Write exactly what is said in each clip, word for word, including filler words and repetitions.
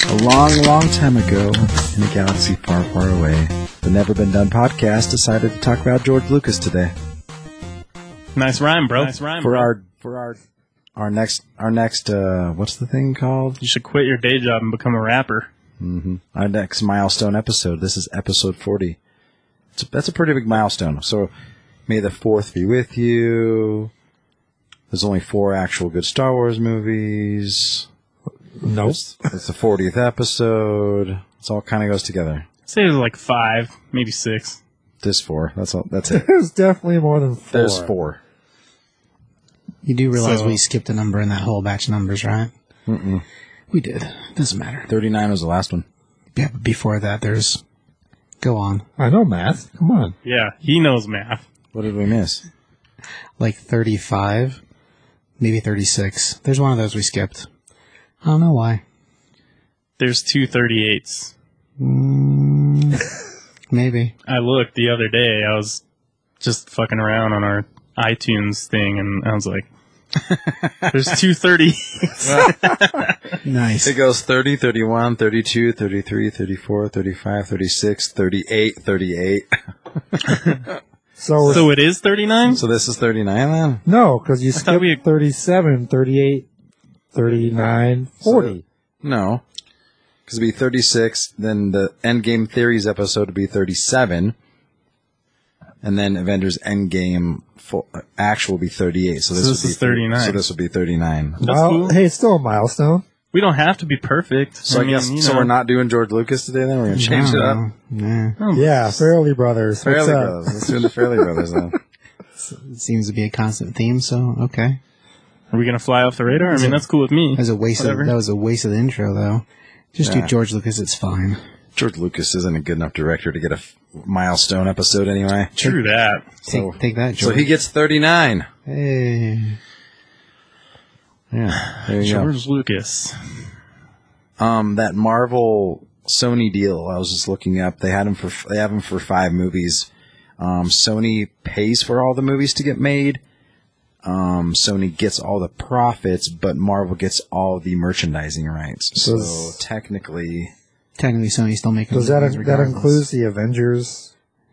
A long, long time ago, in a galaxy far, far away, the Never Been Done podcast decided to talk about George Lucas today. Nice rhyme, bro. Nice rhyme, for bro. our for our our next our next uh, what's the thing called? You should quit your day job and become a rapper. Mm-hmm. Our next milestone episode. This is episode forty. It's a, that's a pretty big milestone. So, may the fourth be with you. There's only four actual good Star Wars movies. Nope. It's, it's the fortieth episode. It all kind of goes together. I'd say it was like five, maybe six. This four. That's all. That's it. There's definitely more than four. There's four. You do realize So- we skipped a number in that whole batch of numbers, right? Mm-mm. We did. Doesn't matter. thirty-nine was the last one. Yeah, but before that, there's... Go on. I know math. Come on. Yeah, he knows math. What did we miss? Like thirty-five, maybe thirty-six. There's one of those we skipped. I don't know why. There's two thirty-eights. Mm, maybe. I looked the other day. I was just fucking around on our iTunes thing, and I was like, there's two thirty-eights. Nice. It goes thirty, thirty-one, thirty-two, thirty-three, thirty-four, thirty-five, thirty-six, thirty-eight, thirty-eight. So, So it is thirty-nine? So this is thirty-nine then? no, because you thought skipped we had- thirty-seven, thirty-eight, thirty-nine, forty. No. Because it'd be thirty-six, then the Endgame Theories episode would be thirty-seven, and then Avengers Endgame full, uh, actual would be thirty-eight. So this, So this would be is thirty-nine. So this would be thirty-nine. That's Well, cool. hey, it's still a milestone. We don't have to be perfect. So I, mean, guess you so know. we're not doing George Lucas today then? We're going to change it up? Yeah. Oh, Yeah, Fairley Brothers. What's Fairly up? Brothers. Let's do the Fairly Brothers then. It seems to be a constant theme, so okay. Are we going to fly off the radar? I mean, that's cool with me. That was a waste Whatever. of, that was a waste of the intro, though. Just Yeah. do George Lucas, it's fine. George Lucas isn't a good enough director to get a f- milestone episode anyway. True that. Take, So- take that, So George. he gets thirty-nine. Hey. Yeah, there you George Lucas. go. Um, that Marvel Sony deal, I was just looking up. They had him for they have him for five movies. Um, Sony pays for all the movies to get made. Um, Sony gets all the profits, but Marvel gets all the merchandising rights. So Does- technically, Technically, Sony's still making Does that movies that regardless. includes the Avengers?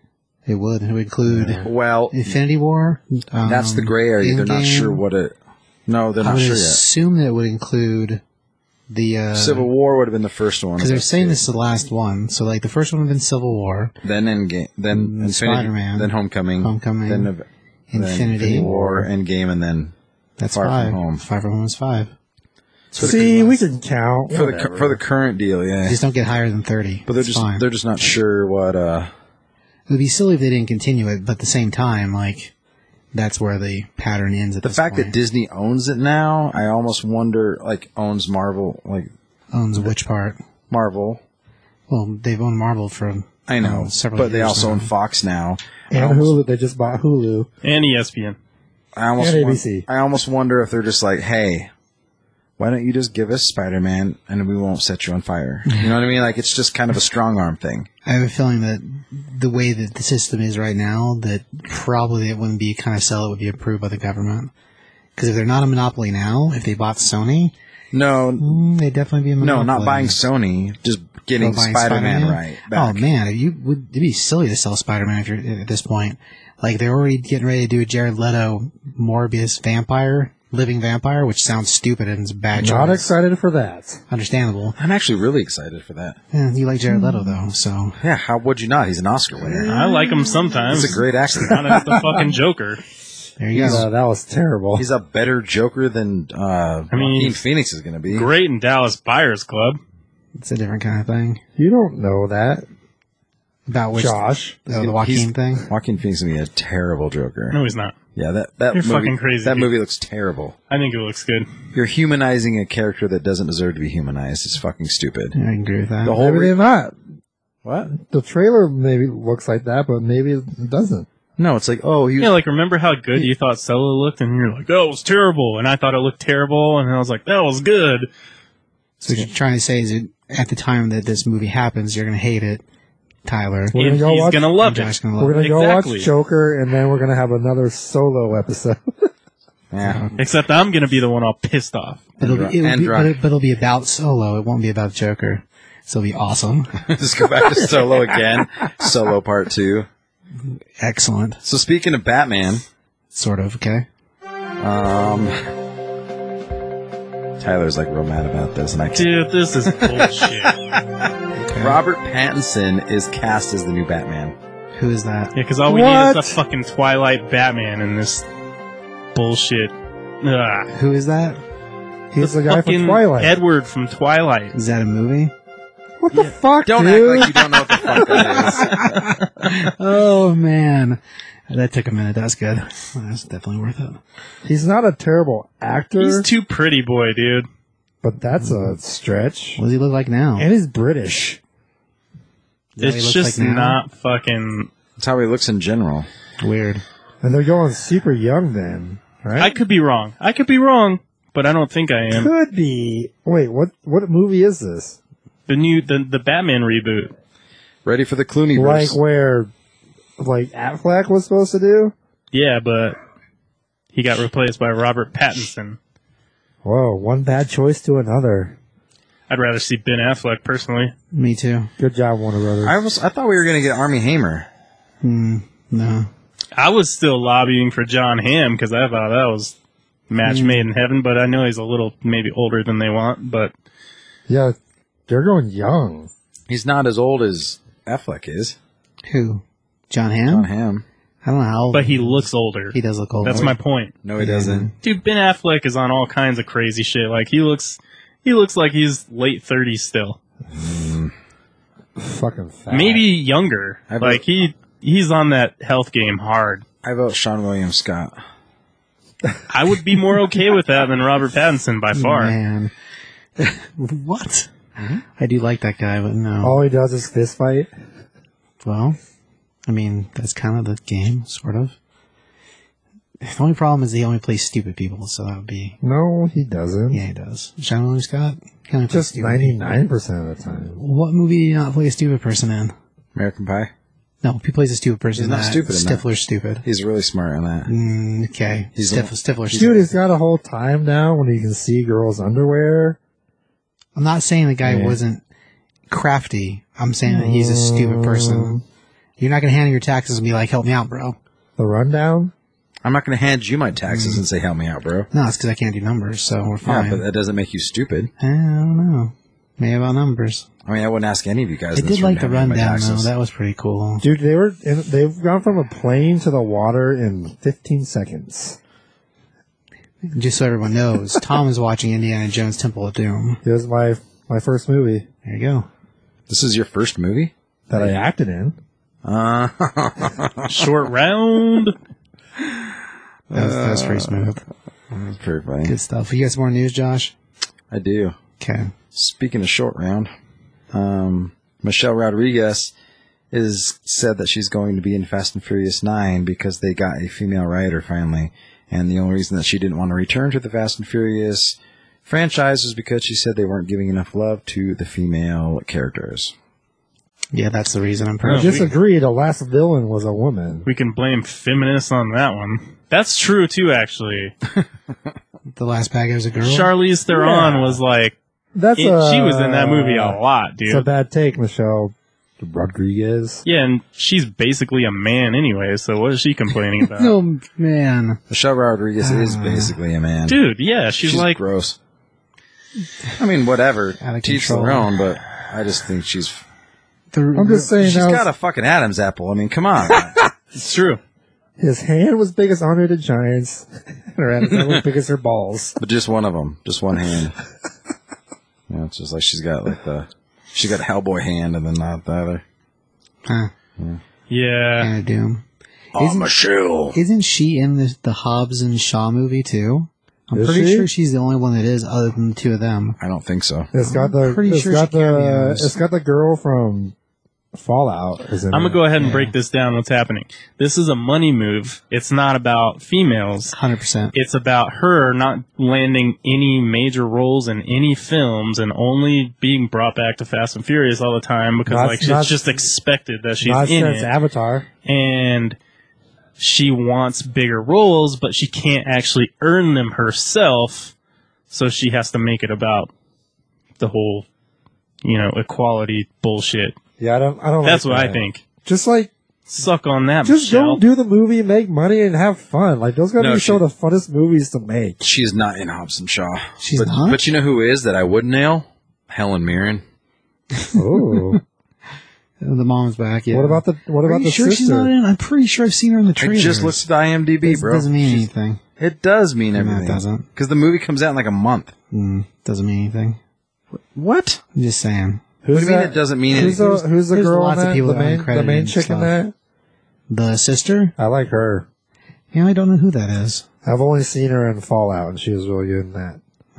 It would. It would include well, Infinity War. Um, that's the gray area. They're not Endgame. sure what it. No, they're I not would sure yet. assume that it would include the uh, Civil War would have been the first one. because they're saying this is the last one. So like the first one would have been Civil War, Then Endgame, then Mm, Infinity, Spider-Man. then Homecoming, Homecoming, then, Av- then Infinity War, Endgame, and then That's Far From five. Home. Far From Home is five. For the- See, we can count. for the Whatever. cu- for the current deal, yeah. Just don't get higher than thirty. But they're It's just fine. they're just not sure what. uh It would be silly if they didn't continue it, but at the same time, like that's where the pattern ends. At The this fact point. that Disney owns it now, I almost wonder, like owns Marvel, like owns which part? Marvel. Well, they've owned Marvel for I know, uh, several but they years also now. own Fox now. I And almost, Hulu, they just bought Hulu. And E S P N. I almost and won- A B C. I almost wonder if they're just like, hey, why don't you just give us Spider-Man and we won't set you on fire? You know what I mean? Like, it's just kind of a strong arm thing. I have a feeling that the way that the system is right now, that probably it wouldn't be a kind of sell that would be approved by the government. Because if they're not a monopoly now, if they bought Sony, No, mm, they'd definitely be a no, monopoly. not buying Sony, just getting Oh, buying Spider-Man, right back. Oh man, if you would it'd be silly to sell Spider-Man if you're at this point. Like they're already getting ready to do a Jared Leto Morbius vampire, living vampire, which sounds stupid and it's a bad Not choice. excited for that. Understandable. I'm actually really excited for that. Yeah, you like Jared Leto though, so Yeah, how would you not? He's an Oscar winner. I like him sometimes. He's a great actor. Not as the fucking Joker. there you go. Uh, that was terrible. He's a better Joker than uh, I mean, Joaquin Phoenix is going to be. Great in Dallas Buyers Club. It's a different kind of thing. You don't know that, About which Josh. oh, the Joaquin He's- thing. Joaquin Phoenix is going to be a terrible Joker. No, he's not. Yeah, that that You're movie, fucking crazy, That dude. movie looks terrible. I think it looks good. You're humanizing a character that doesn't deserve to be humanized. It's fucking stupid. Yeah, I can agree with that. The whole Maybe re- they're not. what? The trailer maybe looks like that, but maybe it doesn't. No, it's like, oh, he Yeah, like remember how good you thought Solo looked, and you're like, "That was terrible," and I thought it looked terrible, and I was like, "That was good." So what you're trying to say is that at the time that this movie happens, you're going to hate it, Tyler. We're And gonna go he's watch- gonna And love Josh it. gonna We're love gonna it. go Exactly. watch Joker, and then we're gonna have another solo episode. Yeah. Except I'm gonna be the one all pissed off. It'll be, it'll And be, drunk. but, it, but it'll be about Solo. It won't be about Joker. So it'll be awesome. Just go back to Solo again. Solo Part Two. Excellent. So speaking of Batman, Sort of, okay? um, Tyler's like real mad about this, and I can't. Dude, this is bullshit. okay. Robert Pattinson is cast as the new Batman. Who is that? Yeah, because all we What? need is a fucking Twilight Batman in this bullshit. Ugh. Who is that? He's the guy Fucking from Twilight. Edward from Twilight. Is that a movie? what the fuck, Don't dude? act like you don't know what the fuck that is. Oh, man. That took a minute. That's good. That's definitely worth it. He's not a terrible actor, He's too pretty boy, dude. but that's a stretch. What does he look like now? And he's British. Is that what he It's looks just like now? not fucking... That's how he looks in general. Weird. And they're going super young then, right? I could be wrong. I could be wrong, but I don't think I am. Could be. Wait, what What movie is this? The new, the, the Batman reboot. Ready for the Clooney Like verse. where, like Affleck was supposed to do? Yeah, but he got replaced by Robert Pattinson. Whoa, one bad choice to another. I'd rather see Ben Affleck, personally. Me too. Good job, Warner Brothers. I was I thought we were gonna get Armie Hammer. Hmm. No. I was still lobbying for John Hamm because I thought that was match made in heaven, but I know he's a little maybe older than they want, but yeah, they're going young. He's not as old as Affleck is. Who? John Hamm? John Hamm. I don't know how old but he looks older. he does look old. That's my point. No, he doesn't. Dude, Ben Affleck is on all kinds of crazy shit. Like he looks he looks like he's late thirties still. Fucking fat. Maybe younger. I Like bet- he he's on that health game hard. I vote Sean William Scott. I would be more okay with that than Robert Pattinson by far. Man. What? I do like that guy, but no. All he does is fist fight. Well, I mean, that's kind of the game, sort of. The only problem is he only plays stupid people, so that would be... No, he doesn't. Yeah, he does. Sean William Scott? He only plays Just stupid people. ninety-nine percent of the time. What movie did he not play a stupid person in? American Pie. No, he plays a stupid person He's not in that. stupid in that. Stifler's stupid. He's really smart on that. Mm, okay. He's Stif- the- Stifler's Dude, stupid. he's got a whole time now when he can see girls' underwear. I'm not saying the guy Yeah. wasn't crafty. I'm saying that he's a stupid person. You're not going to hand in your taxes and be like, help me out, bro. The rundown? I'm not going to hand you my taxes and say, help me out, bro. No, it's because I can't do numbers, so we're fine. Yeah, but that doesn't make you stupid. I don't know. Maybe about numbers. I mean, I wouldn't ask any of you guys. I in this did room like to the hand me my rundown, though. taxes. That was pretty cool. Dude, they were in, they've gone from a plane to the water in fifteen seconds. Just so everyone knows, Tom is watching Indiana Jones Temple of Doom. It was my my first movie There you go. This is your first movie? that I acted in. Uh, Short round. That was, that was pretty smooth. that's pretty funny. Good stuff. You got some more news, Josh? I do. Okay. Speaking of short round, um, Michelle Rodriguez is said that she's going to be in Fast and Furious nine because they got a female writer finally. And the only reason that she didn't want to return to the Fast and Furious franchise was because she said they weren't giving enough love to the female characters. Yeah, that's the reason I'm I pretty Oh, disagree. The last villain was a woman. We can blame feminists on that one. That's true too, actually. The last bad guy was a girl? Charlize Theron Yeah. was like, That's it- a, she was in that movie a lot, It's a dude. bad take, Michelle Rodriguez. Yeah, and she's basically a man anyway, so what is she complaining about? Oh, man. Michelle Rodriguez is Ah. basically a man. Dude, yeah, she's, she's like, gross. I mean, whatever. Out of Teach control. their own, but I just think she's The, I'm just saying she's now got a fucking Adam's apple. I mean, come on. it's true. his hand was big as Andre the Giant's, and her Adam's apple was big as her balls. But just one of them, just one hand. You know, it's just like she's got like the she got a Hellboy hand and then not the other. Huh. Yeah. Kind of Doom. Oh, Isn't- Michelle. Isn't she in the, the Hobbs and Shaw movie, too? I'm Is pretty she? sure she's the only one that is, other than the two of them. I don't think so. It's got the pretty it's sure got she the cameos. it's got the girl from Fallout. Is in I'm it. gonna go ahead and Yeah. break this down. What's happening? This is a money move. It's not about females. one hundred percent. It's about her not landing any major roles in any films and only being brought back to Fast and Furious all the time because Not- like not- it's just expected that she's Not in since it. Avatar. And she wants bigger roles, but she can't actually earn them herself, so she has to make it about the whole, you know, equality bullshit. Yeah, I don't. I don't. That's like what that. I think. Just like, Suck on that, just Michelle. don't do the movie, make money, and have fun. Like those gotta No, be some she- of the funnest movies to make. She's not in Hobbs and Shaw. She's but, not? But you know who is that I would nail? Helen Mirren. Oh, The mom's back. Yeah. what about the what Are about you the sure she's sister? not in? I'm pretty sure I've seen her in the I trailer. just looked at the IMDb, This bro. doesn't mean She's- anything. It does mean No, it everything. doesn't. Because the movie comes out in like a month. Mm, doesn't mean anything. What? I'm just saying. Who's What do you mean that? it doesn't mean Who's anything? the who's the There's girl lots in of that? people The that are main the uncredited main and chick in stuff. that? The sister? I like her. Yeah, I don't know who that is. I've only seen her in Fallout, and she was really good in that.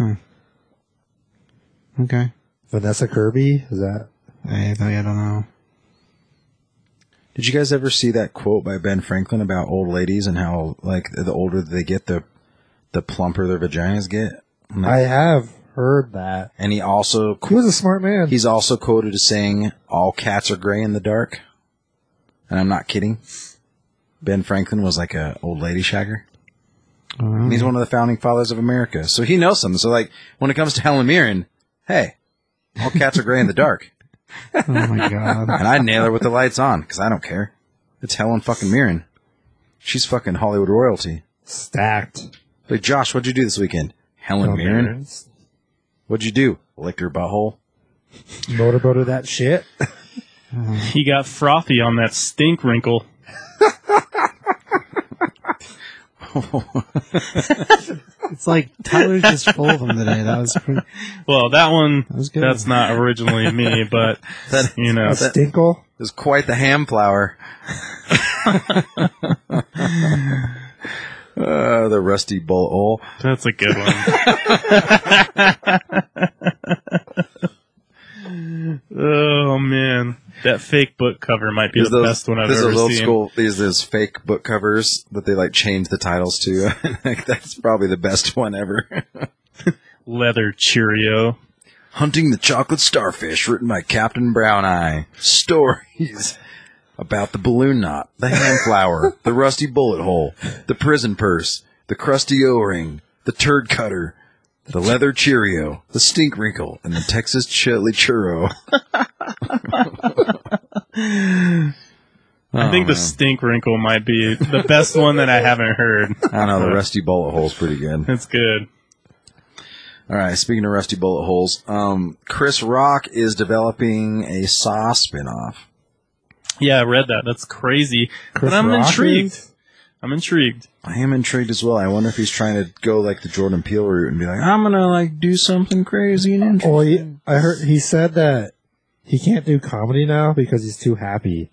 Okay. Vanessa Kirby, is that? I, I don't know. Did you guys ever see that quote by Ben Franklin about old ladies and how, like, the older they get, the the plumper their vaginas get? I have heard that. And he also He was a smart man. he's also quoted as saying, "All cats are gray in the dark," and I'm not kidding. Ben Franklin was like a old lady shagger. And he's one of the founding fathers of America, so he knows something. So, like, when it comes to Helen Mirren, hey, all cats are gray in the dark, Oh my god. and I'd nail her with the lights on because I don't care. It's Helen fucking Mirren. She's fucking Hollywood royalty. Stacked. Like, Josh, what'd you do this weekend? Helen Mirren. What'd you do? Licked her butthole. Motorboated that shit. He got frothy on that stink wrinkle. It's like Tyler's just full of them today. That was pretty, Well, that one, that was good. that's not originally me, but, That you know. A stinkle. is quite the ham flower. uh, the rusty bullet hole. That's a good one. Oh, man. That fake book cover might be There's the those- best one I've there's ever those old seen. school, these those fake book covers that they like change the titles to. Like, that's probably the best one ever. Leather Cheerio. Hunting the Chocolate Starfish, written by Captain Brown Eye. Stories about the balloon knot, the ham flower, the rusty bullet hole, the prison purse, the crusty O-ring, the turd cutter, the leather Cheerio, the stink wrinkle, and the Texas chili churro. I think the stink wrinkle might be the best one that I haven't heard. I don't know, the rusty bullet hole's pretty good. It's good. All right, speaking of rusty bullet holes, um, Chris Rock is developing a Saw spinoff. Yeah, I read that. That's crazy. Chris but I'm Rock intrigued. is? I'm intrigued. I am intrigued as well. I wonder if he's trying to go like the Jordan Peele route and be like, I'm gonna like do something crazy and interesting. Oh, he, I heard he said that he can't do comedy now because he's too happy.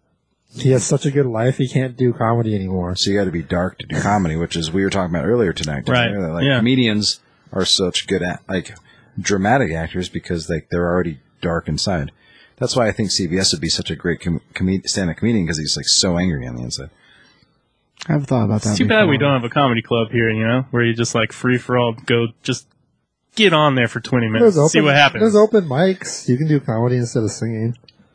He has such a good life, he can't do comedy anymore. So you got to be dark to do comedy, which is we were talking about earlier tonight. Right, That, like yeah. comedians are such good at like dramatic actors because like they're already dark inside. That's why I think C B S would be such a great com- com- stand-up comedian because he's like so angry on the inside. I've thought about that. It's too bad we before. don't have a comedy club here, you know, where you just like free for all go just get on there for twenty minutes, There's see open, what happens. There's open mics. You can do comedy instead of singing.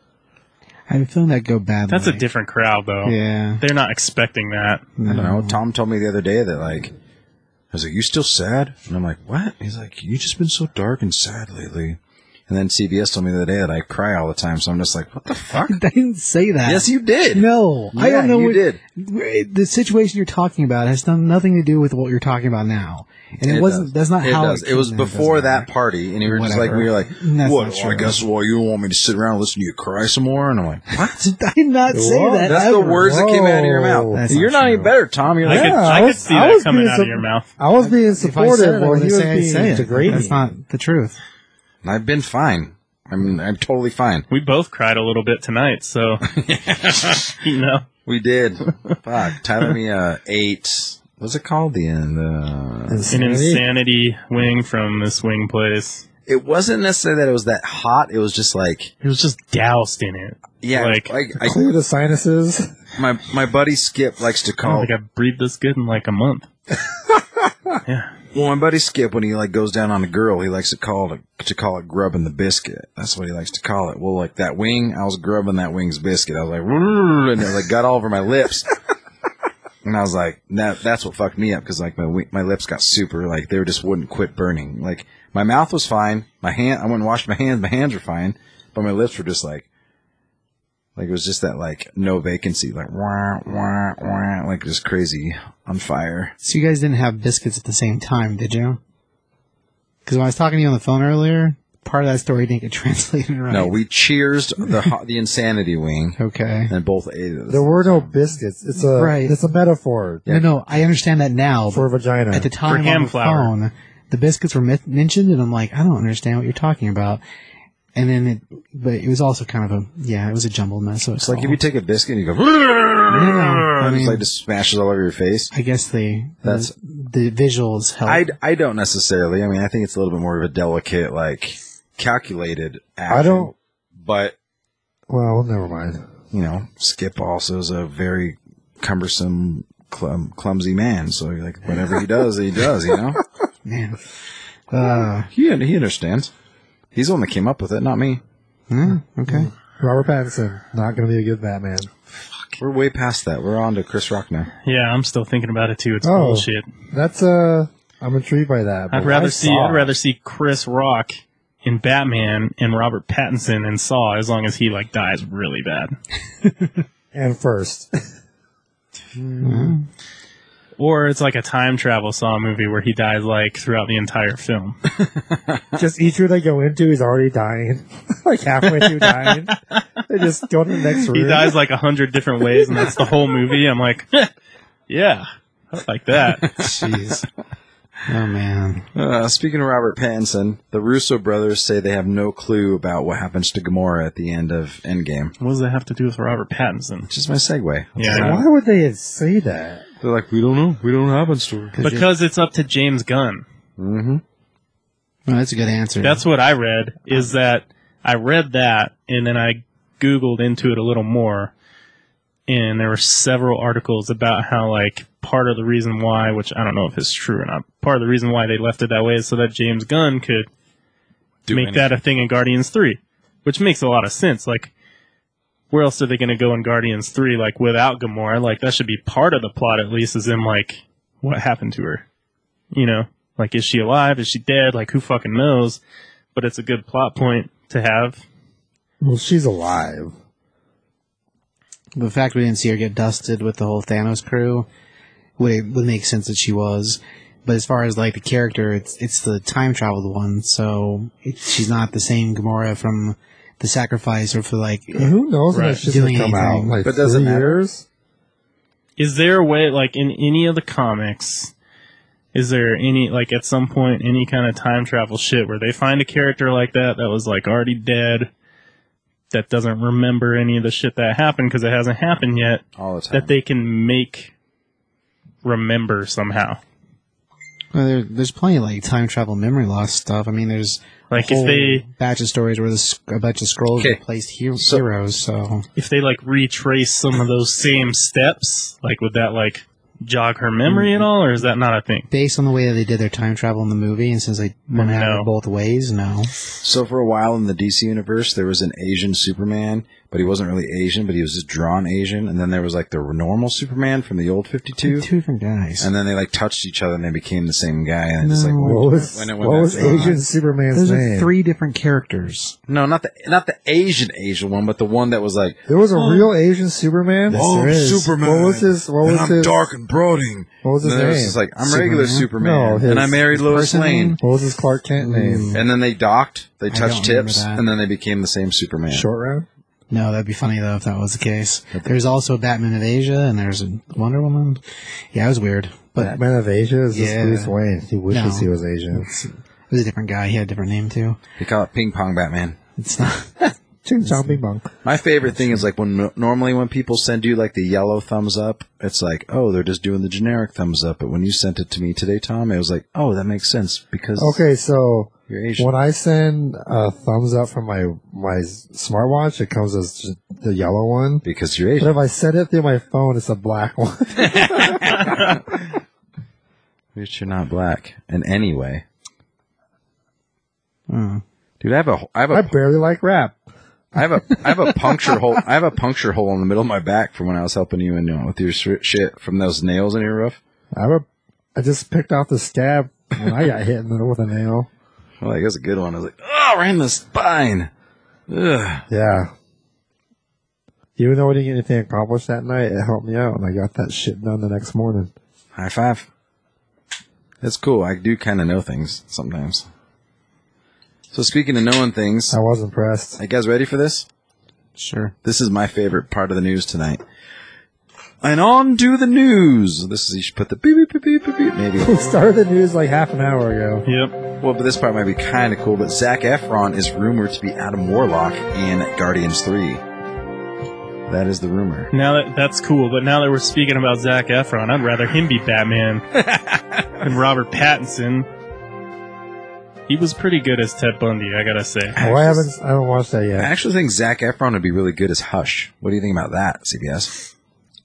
I have a feeling that go badly. That's a different crowd, though. Yeah. They're not expecting that. I don't know. Tom told me the other day that like I was like, "You still sad?" And I'm like, "What?" He's like, "You just been so dark and sad lately." And then C B S told me the other day that I cry all the time, so I'm just like, "What the fuck?" I didn't say that. Yes, you did. No, I Yeah, don't know. you what, did. The situation you're talking about has done nothing to do with what you're talking about now, and it, It wasn't. does. That's not It how does. it, It was came- before doesn't that matter. party, and you were just like, Whatever. we were like, That's "What? not Oh, I true. guess well, you want me to sit around and listen to you cry some more?" And I'm like, "What?" I did not say Whoa, that. That's ever. the words that came out of your mouth. That's You're not not any true. better, Tom. You're I like, could, Yeah, I I could was- see I that was coming being out of sup- your mouth. I was being If I said supportive it, I while would he have was said I'd say being it. degrading. That's not the truth. I've been fine. I mean, I'm totally fine. We both cried a little bit tonight, so you know. We did. Fuck. Tyler me uh, ate. What's it called? The end. Uh, An Insanity? insanity wing from this wing place. it wasn't necessarily that it was that hot. It was just like, It was just doused in it. yeah, Like- like, I, Clear the sinuses. my my buddy Skip likes to I don't call. think I've breathed this good in like a month. Yeah. Well, my buddy Skip, when he like goes down on a girl, he likes to call it to call it grubbing the biscuit. That's what he likes to call it. Well, like that wing, I was grubbing that wing's biscuit. I was like, "Rrrr," and it like got all over my lips. And I was like, that, that's what fucked me up because like my wi- my lips got super like they just wouldn't quit burning. Like my mouth was fine, my hand I went and washed my hands, my hands were fine, but my lips were just like, like it was just that like no vacancy, like wah wah wah, like just crazy on fire. So you guys didn't have biscuits at the same time, did you? Because when I was talking to you on the phone earlier, part of that story didn't get translated right. No, we cheersed the ho- the insanity wing Okay. and both ate it. There were no biscuits. It's a Right. it's a metaphor No, no, I understand that now. for But vagina. at the time ham on the flour. phone, the biscuits were myth- mentioned, and I'm like, I don't understand what you're talking about. And then it, but it was also kind of a, yeah, it was a jumbled mess. So It's like if you take a biscuit and you go, I it's mean, like just smashes all over your face. I guess they, That's- the, the visuals help. I, I don't necessarily. I mean, I think it's a little bit more of a delicate, like calculated action. I don't. But Well, never mind. you know, Skip also is a very cumbersome, clum, clumsy man. So like whatever he does, he does. You know, Man. Uh, he he understands. He's the one that came up with it, not me. hmm, okay. Robert Pattinson not going to be a good Batman. We're way past that. We're on to Chris Rock now. Yeah, I'm still thinking about it too. It's Oh. bullshit. That's uh, I'm intrigued by that. I'd but rather I see saw I'd rather see Chris Rock in Batman and Robert Pattinson in Saw as long as he like dies really bad. and first. Or it's like a time travel Saw movie where he dies like throughout the entire film. Just each room they go into, he's already dying. Like halfway through dying. They just go to the next room. He dies like a hundred different ways and that's the whole movie. I'm like, yeah, I like that. Jeez. Oh, man. Uh, speaking of Robert Pattinson, the Russo brothers say they have no clue about what happens to Gamora at the end of Endgame. What does that have to do with Robert Pattinson? Just my segue. Yeah, I know. Why would they say that? They're like, we don't know. We don't know what happens to her. Because it's up to James Gunn. Mm-hmm. Well, that's a good answer. That's what I read, is that I read that and then I Googled into it a little more and there were several articles about how like part of the reason why, which I don't know if it's true or not, part of the reason why they left it that way is so that James Gunn could Do make that a thing in Guardians three, which makes a lot of sense. Like, where else are they going to go in Guardians three, like, without Gamora? Like, that should be part of the plot, at least, is in, like, what happened to her? You know? Like, is she alive? Is she dead? Like, who fucking knows? But it's a good plot point to have. Well, she's alive. The fact we didn't see her get dusted with the whole Thanos crew would would make sense that she was. But as far as like the character, it's it's the time traveled one, so it, she's not the same Gamora from the Sacrifice or for like. And who knows when Right. that shit's gonna Doing come out? anything. Like But does it three matter? years? Is there a way, like, in any of the comics, is there any, like, at some point, any kind of time travel shit where they find a character like that that was, like, already dead, that doesn't remember any of the shit that happened because it hasn't happened yet, All the time. that they can make remember somehow? Well, there, there's plenty of like time travel memory loss stuff. I mean, there's Like, a if whole they, batch of stories where this, a bunch of scrolls Okay. replaced hero, So- heroes. So if they, like, retrace some of those same steps, like, would that, like, jog her memory at all, or is that not a thing? based on the way that they did their time travel in the movie, and since they want to have No. it both ways, no. So for a while in the D C universe, there was an Asian Superman, but he wasn't really Asian, but he was just drawn Asian. And then there was like the normal Superman from the old fifty-two. Two different guys. And then they like touched each other and they became the same guy. And it's like, No. What was, when it what went was back to- Asian Superman's Those name? are three different characters. no, not the not the Asian Asian one, but the one that was like, There was a real Asian Superman. Yes, there is. Superman. What was his? What was his? and brooding. What was his And then it was name? just like, I'm Superman? regular Superman, No, his- and I married his Lois person Lane. name? What was his Clark Kent name? And then they docked, they I touched don't remember tips, that. and then they became the same Superman. Short round. No, that'd be funny though if that was the case. There's also Batman of Asia, and there's a Wonder Woman. Yeah, it was weird, but Batman of Asia is just Yeah. Bruce Wayne. He wishes No. he was Asian. it was a different guy. He had a different name too. They call it Ping Pong Batman. It's not. Ching chong bing bong. My favorite thing is like when no- normally when people send you like the yellow thumbs up, it's like, oh, they're just doing the generic thumbs up. But when you sent it to me today, Tom, it was like, oh, that makes sense because Okay, so you're Asian. when I send a thumbs up from my my smartwatch, it comes as just the yellow one. Because you're But Asian. if I send it through my phone, it's a black one. But you're not black in any way. Hmm. Dude, I have a, I have I a, barely like rap. I have a I have a puncture hole. I have a puncture hole in the middle of my back from when I was helping you and you know, with your sh- shit from those nails in your roof. I have a, I just picked off the scab when I got hit in the with a nail. Well, like, that's a good one. I was like, oh, right in the spine. Ugh. Yeah. Even though I didn't get anything accomplished that night, it helped me out, and I got that shit done the next morning. High five. That's cool. I do kind of know things sometimes. So speaking of knowing things, I was impressed. are you guys ready for this? Sure. This is my favorite part of the news tonight. And on to the news. This is, you should put the beep, beep, beep, beep, beep, maybe. We started the news like half an hour ago. Yep. Well, but this part might be kind of cool, but Zac Efron is rumored to be Adam Warlock in Guardians three. That is the rumor. Now that that's cool, but now that we're speaking about Zac Efron, I'd rather him be Batman than Robert Pattinson. He was pretty good as Ted Bundy, I gotta say. Oh, I haven't, I haven't watched that I yet. actually think Zac Efron would be really good as Hush. What do you think about that, C B S?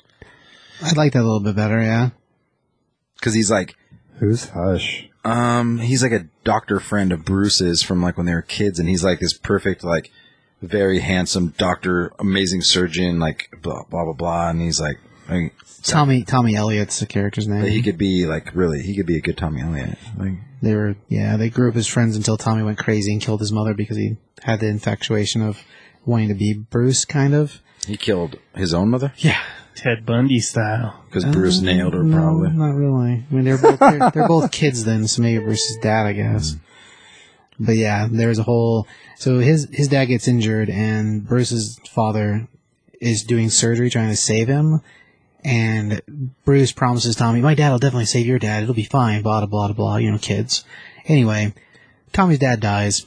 I'd like that a little bit better, yeah. Because he's like, Who's Hush? um, he's like a doctor friend of Bruce's from like when they were kids, and he's like this perfect, like, very handsome doctor, amazing surgeon, like blah blah blah blah, and he's like, I mean, Tommy Tommy Elliott's the character's name. he could be like really, he could be a good Tommy Elliott. Like, They were, yeah, they grew up as friends until Tommy went crazy and killed his mother because he had the infatuation of wanting to be Bruce, kind of. he killed his own mother Yeah. Ted Bundy style. because Bruce Uh, nailed her, no, probably. not really. I mean, they're both they're, they're both kids then, so maybe Bruce's dad, I guess. But yeah, there's a whole. So his his dad gets injured, and Bruce's father is doing surgery trying to save him. And Bruce promises Tommy, "My dad will definitely save your dad. It'll be fine." Blah blah blah blah. You know, kids. Anyway, Tommy's dad dies.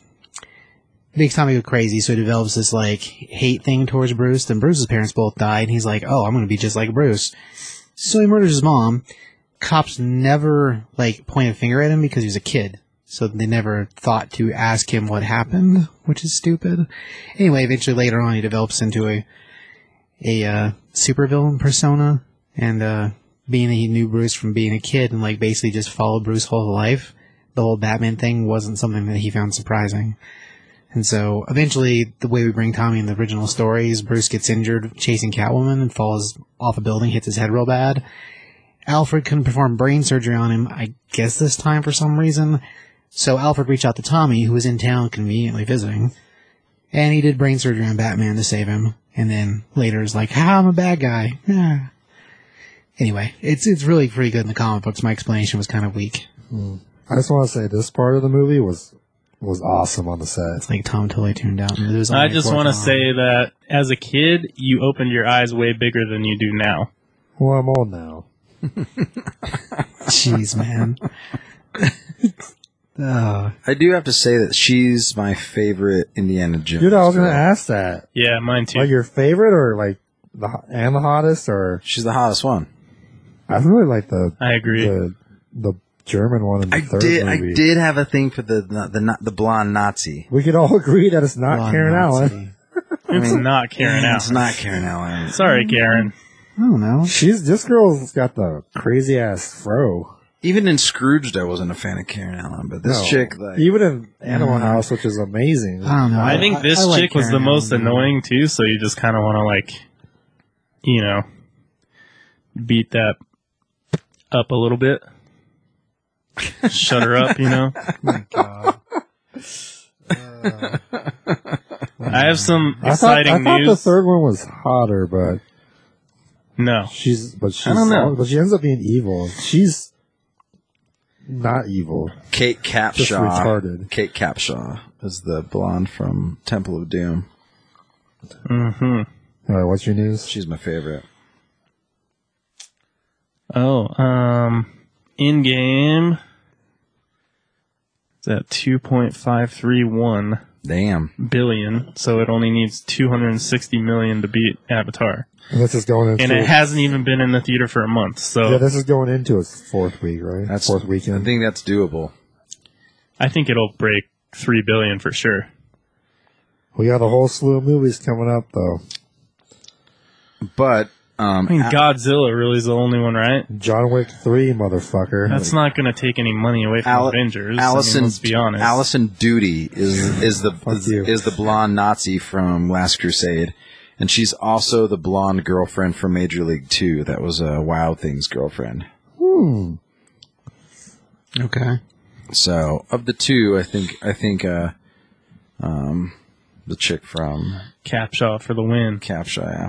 Makes Tommy go crazy, so he develops this like hate thing towards Bruce. Then Bruce's parents both died, and he's like, "Oh, I'm gonna be just like Bruce." So he murders his mom. Cops never like point a finger at him because he was a kid, so they never thought to ask him what happened, which is stupid. Anyway, eventually later on, he develops into a a uh, supervillain persona, and uh, being that he knew Bruce from being a kid and like basically just followed Bruce whole life, the whole Batman thing wasn't something that he found surprising. And so, eventually, the way we bring Tommy in the original story is Bruce gets injured chasing Catwoman and falls off a building, hits his head real bad. Alfred couldn't perform brain surgery on him, I guess this time for some reason. So Alfred reached out to Tommy, who was in town conveniently visiting, and he did brain surgery on Batman to save him. And then later is like, "Ha, I'm a bad guy." Yeah. Anyway, it's it's really pretty good in the comic books. My explanation was kind of weak. Mm. I just want to say this part of the movie was was awesome on the set. It's like Tom totally tuned out. It was I only just fourth want to on. say that as a kid, you opened your eyes way bigger than you do now. Well, I'm old now. Jeez, man. Oh. I do have to say that she's my favorite Indiana Jones. Dude, I was going to girl. ask that. Yeah, mine too. Like your favorite or like the ho- and the hottest or She's the hottest one. I really like the I agree. the the German one in the I third did. movie. I did have a thing for the the the, the blonde Nazi. We could all agree that it's not Blonde Karen Nazi. Allen. It's not Karen It's Allen. not Karen Allen. Sorry, Karen. I don't know. She's this girl's got the crazy ass fro. Even in Scrooged, I wasn't a fan of Karen Allen, but this No. chick, like, Even in Animal Mm. House, which is amazing. I don't know. I think this I like chick was Karen the most Allen. annoying too, so you just kind of want to like, you know, beat that up a little bit. Shut her up, you know. my God. I have some I thought, exciting I thought the news. third one was hotter, but No, she's but she's I don't know. but she ends up being evil. She's not evil. Kate Just Capshaw. retarded. Kate Capshaw is the blonde from Temple of Doom. hmm All right, what's your news? She's my favorite. Oh, um, in game, it's at two point five three one Damn. billion, so it only needs two hundred sixty million to beat Avatar, And this is going into and it hasn't even been in the theater for a month. So yeah, this is going into its fourth week, right? That's fourth I weekend. think that's doable. I think it'll break three billion for sure. We got a whole slew of movies coming up, though. But Um, I mean, A- Godzilla really is the only one, right? John Wick three, motherfucker. That's not going to take any money away from Al- Avengers. Allison, I mean, let's be honest. Allison Duty is is the is, you. is the blonde Nazi from Last Crusade, and she's also the blonde girlfriend from Major League Two. That was a uh, Wild Things girlfriend. Hmm. Okay. So of the two, I think I think uh, um, the chick from Capshaw for the win. Capshaw. Yeah.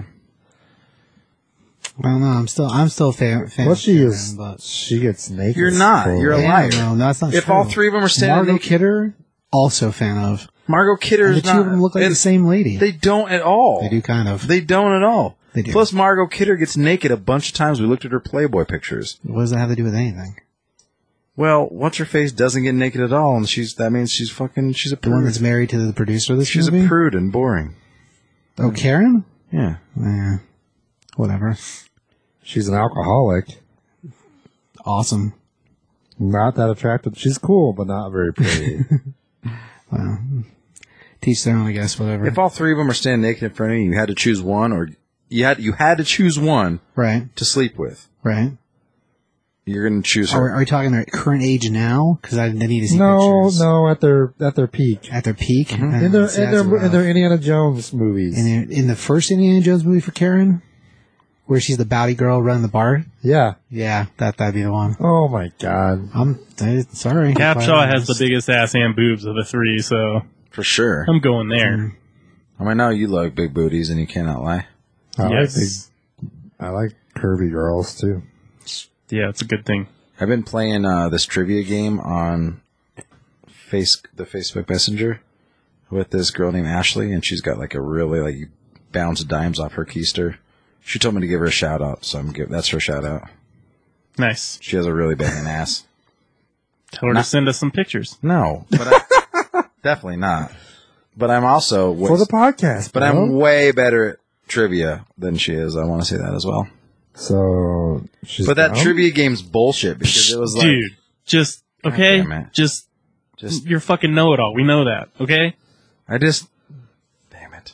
Well, no, I'm still, I'm still a fan. fan What of she Karen, is, but she gets naked. You're not. for- You're a Yeah, liar. No, that's not If true. all three of them are standing Margot naked- Kidder, also fan of. Margot Kidder And is the two not. of them look like and the same lady. They don't at all. They do kind of. They don't at all. They do. Plus, Margot Kidder gets naked a bunch of times. We looked at her Playboy pictures. What does that have to do with anything? Well, what's her face doesn't get naked at all, and she's that means she's fucking she's a The one prude. that's married to the producer of this She's movie? a prude and boring. Oh, Karen? Yeah. Yeah. Whatever. She's an alcoholic. Awesome. Not that attractive. She's cool, but not very pretty. Well, teach their own, I guess, whatever. If all three of them are standing naked in front of you, you had to choose one, or you had you had to choose one right, to sleep with. right. You're going to choose Are, her. are we talking their current age now? Because I, I need to see no, pictures. no, at their at their peak. At their peak? Mm-hmm. Uh, In their see, in that's their, in rough. their Indiana Jones movies. in, their- in the first Indiana Jones movie for Karen? Where she's the bowdy girl running the bar? yeah. Yeah, that, that'd be the one. Oh my god. I'm I, sorry. Capshaw has the biggest ass and boobs of the three, so For sure. I'm going there. I mean, now you like big booties, and you cannot lie. I Yes. like big, I like curvy girls too. Yeah, it's a good thing. I've been playing uh, this trivia game on face the Facebook Messenger with this girl named Ashley, and she's got like a really like you bounce dimes off her keister. She told me to give her a shout out, so I'm give that's her shout out. Nice. She has a really banging ass. Tell her Not- to send us some pictures. No, but I, definitely not. But I'm also way, For the podcast, but bro. I'm way better at trivia than she is. I want to say that as well. So she's But that down? trivia game's bullshit because it was like Dude, just, okay? damn it. Just, just you're fucking know-it-all. We know that, okay? I just damn it.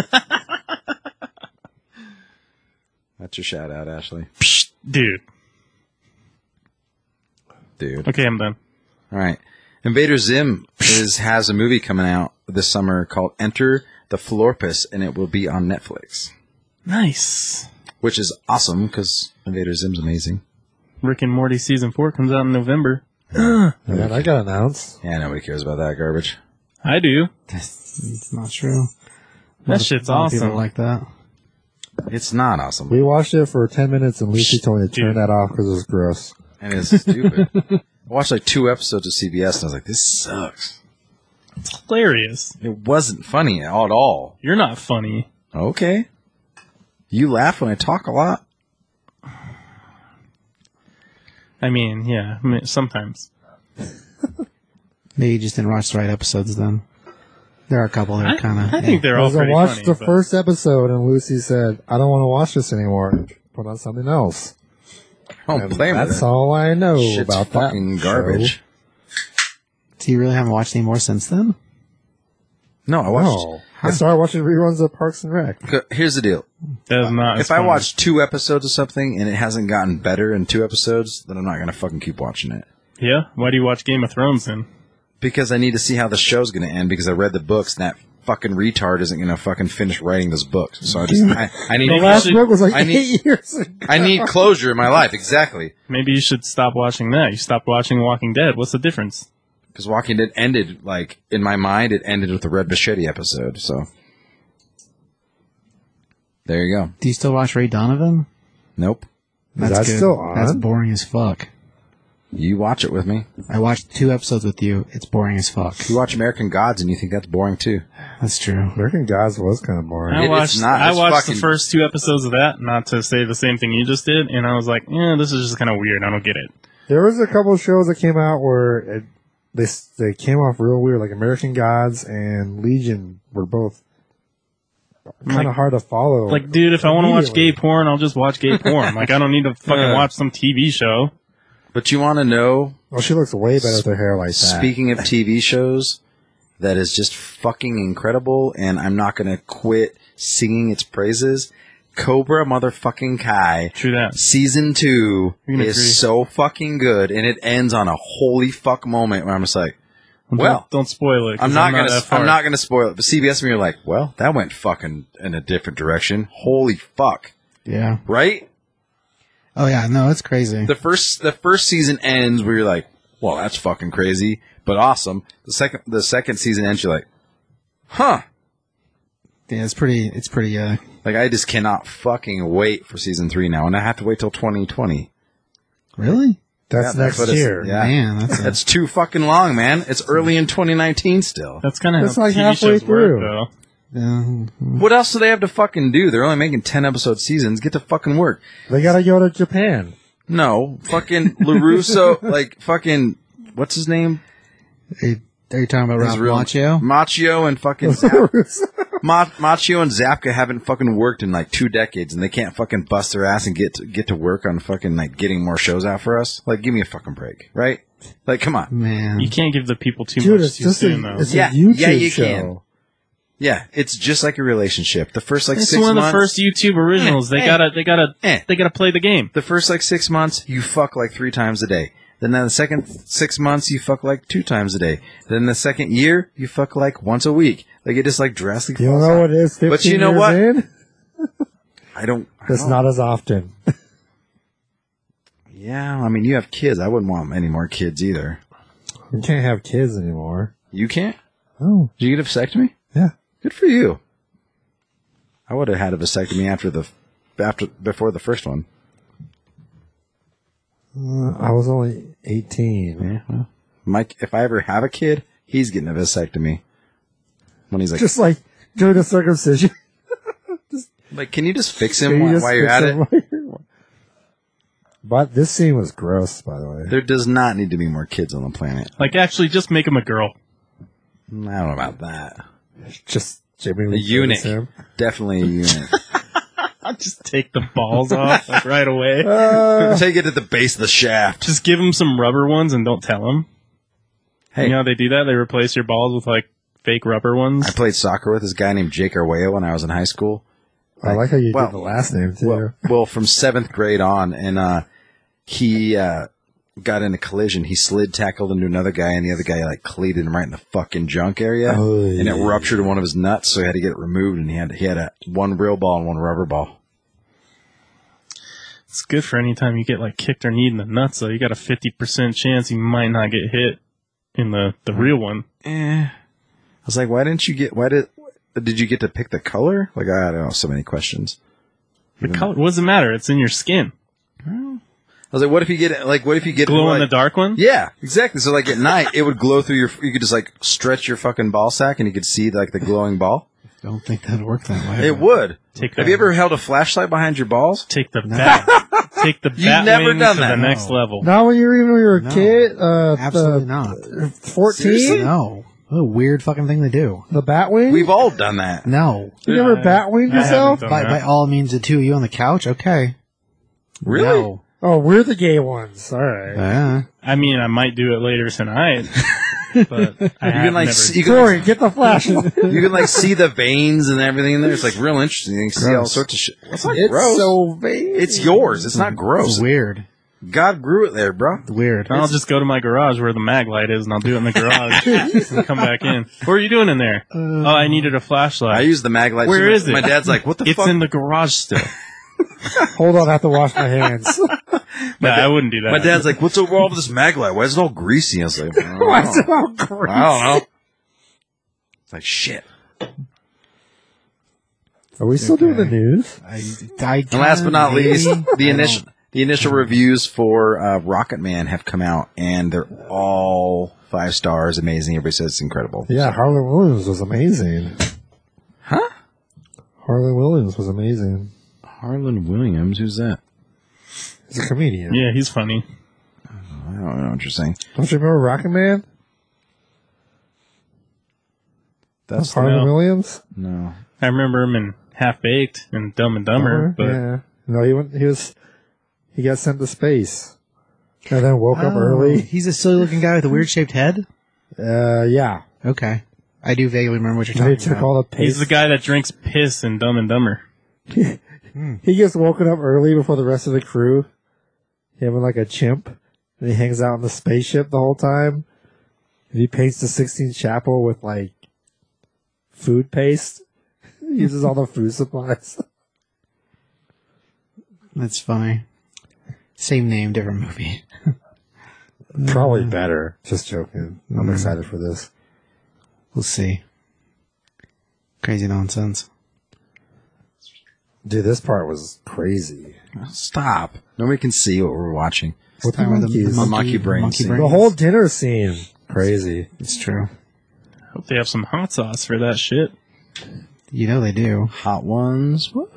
That's your shout out, Ashley. Psh, dude. Dude. Okay, I'm done. All right. Invader Zim is has a movie coming out this summer called Enter the Florpus, and it will be on Netflix, Nice. which is awesome because Invader Zim's amazing. Rick and Morty season four comes out in November. Yeah, that got announced. Yeah, nobody cares about that garbage. I do. It's not true. That shit's A lot of people awesome. like that. It's not awesome, We watched it for ten minutes, and Lucy told me to turn Dude. that off because it was gross. and it's stupid. I watched like two episodes of C B S, and I was like, "This sucks." It's hilarious. It wasn't funny at all. You're not funny. Okay. You laugh when I talk a lot. I mean, yeah, I mean, sometimes. Maybe you just didn't watch the right episodes then. There are a couple that I, are kind of. I think they're all Because I pretty watched funny. the but- first episode, and Lucy said, "I don't want to watch this anymore. Put on something else." Don't And blame that's me. all I know Shit's about fucking that garbage. show. So you really haven't watched any more since then? No, I watched. No, I started watching reruns of Parks and Rec. Okay, here's the deal. That is not as If I funny. watch two episodes of something and it hasn't gotten better in two episodes, then I'm not gonna fucking keep watching it Yeah? Why do you watch Game of Thrones then? because I need to see how the show's gonna end. Because I read the books, and that fucking retard isn't gonna fucking finish writing those books. So I just I, I need The Maybe last should- book was like I need- eight years ago. I need closure in my life. Exactly. Maybe you should stop watching that. You stopped watching Walking Dead. What's the difference? Because Walking Dead ended like in my mind, it ended with the Red Machete episode. So there you go. Do you still watch Ray Donovan? Nope. Is that still on? That's boring as fuck. You watch it with me. I watched two episodes with you. It's boring as fuck. You watch American Gods, and you think that's boring too. That's true. American Gods was kind of boring. I It- it's watched, not. I It's watched fucking- the first two episodes of that, not to say the same thing you just did, and I was like, yeah, this is just kind of weird. I don't get it. There was a couple of shows that came out where it, they they came off real weird, like American Gods and Legion were both kind of Like- hard to follow. Like, dude, if I want to watch Immediately. gay porn, I'll just watch gay porn. Like, I don't need to fucking Yeah. watch some T V show. But you want to know? Oh, she looks way better with her hair like that. Speaking of T V shows, that is just fucking incredible, and I'm not going to quit singing its praises. Cobra motherfucking Kai. True that. Season two You're gonna is agree. so fucking good, and it ends on a holy fuck moment where I'm just like, well, don't, don't spoil it. 'cause I'm not, gonna, that far. I'm not gonna spoil it. But C B S and me are like, well, that went fucking in a different direction. Holy fuck, Yeah. right? Oh yeah, no, it's crazy. The first, the first season ends where you're like, well, that's fucking crazy, but awesome. The second, the second season ends, you're like, huh. Yeah, it's pretty. It's pretty. Uh, Like, I just cannot fucking wait for season three now, and I have to wait till twenty twenty. really? That's Yeah, next what it's- year. Yeah. Man, that's a, That's too fucking long, man. It's early in twenty nineteen still. That's kind of That's how like T V halfway shows work, through. though. uh, What else do they have to fucking do? They're only making ten episode seasons. Get to fucking work. They gotta go to Japan. No, fucking LaRusso, like fucking, what's his name? are, you, are you talking about His Ralph real- Macchio? Machio and fucking Zap- Ma- Machio and Zapka haven't fucking worked in like two decades, and they can't fucking bust their ass and get to, get to work on fucking like getting more shows out for us. Like, give me a fucking break, right? Like, come on. Man, You can't give the people too Dude, much it's too just soon, a, though. it's Yeah, a YouTube yeah, you show. can. Yeah, it's just like a relationship. The first like It's six one of months. the first YouTube originals. They Eh, gotta, they gotta, eh. they gotta play the game. The first like six months, you fuck like three times a day. Then the second six months, you fuck like two times a day. Then the second year, you fuck like once a week. Like it just like drastically. You falls know off. what it is? fifteen But you know years what? in? I don't. I It's don't- not as often. Yeah, I mean, you have kids. I wouldn't want any more kids either. You can't have kids anymore. You can't. Oh, Did you get a vasectomy? yeah. Good for you. I would have had a vasectomy after the after before the first one. Uh, I was only eighteen. Yeah. Well, Mike, if I ever have a kid, he's getting a vasectomy. When he's like, Just like doing a circumcision. like, can you just fix Can him you while, just while you're fix at it it? while you're- But this scene was gross, by the way. There does not need to be more kids on the planet. Like, actually, just make him a girl. I don't know about that. Just Jimmy A Lee eunuch. Curtis him. Definitely a eunuch. I'll just take the balls off like right away. Uh, Take it at the base of the shaft. Just give him some rubber ones and don't tell him. Hey, You know how they do that? They replace your balls with like fake rubber ones. I played soccer with this guy named Jake Arguello when I was in high school. I like how you Well, did the last name too. Well, well, from seventh grade on, and uh, he uh, got in a collision. He slid tackled into another guy, and the other guy like cleated him right in the fucking junk area, Oh, and it yeah. ruptured one of his nuts. So he had to get it removed, and he had he had a one real ball and one rubber ball. It's good for any time you get like kicked or kneed in the nuts. Though you got a fifty percent chance you might not get hit in the the real one. Eh. I was like, why didn't you get? Why did? Did you get to pick the color? Like, I don't know. So many questions. The color, what does it matter? It's in your skin. I was like, what if you get like, what if you get Glow like, in the dark one. Yeah, exactly. So like at night, it would glow through your. You could just like stretch your fucking ball sack, and you could see like the glowing ball. don't think that'd work that way. It would. Take Have the- you ever held a flashlight behind your balls? Take the bat. Take the bat never wing done to that. the next No. level. Not when you were even when you were a No. kid. Uh, Absolutely the, not. Fourteen. No. What a weird fucking thing to do. The Batwing. We've all done that. No. You never I- Batwinged I yourself? haven't By, done by that. all means, the two of you on the couch? Okay. Really? No. Oh, we're the gay ones. All right. Uh, I mean, I might do it later tonight, but I You have can like never. see, you can, Corey, get the flashlight. you can like see the veins and everything in there. It's like real interesting. You can see all Gross. sorts of shit. It's not it's gross. so vain. It's yours. It's not it's gross. weird. God grew it there, bro. Weird. I'll just go to my garage where the mag light is, and I'll do it in the garage and come back in. What are you doing in there? oh, I needed a flashlight. I use the mag light. Where too. is it? My dad's like, what the it's fuck? in the garage still. Hold on, I have to wash my hands. No, I wouldn't do that. My dad's like, what's over all with this mag light? Why is it all greasy? I was like, I don't Why is know. it all greasy? I don't know. It's like shit. Are we still doing the news? I, I And last but not maybe- least, the I initial don't- the initial reviews for uh, Rocket Man have come out, and they're all five stars, amazing. Everybody says it's incredible. Yeah, Harlan Williams was amazing. Huh? Harlan Williams was amazing. Harlan Williams, who's that? He's a comedian. Yeah, he's funny. I don't know what you're saying. Don't you remember Rocket Man? That's Harlan no. Williams. no. I remember him in Half Baked and Dumb and Dumber, but yeah. No, he went. He was. He got sent to space, and then woke up Oh, early. He's a silly looking guy with a weird shaped head? Uh, yeah. Okay. I do vaguely remember what you're He talking took about. all the paste. he's the guy that drinks piss in Dumb and Dumber. He He gets woken up early before the rest of the crew. Him and like a chimp. And he hangs out on the spaceship the whole time. And he paints the Sistine Chapel with like food paste. He uses all the food supplies. That's funny. Same name, different movie. Probably better. Just joking. I'm Mm. excited for this. We'll see. Crazy nonsense. Dude, this part was crazy. Stop. Nobody can see what we're watching. With the Time where monkeys. the monkey brain monkey scene. The brains. whole dinner scene. Crazy. It's true. Hope they have some hot sauce for that shit. You know they do. Hot ones. What?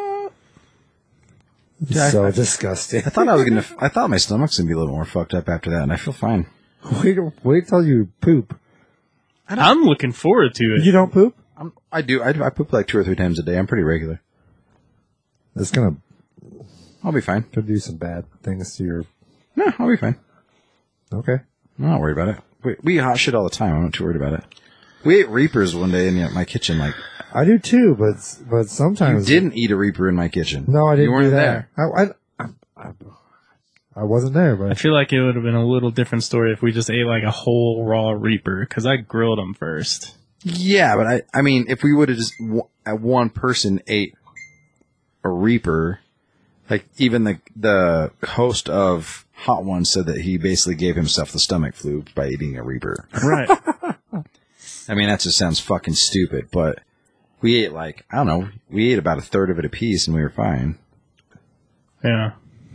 Yeah, I- so I- disgusting. I thought I was gonna. I thought my stomach's gonna be a little more fucked up after that, and I feel fine. wait, wait till you poop. I'm looking forward to it. You don't poop? I'm, I do. I, I poop like two or three times a day. I'm pretty regular. It's gonna I'll be fine. could do some bad things to your. No, I'll be fine. Okay. I'm not worried about it. We, we eat hot shit all the time. I'm not too worried about it. We ate Reapers one day in my kitchen. Like I do too, but but you sometimes didn't eat a Reaper in my kitchen. No, I didn't. You weren't do there. that. I, I, I, I wasn't there, I but feel like it would have been a little different story if we just ate like a whole raw Reaper, because I grilled them first. Yeah, but I. I mean, if we would have just w- at one person ate a Reaper, like even the the host of Hot Ones said that he basically gave himself the stomach flu by eating a Reaper. Right. I mean, that just sounds fucking stupid, but we ate like, I don't know, we ate about a third of it apiece and we were fine. Yeah.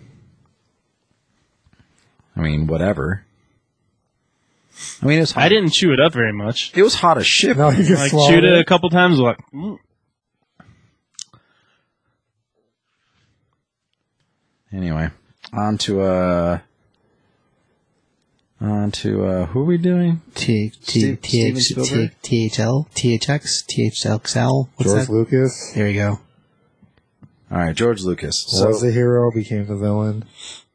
I mean, whatever. I mean, it was hot. I didn't chew it up very much. It was hot as shit. no, you just Like swallowed chewed it a it. couple times. Like, mm. Anyway, on to, uh, on to, uh, who are we doing? T T Steve- T Steven H Spielberg? T T H L T H X T H X L. What's George that? Lucas There we go. All right, George Lucas. So, was the hero, became the villain.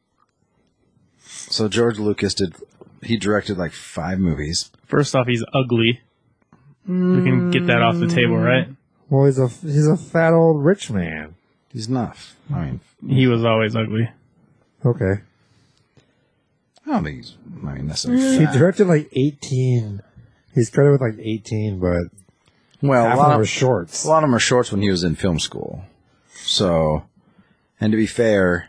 so George Lucas did, he directed like five movies. First off, he's ugly. We can get that off the table, right? Well, he's a he's a fat old rich man. He's not, I mean, He was always ugly. Okay. I don't think he's, I mean, necessarily He fat. directed like eighteen. He's credited with like eighteen, but Well, a half of lot them of were shorts. A lot of them are shorts when he was in film school. So, and to be fair,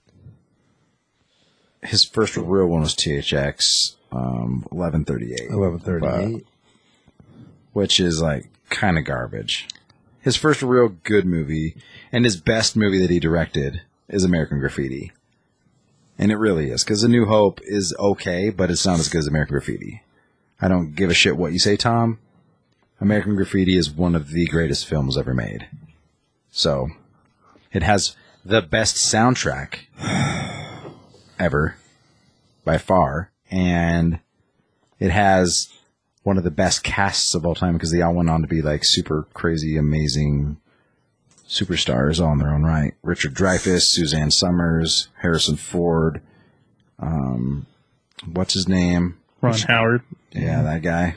his first real one was T H X um, eleven thirty-eight, Eleven thirty-eight. which is like kind of garbage. His first real good movie and his best movie that he directed is American Graffiti. And it really is, because A New Hope is okay, but it's not as good as American Graffiti. I don't give a shit what you say, Tom. American Graffiti is one of the greatest films ever made. So, it has the best soundtrack ever, by far, and it has one of the best casts of all time because they all went on to be like super crazy, amazing superstars all in their own right. Richard Dreyfuss, Suzanne Summers, Harrison Ford, um, what's his name? Ron Howard. Yeah, that guy.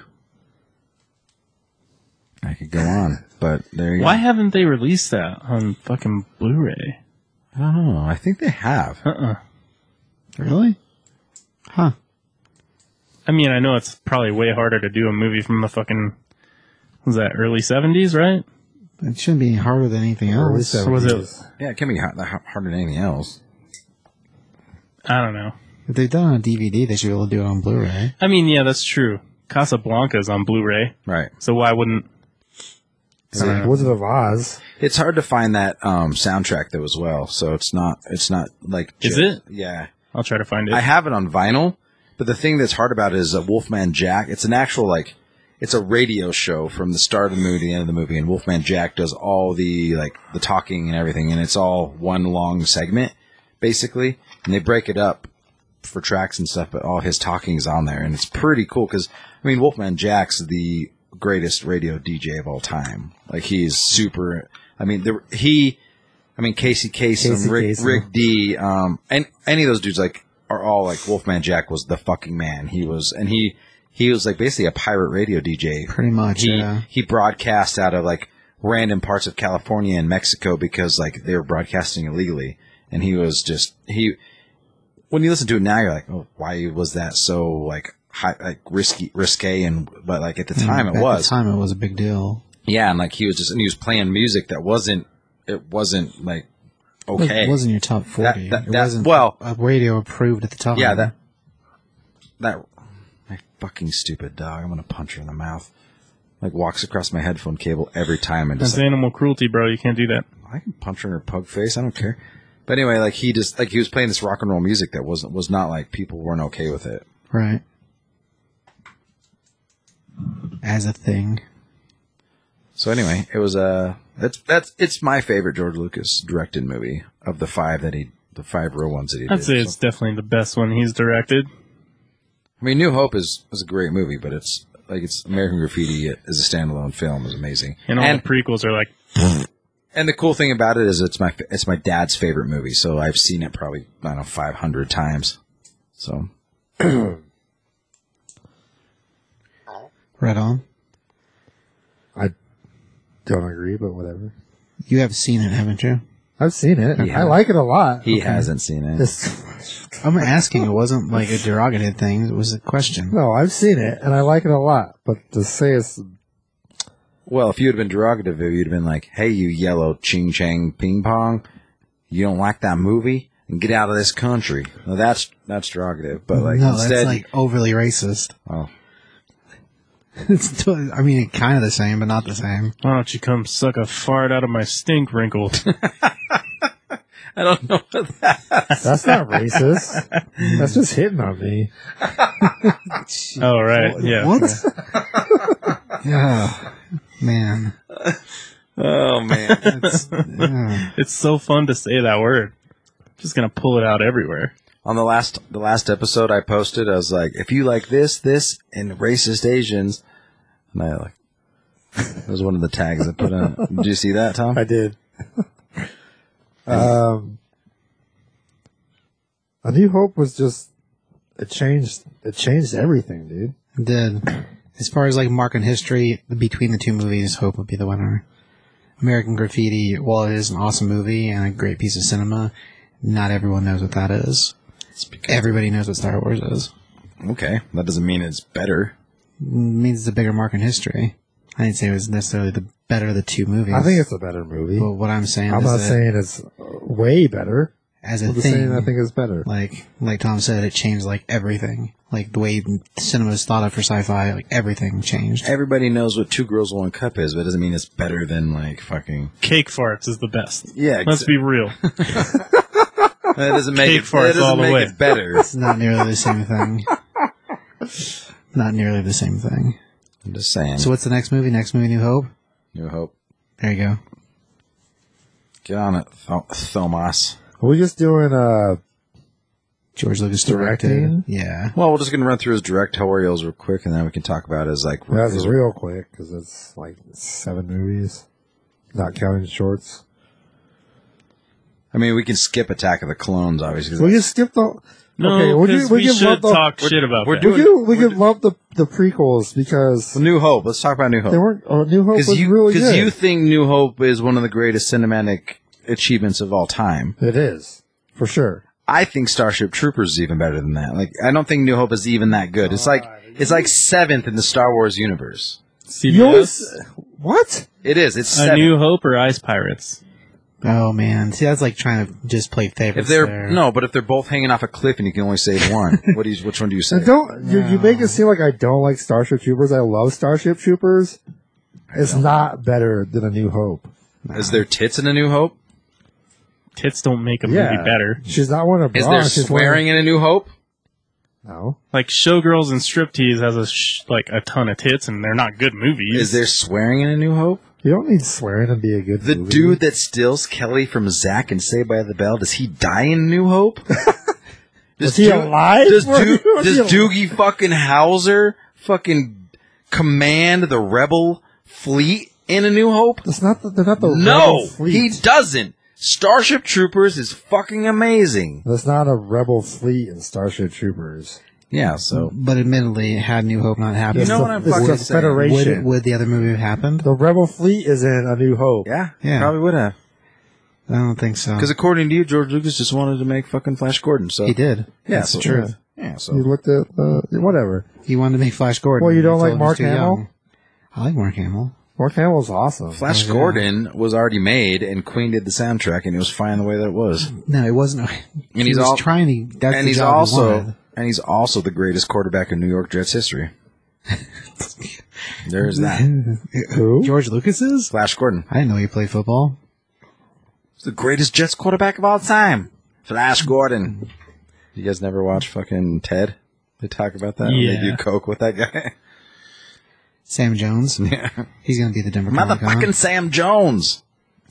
I could go on, but there you Why go. haven't they released that on fucking Blu-ray? I don't know. I think they have. Uh-uh. Really? Huh. I mean, I know it's probably way harder to do a movie from the fucking, what was that, early seventies, right? It shouldn't be any harder than anything Early else. So was it- seventies. Yeah, it can be hard, harder than anything else. I don't know. If they've done it on D V D, they should be able to do it on Blu-ray. I mean, yeah, that's true. Casablanca's on Blu-ray, Right. so why wouldn't... I don't know. Wizard of Oz. It's hard to find that um, soundtrack though as well. So it's not. It's not like. Is just- it? Yeah. I'll try to find it. I have it on vinyl, but the thing that's hard about it is uh, Wolfman Jack. It's an actual like. It's a radio show from the start of the movie to the end of the movie, and Wolfman Jack does all the like the talking and everything, and it's all one long segment basically, and they break it up for tracks and stuff, but all his talking is on there, and it's pretty cool because I mean Wolfman Jack's the greatest radio D J of all time. Like he's super. I mean, there, he. I mean Casey Kasem, Casey Rick, Kasem. Rick D, um, and any of those dudes like are all like Wolfman Jack was the fucking man. He was, and he he was like basically a pirate radio D J. Pretty much, He yeah. he broadcast out of like random parts of California and Mexico because like they were broadcasting illegally, and he was just he. When you listen to it now, you're like, oh, why was that so like high, like risky, risque, and but like at the time At it was. the time, it was a big deal. Yeah, and like he was just and he was playing music that wasn't it wasn't like okay. It wasn't your top forty. That- that- it that- wasn't well- a radio approved at the time. Yeah, that that my fucking stupid dog. I'm gonna punch her in the mouth. Like walks across my headphone cable every time and just That's like, animal cruelty, bro. You can't do that. I can punch her in her pug face. I don't care. But anyway, like he just like he was playing this rock and roll music that wasn't was not like people weren't okay with it. Right. As a thing. So anyway, it was a uh, that's that's it's my favorite George Lucas directed movie of the five that he the five real ones that he I'd did. say So- it's definitely the best one he's directed. I mean, New Hope is is a great movie, but it's like it's American Graffiti as a standalone film is amazing. And all and, the prequels are like, and the cool thing about it is it's my it's my dad's favorite movie, so I've seen it probably I don't know five hundred times. So Right on. I don't agree, but whatever. You have seen it, haven't you? I've seen it. He I has. like it a lot. he hasn't seen it. It's- I'm asking. It wasn't like a derogative thing. It was a question. no, I've seen it and I like it a lot. But to say it's Well, if you had been derogative, you'd have been like, "Hey, you yellow ching chang ping pong, you don't like that movie, and get out of this country." Well, that's that's derogative, but like no, instead, that's like overly racist. oh, It's, t- I mean, kind of the same, but not the same. why don't you come suck a fart out of my stink wrinkle? I don't know what that. that's not racist. That's just hitting on me. Oh, right. Yeah. What? Yeah, man. Oh man. It's, yeah. It's so fun to say that word. Just going to pull it out everywhere. On the last the last episode I posted, I was like, if you like this, this, and racist Asians, and I like that was one of the tags I put on. Did you see that, Tom? I did. um, A New Hope was just it changed. It changed everything, dude. It did. As far as like mark in history, between the two movies, Hope would be the winner. American Graffiti, while it is an awesome movie and a great piece of cinema, not everyone knows what that is. It's because- Everybody knows what Star Wars is. okay, that doesn't mean it's better. It means it's a bigger mark in history. I didn't say it was necessarily the better of the two movies. I think it's a better movie. But what I'm saying I'm is not that saying it's way better. as a I'm just thing, saying I think it's better. like like Tom said, it changed like everything. Like the way cinema is thought of for sci-fi, like everything changed. Everybody knows what Two Girls One Cup is, but it doesn't mean it's better than like fucking. Cake farts is the best. Yeah, Let's exa- be real. that doesn't make Cake it. farts That doesn't all the make way. it better. It's not nearly the same thing. Not nearly the same thing. I'm just saying. So what's the next movie? Next movie, New Hope? New Hope. There you go. Get on it, Th- Thomas. Are we just doing uh George Lucas Directing? directed. Yeah. Well, we're just gonna run through his directorials real quick, and then we can talk about his like. that's his, real quick because it's like seven movies, not counting shorts. I mean, we can skip Attack of the Clones, obviously. We just skip the. No, okay, we, because can, we, we can should lump the, talk shit about we're that. We doing- can we can lump the the prequels because New Hope. Let's talk about New they Hope. weren't. Oh, New Hope was Because you, really 'cause good. you think New Hope is one of the greatest cinematic achievements of all time. It is for sure. I think Starship Troopers is even better than that. Like, I don't think New Hope is even that good. It's like it's like seventh in the Star Wars universe. C You B S, always what? It is. It's A seventh. New Hope or Ice Pirates? Oh man. See, that's like trying to just play favorites. If they're there. no, but if they're both hanging off a cliff and you can only save one, what do you? Which one do you say? And don't you, you make it seem like I don't like Starship Troopers. I love Starship Troopers. It's not better than A New Hope. Is there tits in A New Hope? Tits don't make a Yeah, movie better. She's not one of Is bra. there she's swearing in A New Hope? Wearing, no. Like Showgirls and Striptease has a sh- like a ton of tits, and they're not good movies. Is there swearing in A New Hope? You don't need swearing to be a good The movie. dude that steals Kelly from Zack and Saved by the Bell, does he die in New Hope? Was he alive? Does, Was Do- he does alive? Doogie fucking Howser fucking command the rebel fleet in A New Hope? That's not the, they're not the No, rebel fleet. he doesn't. Starship Troopers is fucking amazing. That's not a rebel fleet in Starship Troopers. Yeah, so But admittedly, had New Hope not happened, You know the, what I'm it's fucking the saying. Federation. would, would the other movie have happened? The Rebel fleet is in A New Hope. yeah, Yeah. probably would have. I don't think so. Because according to you, George Lucas just wanted to make fucking Flash Gordon. So He did. Yeah, That's so- the truth. Yeah, so You looked at uh, whatever. He wanted to make Flash Gordon. Well, you He don't told like him Mark he's too Hamill? young. I like Mark Hamill. Mark Hamill's awesome. Flash Oh, yeah. Gordon was already made, and Queen did the soundtrack, and it was fine the way that it was. No, it wasn't. And he he's was all, trying to. That's and the he's job he also wanted. and he's also the greatest quarterback in New York Jets history. There's that. Who? George Lucas is? Flash Gordon. I didn't know he played football. He's the greatest Jets quarterback of all time. Flash Gordon. You guys never watch fucking Ted? They talk about that. Yeah. They do coke with that guy. Sam Jones. Yeah. He's going to be the Denver Comic Con. Motherfucking Sam Jones.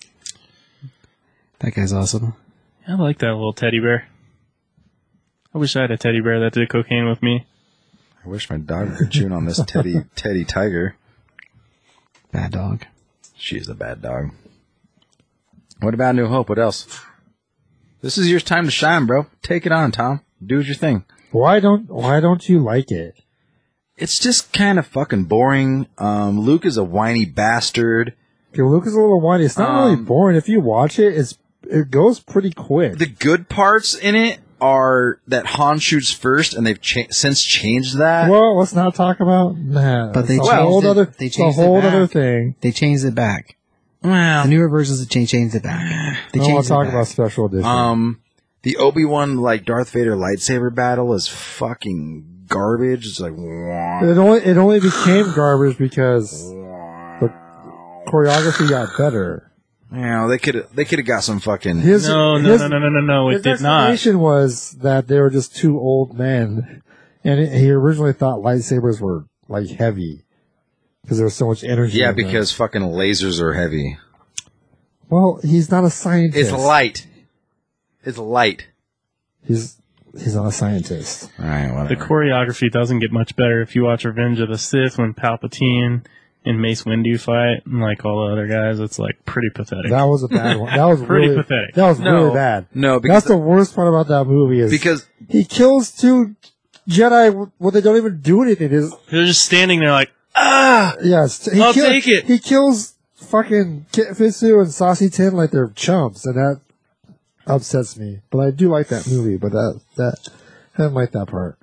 That guy's awesome. I like that little teddy bear. I wish I had a teddy bear that did cocaine with me. I wish my dog could tune on this Teddy Teddy Tiger. Bad dog. She's a bad dog. What about New Hope? What else? This is your time to shine, bro. Take it on, Tom. Do your thing. Why don't Why don't you like it? It's just kind of fucking boring. Um, Luke is a whiny bastard. Okay, Luke is a little whiny. It's not really Um, boring. If you watch it, it's it goes pretty quick. The good parts in it are that Han shoots first, and they've cha- since changed that. Well, let's not talk about that. But they It's a changed whole it- other, they it's changed a it whole back. other thing. They changed it back. well, The newer versions have changed, changed it back. They I don't want changed to talk it back. about special edition. um, the Obi-Wan like Darth Vader lightsaber battle is fucking garbage. It's like, wah, it only it only became garbage because the choreography got better. you know, they could they could have got some fucking. His, No, no, his, no, no, no, no, no. It his did not. explanation was that they were just two old men, and it, he originally thought lightsabers were like heavy because there was so much energy. Yeah, in them. because fucking lasers are heavy. well, he's not a scientist. It's light. It's light. He's he's not a scientist. All right, The whatever. choreography doesn't get much better if you watch Revenge of the Sith when Palpatine and Mace Windu fight and like all the other guys. It's like pretty pathetic. That was a bad one. That was Pretty really pathetic. That was No, really bad. no, because That's the worst part about that movie is because he kills two Jedi when they don't even do anything. Is They're just standing there like, ah! yes, he I'll kill- take it. He kills fucking Kit Fisto and Saucy Tin like they're chumps, and that upsets me. But I do like that movie. But that that I didn't like that part.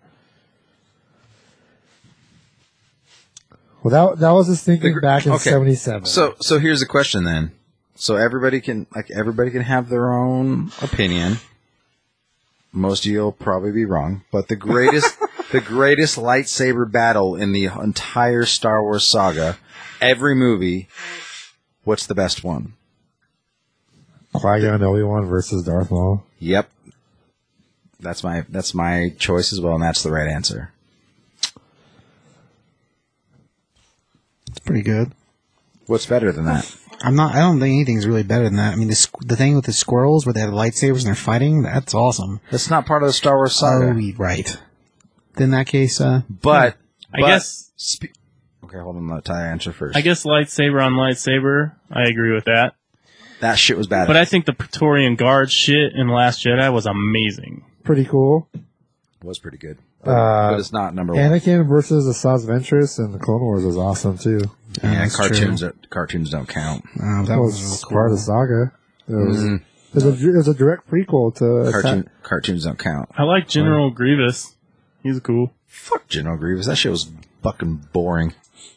Well, that that was his thinking The gr- back in okay. seventy-seven. So so here's the question then. So everybody can like everybody can have their own opinion. Most of you'll probably be wrong, but the greatest the greatest lightsaber battle in the entire Star Wars saga, every movie, what's the best one? Qui-Gon and Obi-Wan versus Darth Maul. Yep. That's my that's my choice as well, and that's the right answer. It's pretty good. What's better than that? I'm not. I don't think anything's really better than that. I mean, the squ- the thing with the squirrels where they have lightsabers and they're fighting. That's awesome. That's not part of the Star Wars Oh, saga. right. In that case, uh, But I but- guess spe- okay, hold on. Let Ty answer first. I guess lightsaber on lightsaber. I agree with that. that shit was bad. But I think the Praetorian Guard shit in Last Jedi was amazing. Pretty cool. was pretty good. But, Uh, but it's not number one. Anakin versus Asajj Ventress and the Clone Wars was awesome too. Yeah, that's cartoons are, cartoons don't count. uh, that That was was really part of cool. the saga. It was, Mm, it was, a, it was a direct prequel to cartoon Attack. cartoons don't count. I like General Grievous. He's cool. Fuck General Grievous. That shit was fucking boring.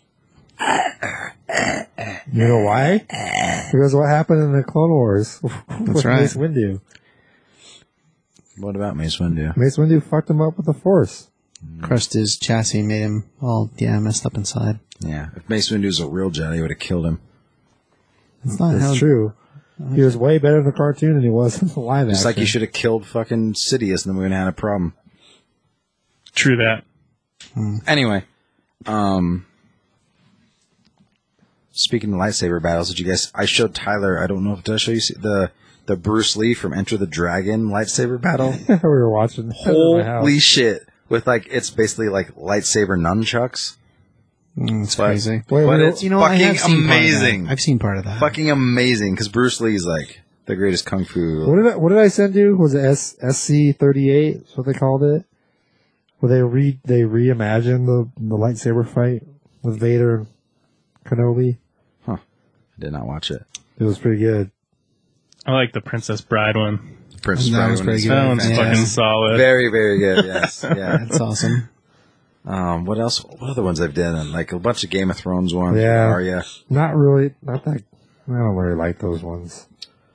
You know why? Because what happened in the Clone Wars with right. Mace Windu. What about Mace Windu? Mace Windu fucked him up with the Force. Crushed his chassis and made him all yeah messed up inside. Yeah, if Mace Windu's a real Jedi, he would have killed him. It's not It's how true. He was way better in the cartoon than he was in the live Just action. like he should have killed fucking Sidious, and then we would have had a problem. True that. Anyway, um, speaking of lightsaber battles, did you guys? I showed Tyler. I don't know if did I show you the the Bruce Lee from Enter the Dragon lightsaber battle. we were watching. at my house. Holy shit! With like, it's basically like lightsaber nunchucks. Mm, it's But- crazy. Wait, but wait, it's You know, I have fucking seen part of that. amazing. I've seen part of that. Fucking amazing, because Bruce Lee's like the greatest kung fu. What did I, what did I send you? Was it S SC thirty eight? That's what they called it. Well, they re they reimagined the the lightsaber fight with Vader and Kenobi. Huh. I did not watch it. It was pretty good. I like the Princess Bride one. Princess That Bride was one pretty is good. That one's Yeah. fucking solid. Very, very good. Yes. Yeah. That's awesome. Um, what else? What other ones I've done? Like a bunch of Game of Thrones ones. Yeah. Arya. Not really. Not that. I don't really like those ones.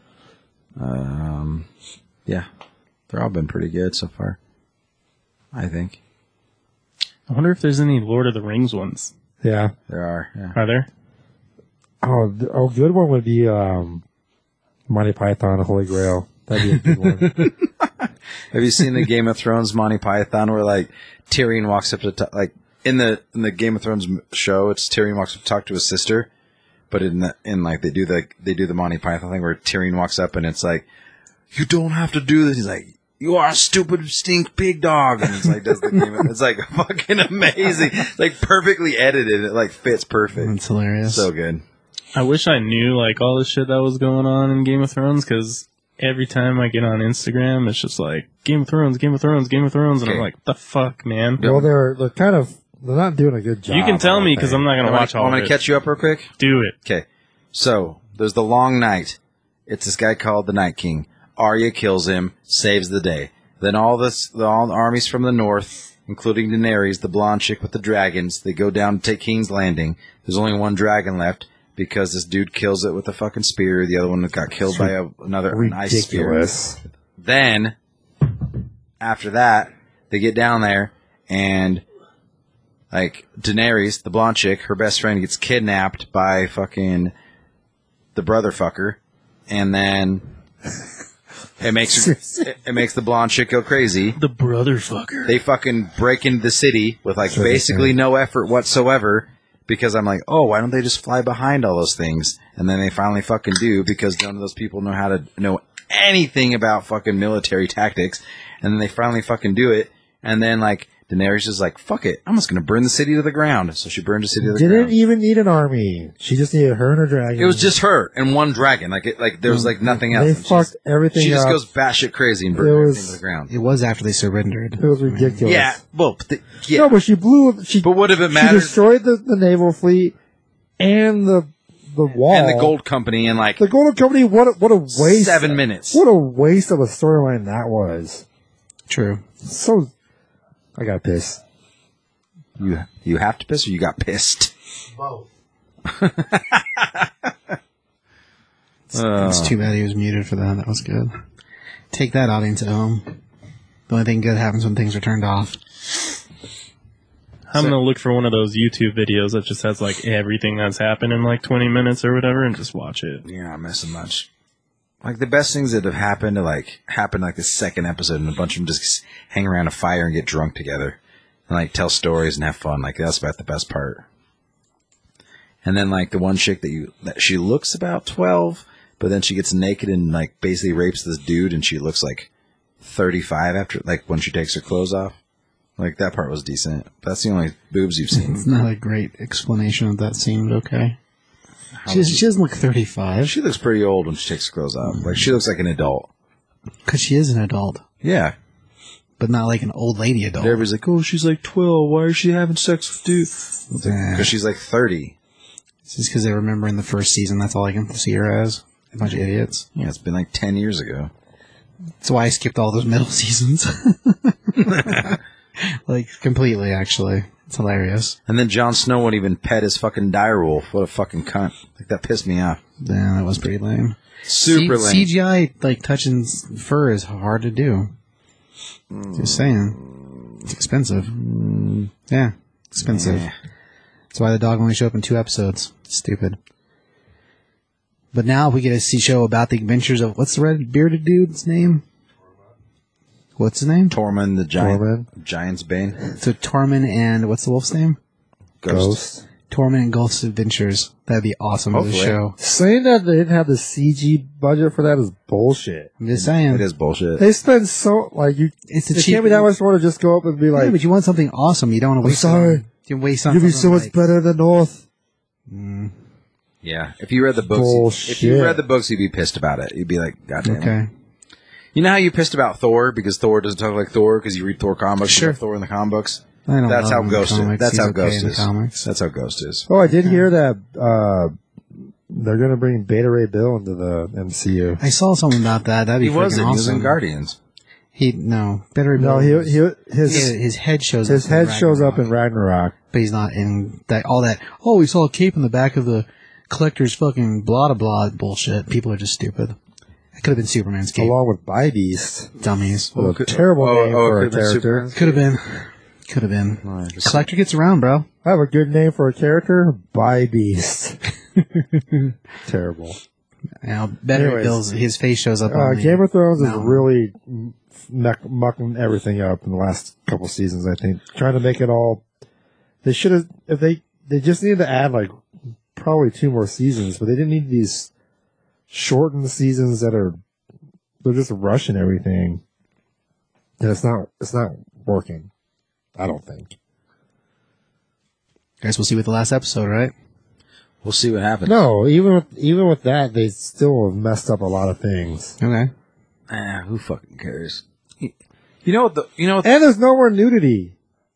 Um, yeah, they're all been pretty good so far. I think I wonder if there's any Lord of the Rings ones. Yeah. there are. Yeah. Are there? Oh, th- oh, good one would be um, Monty Python, the Holy Grail. That'd be a good one. Have you seen the Game of Thrones Monty Python where like Tyrion walks up to t- like in the in the Game of Thrones m- show? It's Tyrion walks up to talk to his sister, but in the, in like they do the they do the Monty Python thing where Tyrion walks up and it's like, you don't have to do this. He's like, you are a stupid stink pig dog, and it's like does the game. Of, it's like fucking amazing, like perfectly edited. It like fits perfect. It's hilarious. So good. I wish I knew like all the shit that was going on in Game of Thrones because every time I get on Instagram, it's just like Game of Thrones, Game of Thrones, Game of Thrones, and Okay. I'm like, what the fuck, man? Well, they're they're kind of they're not doing a good job. You can tell I me because think. I'm not gonna watch all I'm of gonna it. catch you up real quick. Do it. Okay, so there's the Long Night. It's this guy called the Night King. Arya kills him, saves the day. Then all this, the, all the armies from the north, including Daenerys, the blonde chick with the dragons, they go down to take King's Landing. There's only one dragon left because this dude kills it with a fucking spear. The other one got killed by a, another an ice spear. Ridiculous. Then, after that, they get down there and, like, Daenerys, the blonde chick, her best friend gets kidnapped by fucking the brother fucker, and then it makes her, it, it makes the blonde chick go crazy. The brother fucker. They fucking break into the city with, like, Sure, basically yeah. no effort whatsoever. Because I'm like, oh, why don't they just fly behind all those things? And then they finally fucking do because none of those people know how to know anything about fucking military tactics. And then they finally fucking do it. And then, like, Daenerys is like, fuck it. I'm just going to burn the city to the ground. So she burned the city to the Didn't ground. even need an army. She just needed her and her dragon. It was just her and one dragon. Like, it, like there was, like, nothing else. They And she's- fucked everything She just up. goes batshit crazy and burns It everything was- to the ground. It was after they surrendered. It was ridiculous. Yeah. Well, but the, yeah. No, but she blew. She But would have it she mattered? destroyed the, the naval fleet and the the wall And the gold company in, like, The Golden Company. What a, what a waste! seven minutes. What a waste of a storyline that was. True. So, I got pissed. You, you have to piss or you got pissed? Both. It's too bad he was muted for that. That was good. Take that, audience at home. The only thing good happens when things are turned off. I'm gonna look for one of those YouTube videos that just has like everything that's happened in like twenty minutes or whatever, and just watch it. You're not missing much. Like, the best things that have happened to, like, happen, like, the second episode, and a bunch of them just hang around a fire and get drunk together. And, like, tell stories and have fun. Like, that's about the best part. And then, like, the one chick that you, that she looks about twelve, but then she gets naked and, like, basically rapes this dude, and she looks, like, thirty-five after, like, when she takes her clothes off. Like, that part was decent. That's the only boobs you've seen. It's not a great explanation of that scene, but okay. She, she doesn't look thirty-five. She looks pretty old when she takes her clothes off. Like, she looks like an adult. Because she is an adult. Yeah. But not like an old lady adult. Everybody's like, oh, she's like twelve. Why is she having sex with dudes? Nah. Because she's like thirty. It's just because they remember in the first season, that's all I can see her as. A bunch of idiots. Yeah, it's been like ten years ago. That's why I skipped all those middle seasons. Like, completely, actually. It's hilarious. And then Jon Snow won't even pet his fucking direwolf. What a fucking cunt. Like, that pissed me off. Yeah, that was pretty lame. Super C- lame. C G I, like, touching s- fur is hard to do. Just saying. It's expensive. Yeah, expensive. Yeah. That's why the dog only showed up in two episodes. Stupid. But now we get to see show about the adventures of, what's the red bearded dude's name? What's his name? Tormund the giant. Tormund. Giant's Bane. So Tormund and, what's the wolf's name? Ghost. Ghost. Tormund and Ghost Adventures. That'd be awesome for the Hopefully. show. Saying that they didn't have the C G budget for that is bullshit. I'm just saying. It is bullshit. They spend so like you. It's a it cheap- can't be that much more to just go up and be Yeah, like, but you want something awesome. You don't want to I'm waste sorry. on, you waste on "You'll be so something much like- better than North." Yeah. If you read the books, Bullshit. if you read the books, you'd be pissed about it. You'd be like, God damn it. Okay. You know how you pissed about Thor because Thor doesn't talk like Thor because you read Thor comics, Sure. you have Thor in the comic books. I don't That's love how him in the Ghost is. comics. That's He's how okay Ghost in the is. comics. That's how Ghost is. Oh, I did hear that uh, they're going to bring Beta Ray Bill into the M C U. I saw something about that. That'd be He freaking wasn't. awesome. He was in Guardians. He no better. No, he he his his, his head shows his up. in head shows up in Ragnarok, Ragnarok. but he's not in that. All that. Oh, we saw a cape in the back of the collector's fucking blah blah blah bullshit. People are just stupid. It could have been Superman's cape. Along with By Beast. Dummies. What a terrible oh, name oh, for it a could've been character. Superman's Could have been. Could have been. Right. Collector gets around, bro. I have a good name for a character. By Beast. Terrible. Now, better Anyways. Bill's his face shows up. Uh, on the Game of Thrones is mountain. really muck, mucking everything up in the last couple seasons. I think trying to make it all. They should have. If they they just needed to add like probably two more seasons, but they didn't need these shortened seasons that are. They're just rushing everything, and it's not. It's not working. I don't think. Guess we'll see with the last episode, right? We'll see what happens. No, even with even with that, they still have messed up a lot of things. Okay. Ah, who fucking cares? You know what the? You know what? And there's no more nudity.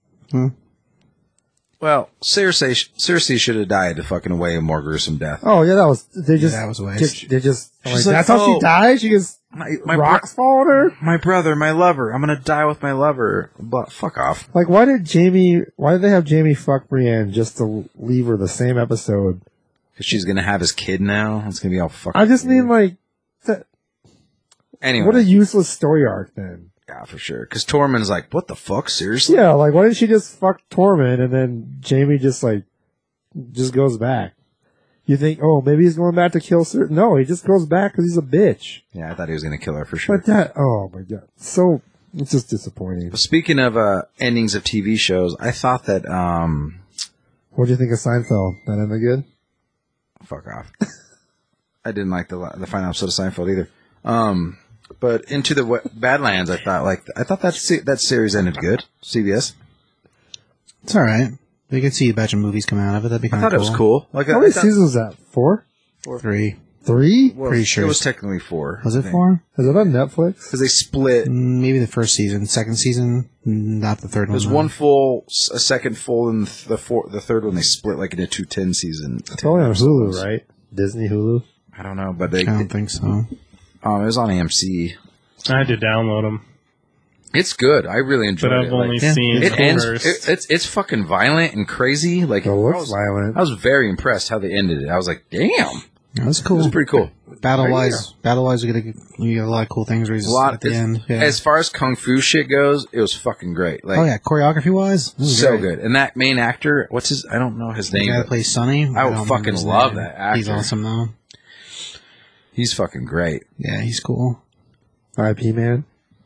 Well, Cersei, Cersei should have died a fucking way a more gruesome death. Oh yeah, that was they just that was a waste. just- they just She's like, like, that's how oh. she died. She just My my, rocks fall on her. bro- my brother, my lover. I'm gonna die with my lover. But fuck off. Like, why did Jamie? Why did they have Jamie fuck Brienne just to leave her the same episode? Because she's gonna have his kid now. It's gonna be all fucking. I just mean weird. like, that, Anyway, what a useless story arc then. yeah, for sure. Because Tormund's like, what the fuck? Seriously? Yeah, like why didn't she just fuck Tormund and then Jamie just like just goes back? You think, oh, maybe he's going back to kill Cer No, he just goes back because he's a bitch. Yeah, I thought he was gonna kill her for sure. But that, oh my god, so it's just disappointing. Speaking of uh, endings of T V shows, I thought that um, What do you think of Seinfeld? That ended good? fuck off. I didn't like the la- the final episode of Seinfeld either. Um, but Into the Wet- Badlands, I thought like I thought that se- that series ended good. C B S. It's all right. We could see a batch of movies come out of it. That'd be I kind thought of it cool. was cool. Like How I, many I thought, seasons was that? Four? Three. Three? well, Pretty sure it was it's- technically four. Was it four? Is it on Netflix? Because they split. Mm, Maybe the first season. Second season, mm, not the third one. There's though. one full, a second full, and the four, the third one they split like into two ten season. It's only on Hulu, right? Disney Hulu. I don't know, but they. I don't think so. Um, it was on A M C. I had to download them, It's good. I really enjoyed but it. I've only Like, yeah, seen it the ends. first. It, it's it's fucking violent and crazy. Like It I looks was, violent. I was very impressed how they ended it. I was like, damn, That's it cool. was pretty cool. Battle wise, battle wise, we get a, we get a lot of cool things. Where he's A lot at the it's- end. Yeah. As far as kung fu shit goes, it was fucking great. Like oh yeah, choreography wise, so good. And that main actor, what's his? I don't know his The name. guy that but plays Sonny. I would don't remember fucking his love name. that He's actor. awesome though. He's fucking great. Yeah, he's cool. I P Man.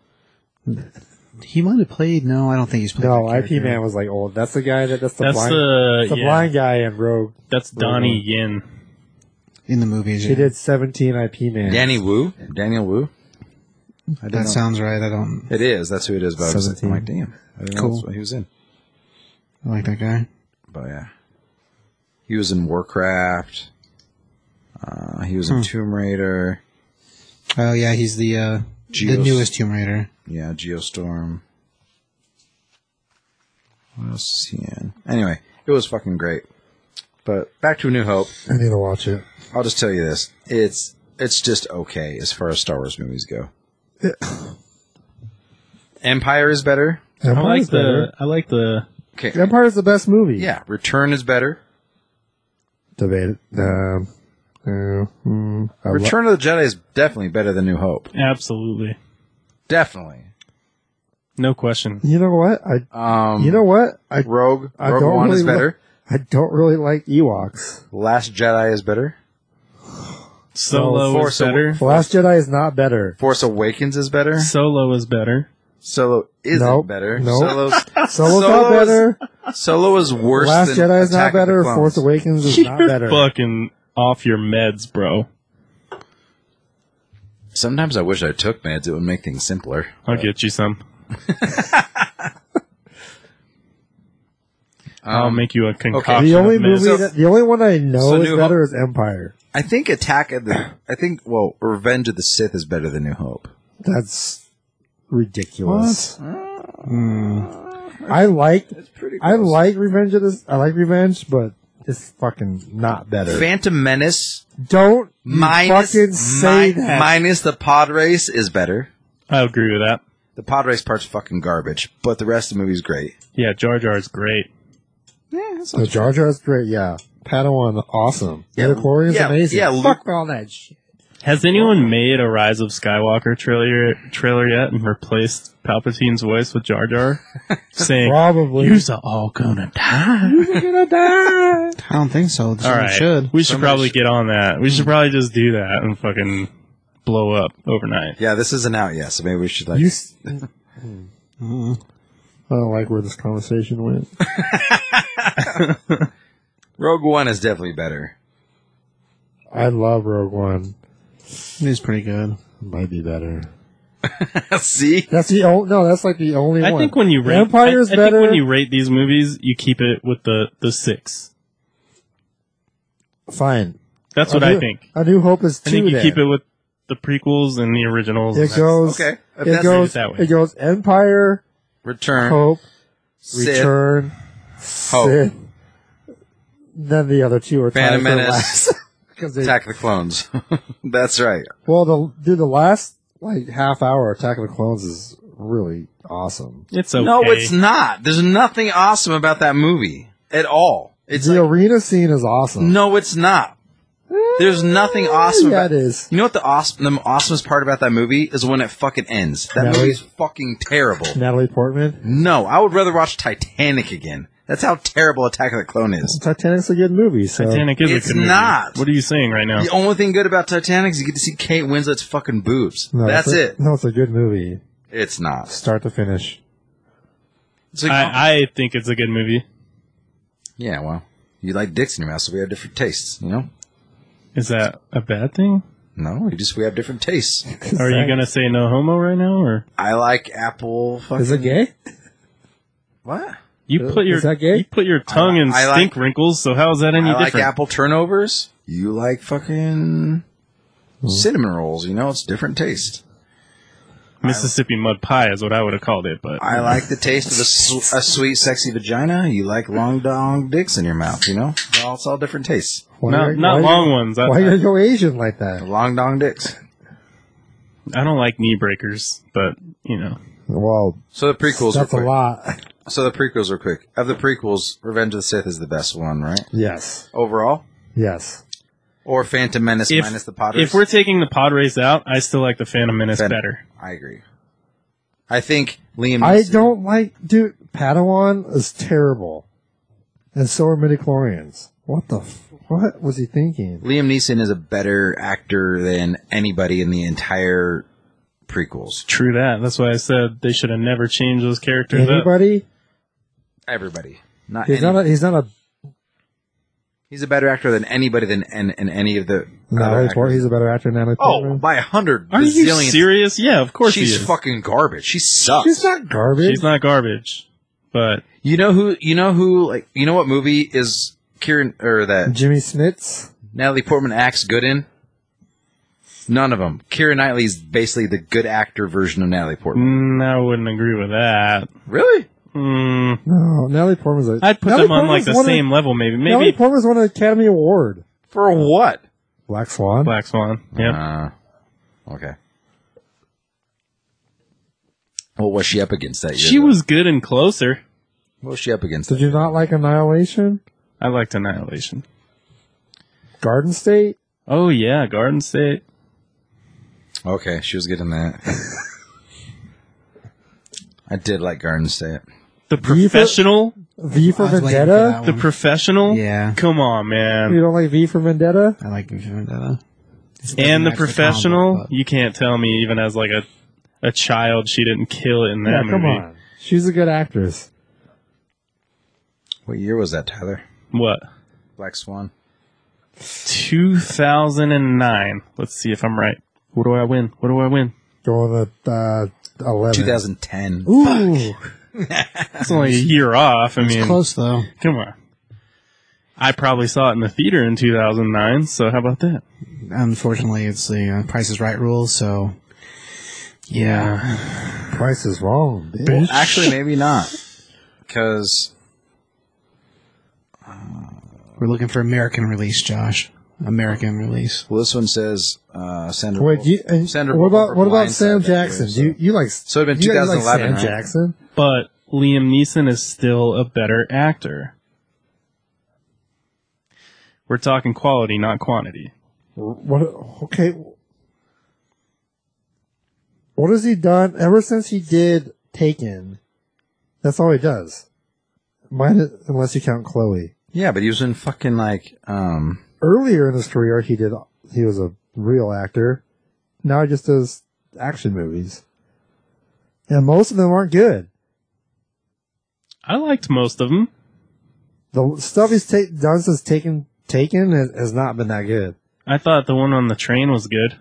He might have played. No, I don't think he's played. No, that I P character. Man was like old. That's the guy that that's the That's blind, the the yeah, blind guy in Rogue. That's Donnie Yin. in the movies. He Yeah. did seventeen I P Man. Danny Wu, Daniel Wu. I That didn't know. sounds right. I don't. It is. That's who it is. But I was like, I'm like, seventeen. damn. I didn't know Cool. that's what he was in. I like that guy. But yeah, he was in Warcraft. Uh, he was in Hmm. Tomb Raider. Oh yeah, he's the uh, the Geos- newest Tomb Raider. Yeah, Geostorm. What else is he in? Anyway, it was fucking great. But back to A New Hope. I need to watch it. I'll just tell you this: it's it's just okay as far as Star Wars movies go. Empire is better. I like Empire's the better. I like the Okay. Empire's the best movie. Yeah, Return is better. Debate it. Um, uh, hmm, I lo- Return of the Jedi is definitely better than New Hope. absolutely Definitely. no question. you know what? I. Um, You know what? I. Rogue I Rogue don't One is really better. I don't really like Ewoks. Last Jedi is better. Solo Force is better. The Last Jedi is not better. Force Awakens is better. Solo is better. Solo isn't Nope. better. Nope. Solo's, Solo's Solo not is- better. Solo is worse Last than Jedi is not Attack of the better. Clones. Force Awakens is not You're better. fucking off your meds, bro. Sometimes I wish I took meds. It would make things simpler. I'll get you some. I'll Um, make you a concoction. The only of meds. movie, So- that, the only one I know so is New better is Empire. I think Attack of the. I think well, Revenge of the Sith is better than New Hope. That's ridiculous. Mm. I like It's pretty I like Revenge of the I like Revenge, but it's fucking not better. Phantom Menace Don't you minus fucking say mi- that. minus the pod race is better. I agree with that. The pod race part's fucking garbage, but the rest of the movie's great. Yeah, Jar Jar's great. Yeah, that's The Jar Jar's great, yeah. Padawan, awesome. Yeah, Yeah, Midichlorian's yeah, amazing. yeah, Luke- Fuck all that shit. Has anyone made a Rise of Skywalker trailer trailer yet and replaced Palpatine's voice with Jar Jar? Saying, Probably. "You're all gonna die." gonna die. I don't think so. All Someone right, should. we should Somebody probably should. get on that. We should probably just do that and fucking blow up overnight. Yeah, this isn't out yet, so maybe we should like. You s- Mm. I don't like where this conversation went. Rogue One is definitely better. I love Rogue One. It is pretty good. Might be better. See, That's the only. No, that's like the only I one. think when you rate, Empire's I, I better. think when you rate these movies, you keep it with the the six. Fine. That's what A I New- think. A New Hope is two. I think you then. keep it with the prequels and the originals. It goes. okay. If It that's goes. that way. It goes. Empire, Return, Hope, Sith, Return, Hope. Sith. Then the other two are Phantom tied for Menace, last. 'Cause they- Attack of the Clones. That's right. well, the dude, the last like half hour Attack of the Clones is really awesome. It's okay. No, it's not. There's nothing awesome about that movie at all. It's the like, arena scene is awesome. no, it's not. There's nothing awesome Yeah, about it is. You know what the awesome, the awesomest part about that movie is when it fucking ends. That Natalie- movie's fucking terrible. Natalie Portman. No, I would rather watch Titanic again. That's how terrible Attack of the Clone is. Titanic's a good movie. So. Titanic is It's a good movie. not. What are you saying right now? The only thing good about Titanic is you get to see Kate Winslet's fucking boobs. No, That's it's a- it. No, it's a good movie, It's not. start to finish. It's like, I, I think it's a good movie. yeah, well, you like dicks in your mouth, so we have different tastes, you know? Is that a bad thing? No, we just we have different tastes. Are you gonna say no homo right now, or I like apple. Fucking, Is it gay? What? you Uh, put your is that gay? you put your tongue in I like- stink wrinkles? So how is that any I like different? apple turnovers. You like fucking cinnamon rolls. You know, it's different taste. Mississippi mud pie is what I would have called it, but I like the taste of a, su- a sweet, sexy vagina. You like long dong dicks in your mouth. You know, They're all, it's all different tastes. Why not are- not why long are, ones. I, Why I, are you Asian like that? Long dong dicks. I don't like knee breakers, but you know, Well, So the prequels that's are a quick. lot. So the prequels are quick. Of the prequels, Revenge of the Sith is the best one, right? Yes. Overall, Yes. or Phantom Menace if minus the pod race? if we're taking the pod race out, I still like the Phantom Menace Phantom- better. I agree. I think Liam. I Neeson- don't like, dude, Padawan is terrible. And so are midichlorians. What the, f- what was he thinking? Liam Neeson is a better actor than anybody in the entire prequels. True that. That's why I said they should have never changed those characters up. Anybody? Everybody, not He's any- not a, he's not a, He's a better actor than anybody than in, in any of the. other Natalie Portman. actors. He's a better actor than Natalie Oh, Portman. by a hundred Are you bazillion. serious? Yeah, of course She's he is. fucking garbage. She sucks. She's not garbage. She's not garbage, but You know who? You know who? Like, you know what movie is Kieran or that Jimmy Smits. Natalie Portman acts good in? None of them. Keira Knightley's basically the good actor version of Natalie Portman. mm, I wouldn't agree with that. Really? Mm, No, Natalie Portman's a. I'd put Natalie them on like Portman's the won a- same level, maybe. Natalie Maybe Portman's won an Academy Award. For what? Black Swan. Black Swan. Yeah. Uh, okay. What was she up against that year? She though? was good and closer. What was she up against? Did you not like Annihilation? I liked Annihilation. Garden State? Oh yeah, Garden State. Okay, she was good in that. I did like Garden State. The V for- Professional. V for I was waiting for Vendetta? that The one. Professional. Yeah. Come on, You man. don't like V for Vendetta? I like V for Vendetta. It's And The actually Professional. comic book, You can't tell me, even as like a a child, she didn't kill it in that Yeah, movie. come on. She's a good actress. What year was that, Tyler? What? Black Swan. two thousand nine. Let's see if I'm right. What do I win? What do I win? Going to uh, eleven. twenty ten. Ooh. It's only a year off. I It's mean, close though. come on. I probably saw it in the theater in two thousand nine, so how about that? Unfortunately, it's the uh, Price is Right rules, so Yeah. Price is wrong, bitch. Well, actually, maybe not. Because We're looking for American release, Josh. American release. well, this one says uh, Sandra. Wait, do you, and Sandra what about Bullock what about Blindside Sam that year, Jackson? so- Do you, you like? So it'd been you guys like twenty eleven, Sam right? Jackson? But Liam Neeson is still a better actor. We're talking quality, not quantity. What? Okay. What has he done ever since he did Taken? That's all he does. Mine, unless you count Chloe. Yeah, but he was in fucking like um. Earlier in his career, he did. He was a real actor. Now he just does action movies, and most of them aren't good. I liked most of them. The stuff he's ta- done since Taken Taken has, has not been that good. I thought the one on the train was good.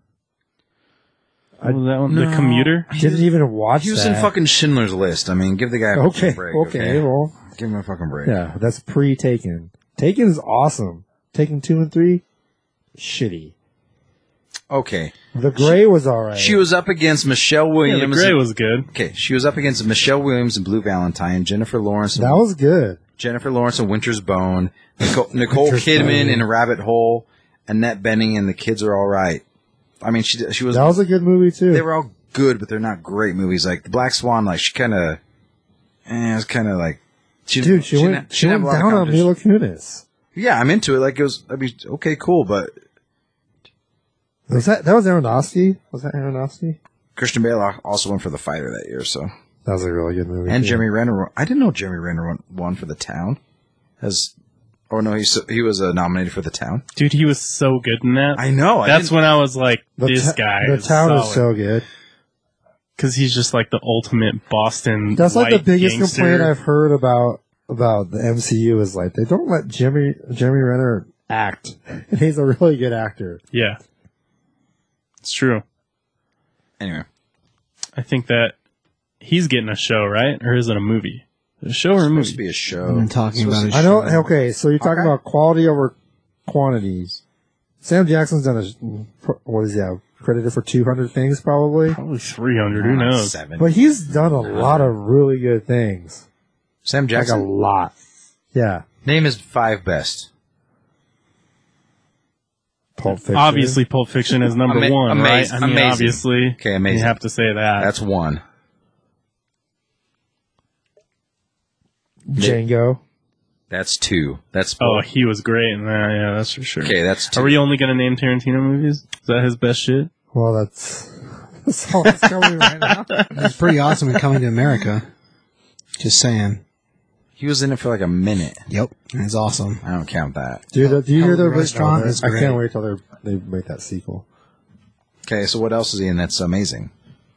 I- What was that one? The No. commuter? Didn't even watch. He was that. in fucking Schindler's List. I mean, give the guy a Okay, fucking break. okay, well, give him a fucking break. yeah, that's pre-Taken. Taken is awesome. Taken two and three, shitty. Okay. The Gray was alright. She was up against Michelle Yeah, Williams. the gray was good. Okay, she was up against Michelle Williams and Blue Valentine, Jennifer Lawrence, and That was good. Jennifer Lawrence and Winter's Bone, Nicole, Nicole Winter's Kidman Bone. in Rabbit Hole, Annette Bening and The Kids Are All Right. I mean, she she was. That was a good movie too. They were all good, but they're not great movies. Like The Black Swan, like she kind of, eh, it was kind of like. She, Dude, she, didn't- went. She, didn't went have a lot of down on competition. Mila Kunis. Yeah, I'm into it. Like it was. I mean, okay, cool, but Was that that was Aronofsky? Was that Aronofsky? Christian Bale also won for The Fighter that year, so. That was a really good movie. And too. Jeremy Renner. won- I didn't know Jeremy Renner won, won for The Town. As, or no, he he was uh, nominated for The Town. Dude, he was so good in that. I know. I That's didn't- when I was like, The this ta- guy The is Town solid. is so good. Because he's just like the ultimate Boston That's like the white biggest gangster. complaint I've heard about about the M C U is like they don't let Jeremy Jeremy Renner act, and he's a really good actor. Yeah. It's true. Anyway, I think that he's getting a show, right? Or is it a movie? A show or a supposed movie? to be a show. I've been talking Supposed about to- it. I know. Okay, so you're talking Okay. about quality over quantities. Sam Jackson's done a what is he have credited for two hundred things probably, Probably three hundred. Who knows? Seven. but he's done a lot of really good things, Sam like a Jackson. lot. Yeah, Name his five best. Pulp Fiction. Obviously, Pulp Fiction is number Ama- one, amaz- right? I mean, amazing. obviously. Okay, amazing. You have to say that. That's one. Django. That's two. That's oh, four. he was great in that. Yeah, that's for sure. Okay, that's two. Are we only going to name Tarantino movies? Is that his best shit? Well, that's that's all that's coming right now. It's pretty awesome in Coming to America. Just saying. He was in it for like a minute. Yep. It's awesome. I don't count that. Dude, do you Hell hear of a the Restaurant oh, is I great. can't wait till they they make that sequel. Okay, so what else is he in that's amazing?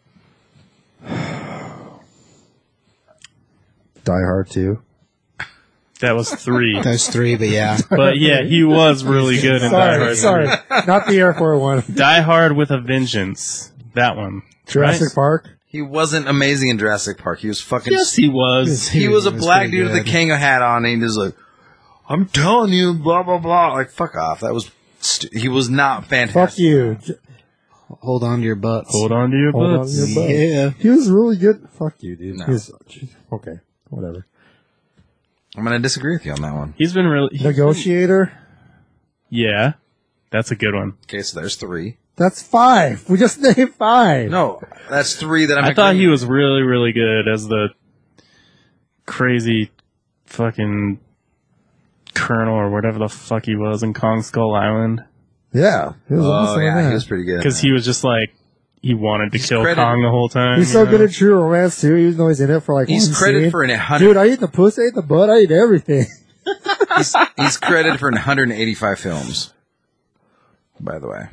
Die Hard two. That was three. Those three, but yeah. But yeah, he was really good in Die Sorry, Hard. sorry, not the airport one. Die Hard with a Vengeance. That one. Jurassic Right? Park. He wasn't amazing in Jurassic Park. He was fucking. Yes, he was. he was a He was black pretty dude with a good. Kango hat on, and he was like, "I'm telling you, blah blah blah." Like, fuck off. That was. St- he was not fantastic. Fuck you. J- Hold on to your butts. Hold on to your Hold on butts. to your butt. Yeah. He was really good. Fuck you, dude. No. He was, okay, whatever. I'm gonna disagree with you on that one. He's been really. he's been- Negotiator. yeah, that's a good one. Okay, so there's three. That's five. We just named five. No, that's three that I'm. I thought agreeing he with. was really, really good as the crazy fucking colonel or whatever the fuck he was in Kong Skull Island. Yeah, he was Oh awesome in yeah, that. he was pretty good. Because he was just like, he wanted to He's kill credited- Kong the whole time. He's you so know? good at True Romance too, even though he's in it for like He's one credited scene. for an hundred. Dude, I eat the pussy, I eat the butt, I eat everything. He's, he's credited for one hundred eighty-five films. By the way,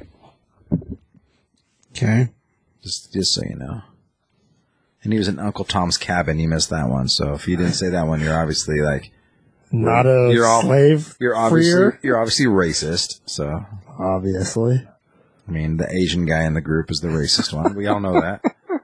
Okay. just just so you know. And he was in Uncle Tom's Cabin. You missed that one. So if you didn't say that one, you're obviously like Not a You're all- slave you're obviously freer. you're obviously racist. So Obviously. I mean, the Asian guy in the group is the racist one. We all know that.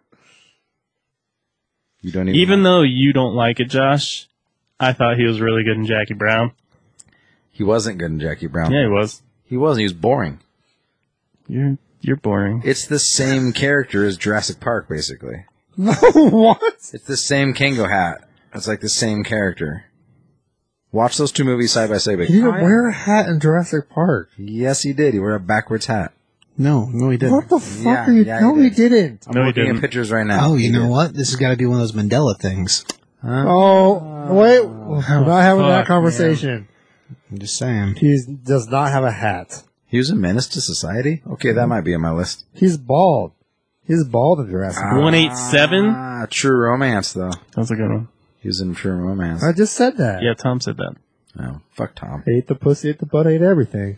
You don't even. Even though you don't like it, Josh, I thought he was really good in Jackie Brown. he wasn't good in Jackie Brown. Yeah, he was. He wasn't. He was boring. You're You're boring. It's the same character as Jurassic Park, basically. No, what? It's the same Kango hat. It's like the same character. Watch those two movies side by side. He didn't wear a hat in Jurassic Park. Yes, he did. He wore a backwards hat. No, no, he didn't. What the fuck Yeah, are you? yeah, no, he he did. didn't. I'm No, he looking didn't. at pictures right now. Oh, you He know did. what? This has got to be one of those Mandela things. Huh? Oh, wait. We're not having that fuck, conversation. I'm just saying. He does not have a hat. He was a menace to society? Okay, that might be on my list. He's bald. He's bald in Jurassic Park. one eighty-seven? Ah, True Romance, though. That's a good one. He was in True Romance. I just said that. Yeah, Tom said that. Oh, fuck Tom. Ate the pussy, ate the butt, ate everything.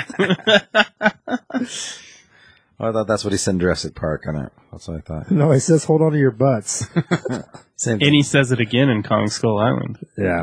Oh, I thought that's what he said in Jurassic Park. I don't. That's what I thought. No, he says hold on to your butts. Same And thing. he says it again in Kong Skull Island. Yeah.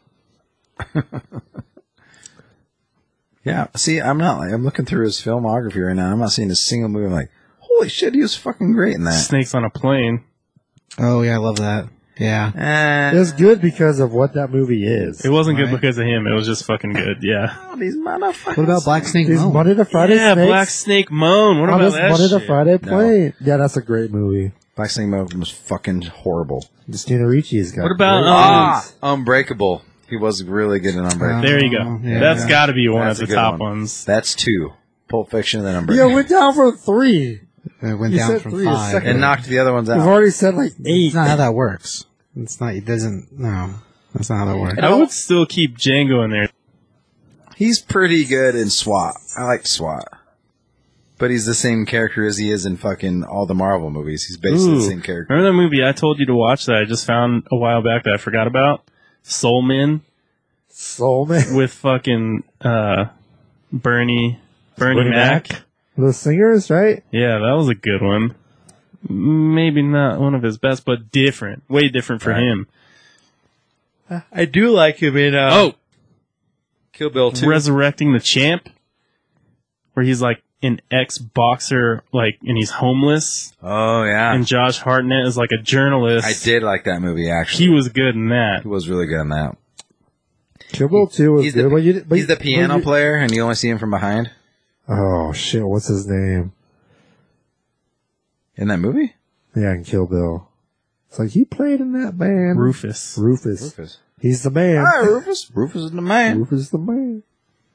Yeah. See, I'm not like I'm looking through his filmography right now. I'm not seeing a single movie. I'm like, holy shit, he was fucking great in that. Snakes on a plane. Oh, yeah, I love that. Yeah. Eh, It's good because of what that movie is. It wasn't good Right. because of him. It was just fucking good. Yeah. oh, these motherfuckers. What about Black Snake These Moan? Monday to Friday yeah, snakes. Black Snake Moan. What on about this that Monday to shit? Friday No. plane. Yeah, that's a great movie. Black Snake Mountain was fucking horrible. Christina Ricci's got. What about, great um, movies. Unbreakable. He was really good in Unbreakable. There you Oh, go. yeah. That's got to be one That's of a the good top one. ones. That's two. Pulp Fiction and then Yeah, Unbreakable. we're down for three. It went You down said from three a five. second and knocked the other ones We've out. already said like eight. It's not how that works. It's not, it doesn't, no. That's not how that works. I would still keep Django in there. He's pretty good in SWAT. I like SWAT. But he's the same character as he is in fucking all the Marvel movies. He's basically Ooh. the same character. Remember that movie I told you to watch that I just found a while back that I forgot about? Soul Men Soul Man. with fucking uh, Bernie Bernie, Bernie Mac. Mac? The singers, right? Yeah, that was a good one. Maybe not one of his best, but different. Way different for Right. him. I do like him in uh, Oh, Kill Bill two. Resurrecting the Champ, where he's like an ex-boxer, like, and he's homeless, oh, yeah. and Josh Hartnett is like a journalist. I did like that movie, actually. He was good in that. He was really good in that. Kill Bill two was He's good. the, but you, but he's the but piano you- player, and you only see him from behind. Oh shit! What's his name? In that movie? Yeah, in Kill Bill. It's like he played in that band. Rufus. Rufus. Rufus. He's the man. Hi, Rufus. Rufus is the man. Rufus is the man.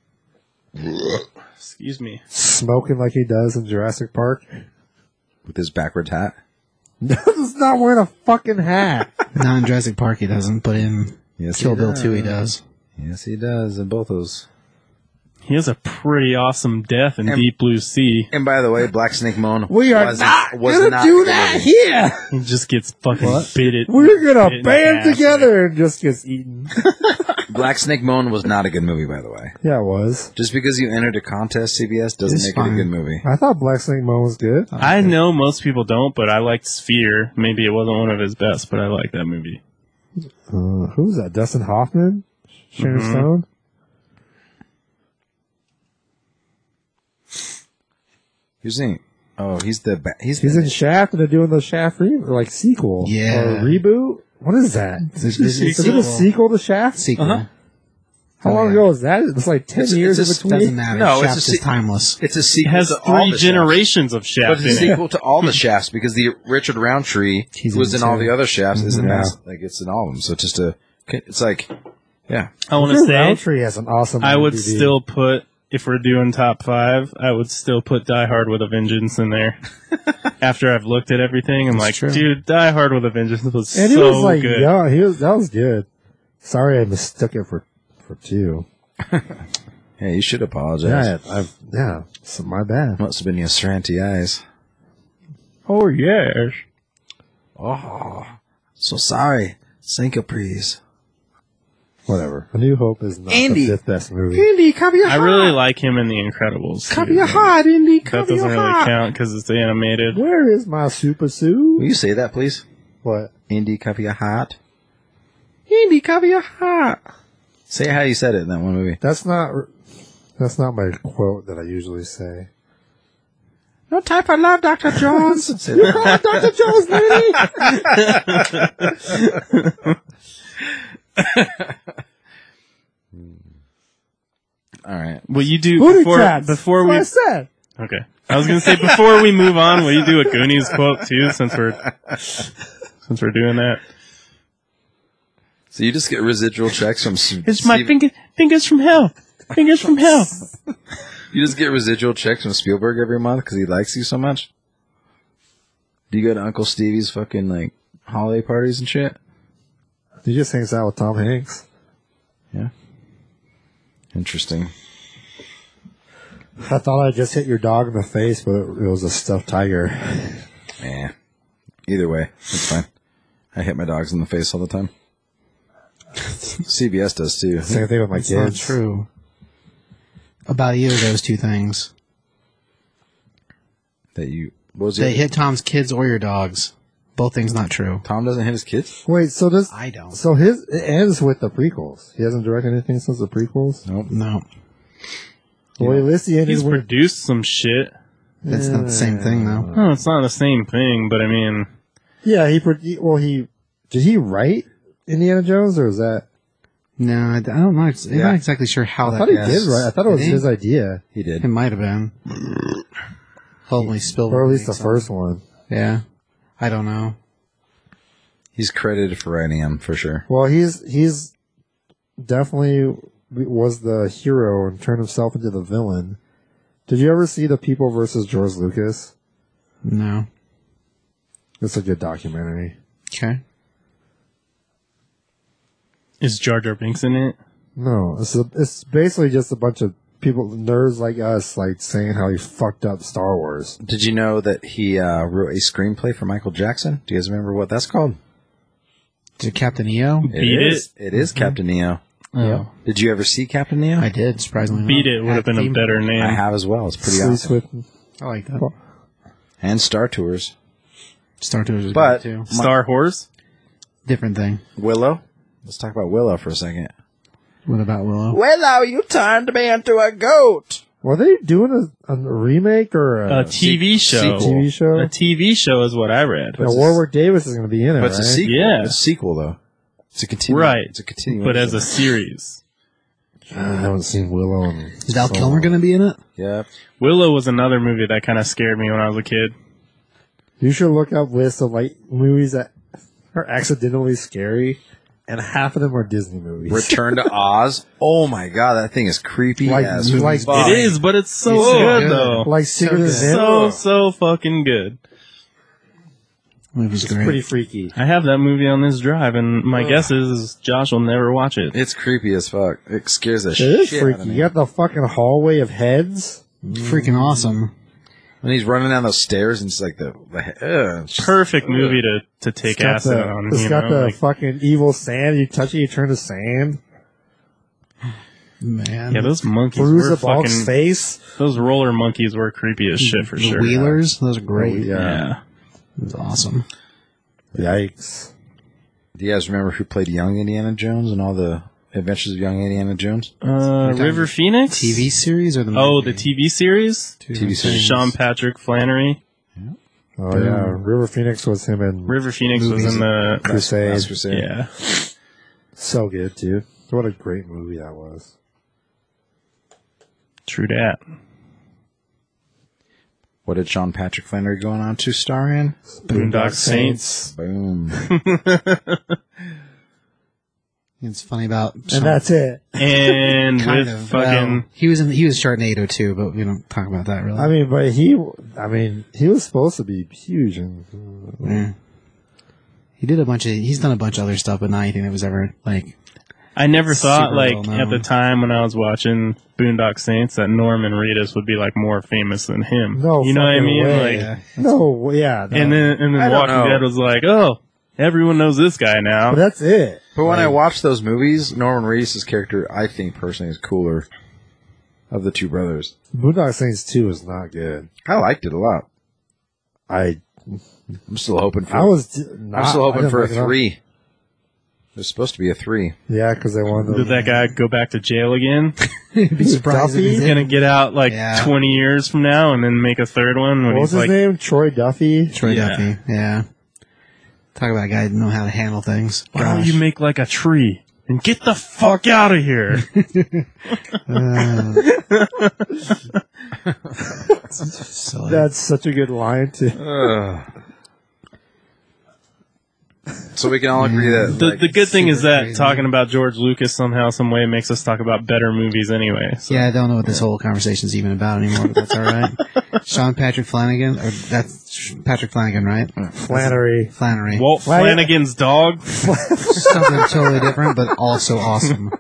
Excuse me. Smoking like he does in Jurassic Park. With his backwards hat. He's not wearing a fucking hat. Not in Jurassic Park he doesn't, but in Yes, Kill he Bill does. two he does. Yes, he does. In both those. He has a pretty awesome death in And- Deep Blue Sea. And by the way, Black Snake Moan We are wasn't- not was gonna not do a good that movie. here. He just gets fucking What? bit it. We're bit gonna in band the ass. together and just gets eaten. Black Snake Moan was not a good movie, by the way. Yeah, it was. Just because you entered a contest, C B S doesn't It's make fine. it a good movie. I thought Black Snake Moan was good. I know most people don't, but I liked Sphere. Maybe it wasn't one of his best, but I like that movie. Uh, who's that? Dustin Hoffman? Sharon Mhm. Stone? Who's he? Oh, he's the ba- he's He's in Shaft and they're doing the Shaft re- like sequel. Yeah. Or reboot? What is that? It's a- it's a Is it a sequel to Shaft? Sequel. Uh-huh. How Oh, long yeah. ago was that? It's like ten It's- years it's in a- between. Doesn't matter. No, it's Shaft a is se- timeless. It's a It sequel has to all three the generations of Shafts. Shaft But in it's a it. sequel to all the Shafts because the Richard Roundtree, He's who was in in all two. the other Shafts, is in Yeah. that. Like it's in all of them. So it's just a. It's like, yeah. I want to Richard say, Roundtree has an awesome I would I M D B. still put, if we're doing top five, I would still put Die Hard with a Vengeance in there. After I've looked at everything, I'm That's like, true. dude, Die Hard with a Vengeance was And so he was like, good. yeah, he was, that was good. Sorry I mistook it for, for two. Yeah, you should apologize. Yeah, I've, yeah, so my bad. Must have been your sranty eyes. Oh, yes. Oh, so sorry. Syncopres. Whatever. A New Hope is not Andy. the fifth best movie. Indy, cover your I really like him in The Incredibles. Cover too, your but heart, Indy. That Cover doesn't your really heart. count because it's animated. Where is my super Will suit? you say that, please? What? Indy, cover your heart. Indy, cover your heart. Say how you said it in that one movie. That's not, that's not my quote that I usually say. No type of love, Doctor Jones. Say You that. call it Doctor Jones, lady? All right. What you do Booty before, traps. before That's we what I said. okay I was gonna say before we move on, will you do a Goonies quote too, since we're since we're doing that? So you just get residual checks from. S- It's my Steven- finger, fingers from hell, fingers from hell. You just get residual checks from Spielberg every month because he likes you so much. Do you go to Uncle Stevie's fucking like holiday parties and shit? He just hangs out with Tom Hanks. Yeah. Interesting. I thought I just hit your dog in the face, but it, it was a stuffed tiger. Yeah. Either way, it's fine. I hit my dogs in the face all the time. C B S does too. Same thing with my It's not kids. true. About either of those two things. That you. What was They it? hit Tom's kids or your dogs. Both things not true. Tom doesn't hit his kids? Wait, so this I don't. so his it ends with the prequels. He hasn't directed anything since the prequels. Nope. No. Well, at least he ended He's with produced some shit. It's not the same thing, though. No, it's not the same thing, but I mean, yeah. He pro- well he did he write Indiana Jones or is that No, I, I don't know. I'm Yeah. not exactly sure how I that thought he yes. did write. I thought it was Did he? his idea, He did. It might have been. Hopefully Spielberg. or at least the makes first one. them. Yeah. I don't know. He's credited for writing him, for sure. Well, he's he's definitely was the hero and turned himself into the villain. Did you ever see The People versus George Lucas? No. It's a good documentary. Okay. is Jar Jar Binks in it? No, it's a, it's basically just a bunch of people, nerds like us, like saying how he fucked up Star Wars. Did you know that he uh, wrote a screenplay for Michael Jackson? Do you guys remember what that's called? Is it Captain EO? Beat is. It is Captain Neo. Oh. Did you ever see Captain Neo? I did, surprisingly. Beat not. It would have been a Theme- better name. I have as well. It's pretty Sleep awesome. with- I like that. And Star Tours. Star Tours is But- good, too. Star Horse? Different thing. Willow? Let's talk about Willow for a second. What about Willow? Willow, you turned me into a goat. Were they doing a, a remake or a, A T V show. sequel. T V show? A T V show is what I read. Now, Warwick Davis is going to be in it, But right? it's a sequel. Yeah. It's a sequel, though. It's a continu- Right. It's a continuation. But as a series. I haven't seen Willow. In Is Val so Kilmer long. going to be in it? Yep. Willow was another movie that kind of scared me when I was a kid. You should look up lists of like movies that are accidentally scary, and half of them are Disney movies. Return to Oz. Oh my god, that thing is creepy Like- as like- fuck. It is, but it's so It's so good, good. though. like Secret So of good. Zen. So, so fucking good. Movie's It's great. pretty freaky. I have that movie on this drive, and my guess is, is Josh will never watch it. It's creepy as fuck. It scares the It shit is out of freaky. me. You got the fucking hallway of heads. Freaking awesome. When he's running down those stairs and it's like the, the uh, it's just- Perfect movie to, to take It's got acid the, on. it's you got know? the like, fucking evil sand. You touch it, you turn to sand. Man. yeah, those monkeys Bruise were the Bulk's fucking. face. Those roller monkeys were creepy as shit for the sure. Wheelers, those are great. Oh, yeah. Yeah. It was awesome. Yikes. Do you guys remember who played young Indiana Jones and all the Adventures of Young Indiana Jones? Uh, River Phoenix? T V series or the movie? Oh, the T V series? T V series. Sean Patrick Flannery. Oh yeah, River Phoenix was him in River Phoenix was Movies. in the. Crusade. Last Crusade. Yeah. So good too. What a great movie that was. True dat. What did Sean Patrick Flannery going on to star in? Boondock Saints. Boom. It's funny about And that's it. And kind with of. fucking. Well, he was in he was Sharknado too, but we don't talk about that really. I mean, but he, I mean, he was supposed to be huge. And Yeah. He did a bunch of he's done a bunch of other stuff, but not anything that was ever like I never thought, Super like, well-known. at the time when I was watching Boondock Saints, that Norman Reedus would be, like, more famous than him. no, You know what I fucking mean? way. Like, no, yeah. no. and then, and I then don't Walking know. Dead was like, oh, everyone knows this guy now. but that's it. But when I watch those movies, Norman Reedus' character, I think personally, is cooler of the two brothers. Boondock Saints two is not good. I liked it a lot. I, I'm still hoping for. I was. d- Not, I'm still I hoping didn't for a like it up. three. There's supposed to be a three. Yeah, because they wanted. Did to- that guy go back to jail again? be surprised if Duffy? he He's did. gonna get out, like, Yeah. twenty years from now and then make a third one when What was he's his like, name? Troy Duffy. Troy Yeah. Duffy. Yeah. Talk about a guy that know how to handle things. why don't Gosh. you make, like, a tree? And get the fuck out of here. Uh, Silly. That's such a good line too. Ugh. So we can all agree that The like, the good thing is super that crazy. talking about George Lucas somehow, some way makes us talk about better movies anyway. So. Yeah, I don't know what this whole conversation's even about anymore, but that's all right. Sean Patrick Flanagan, or that's Patrick Flanagan, right? Flannery. Flannery. Walt Why- Flanagan's dog. Something totally different, but also awesome.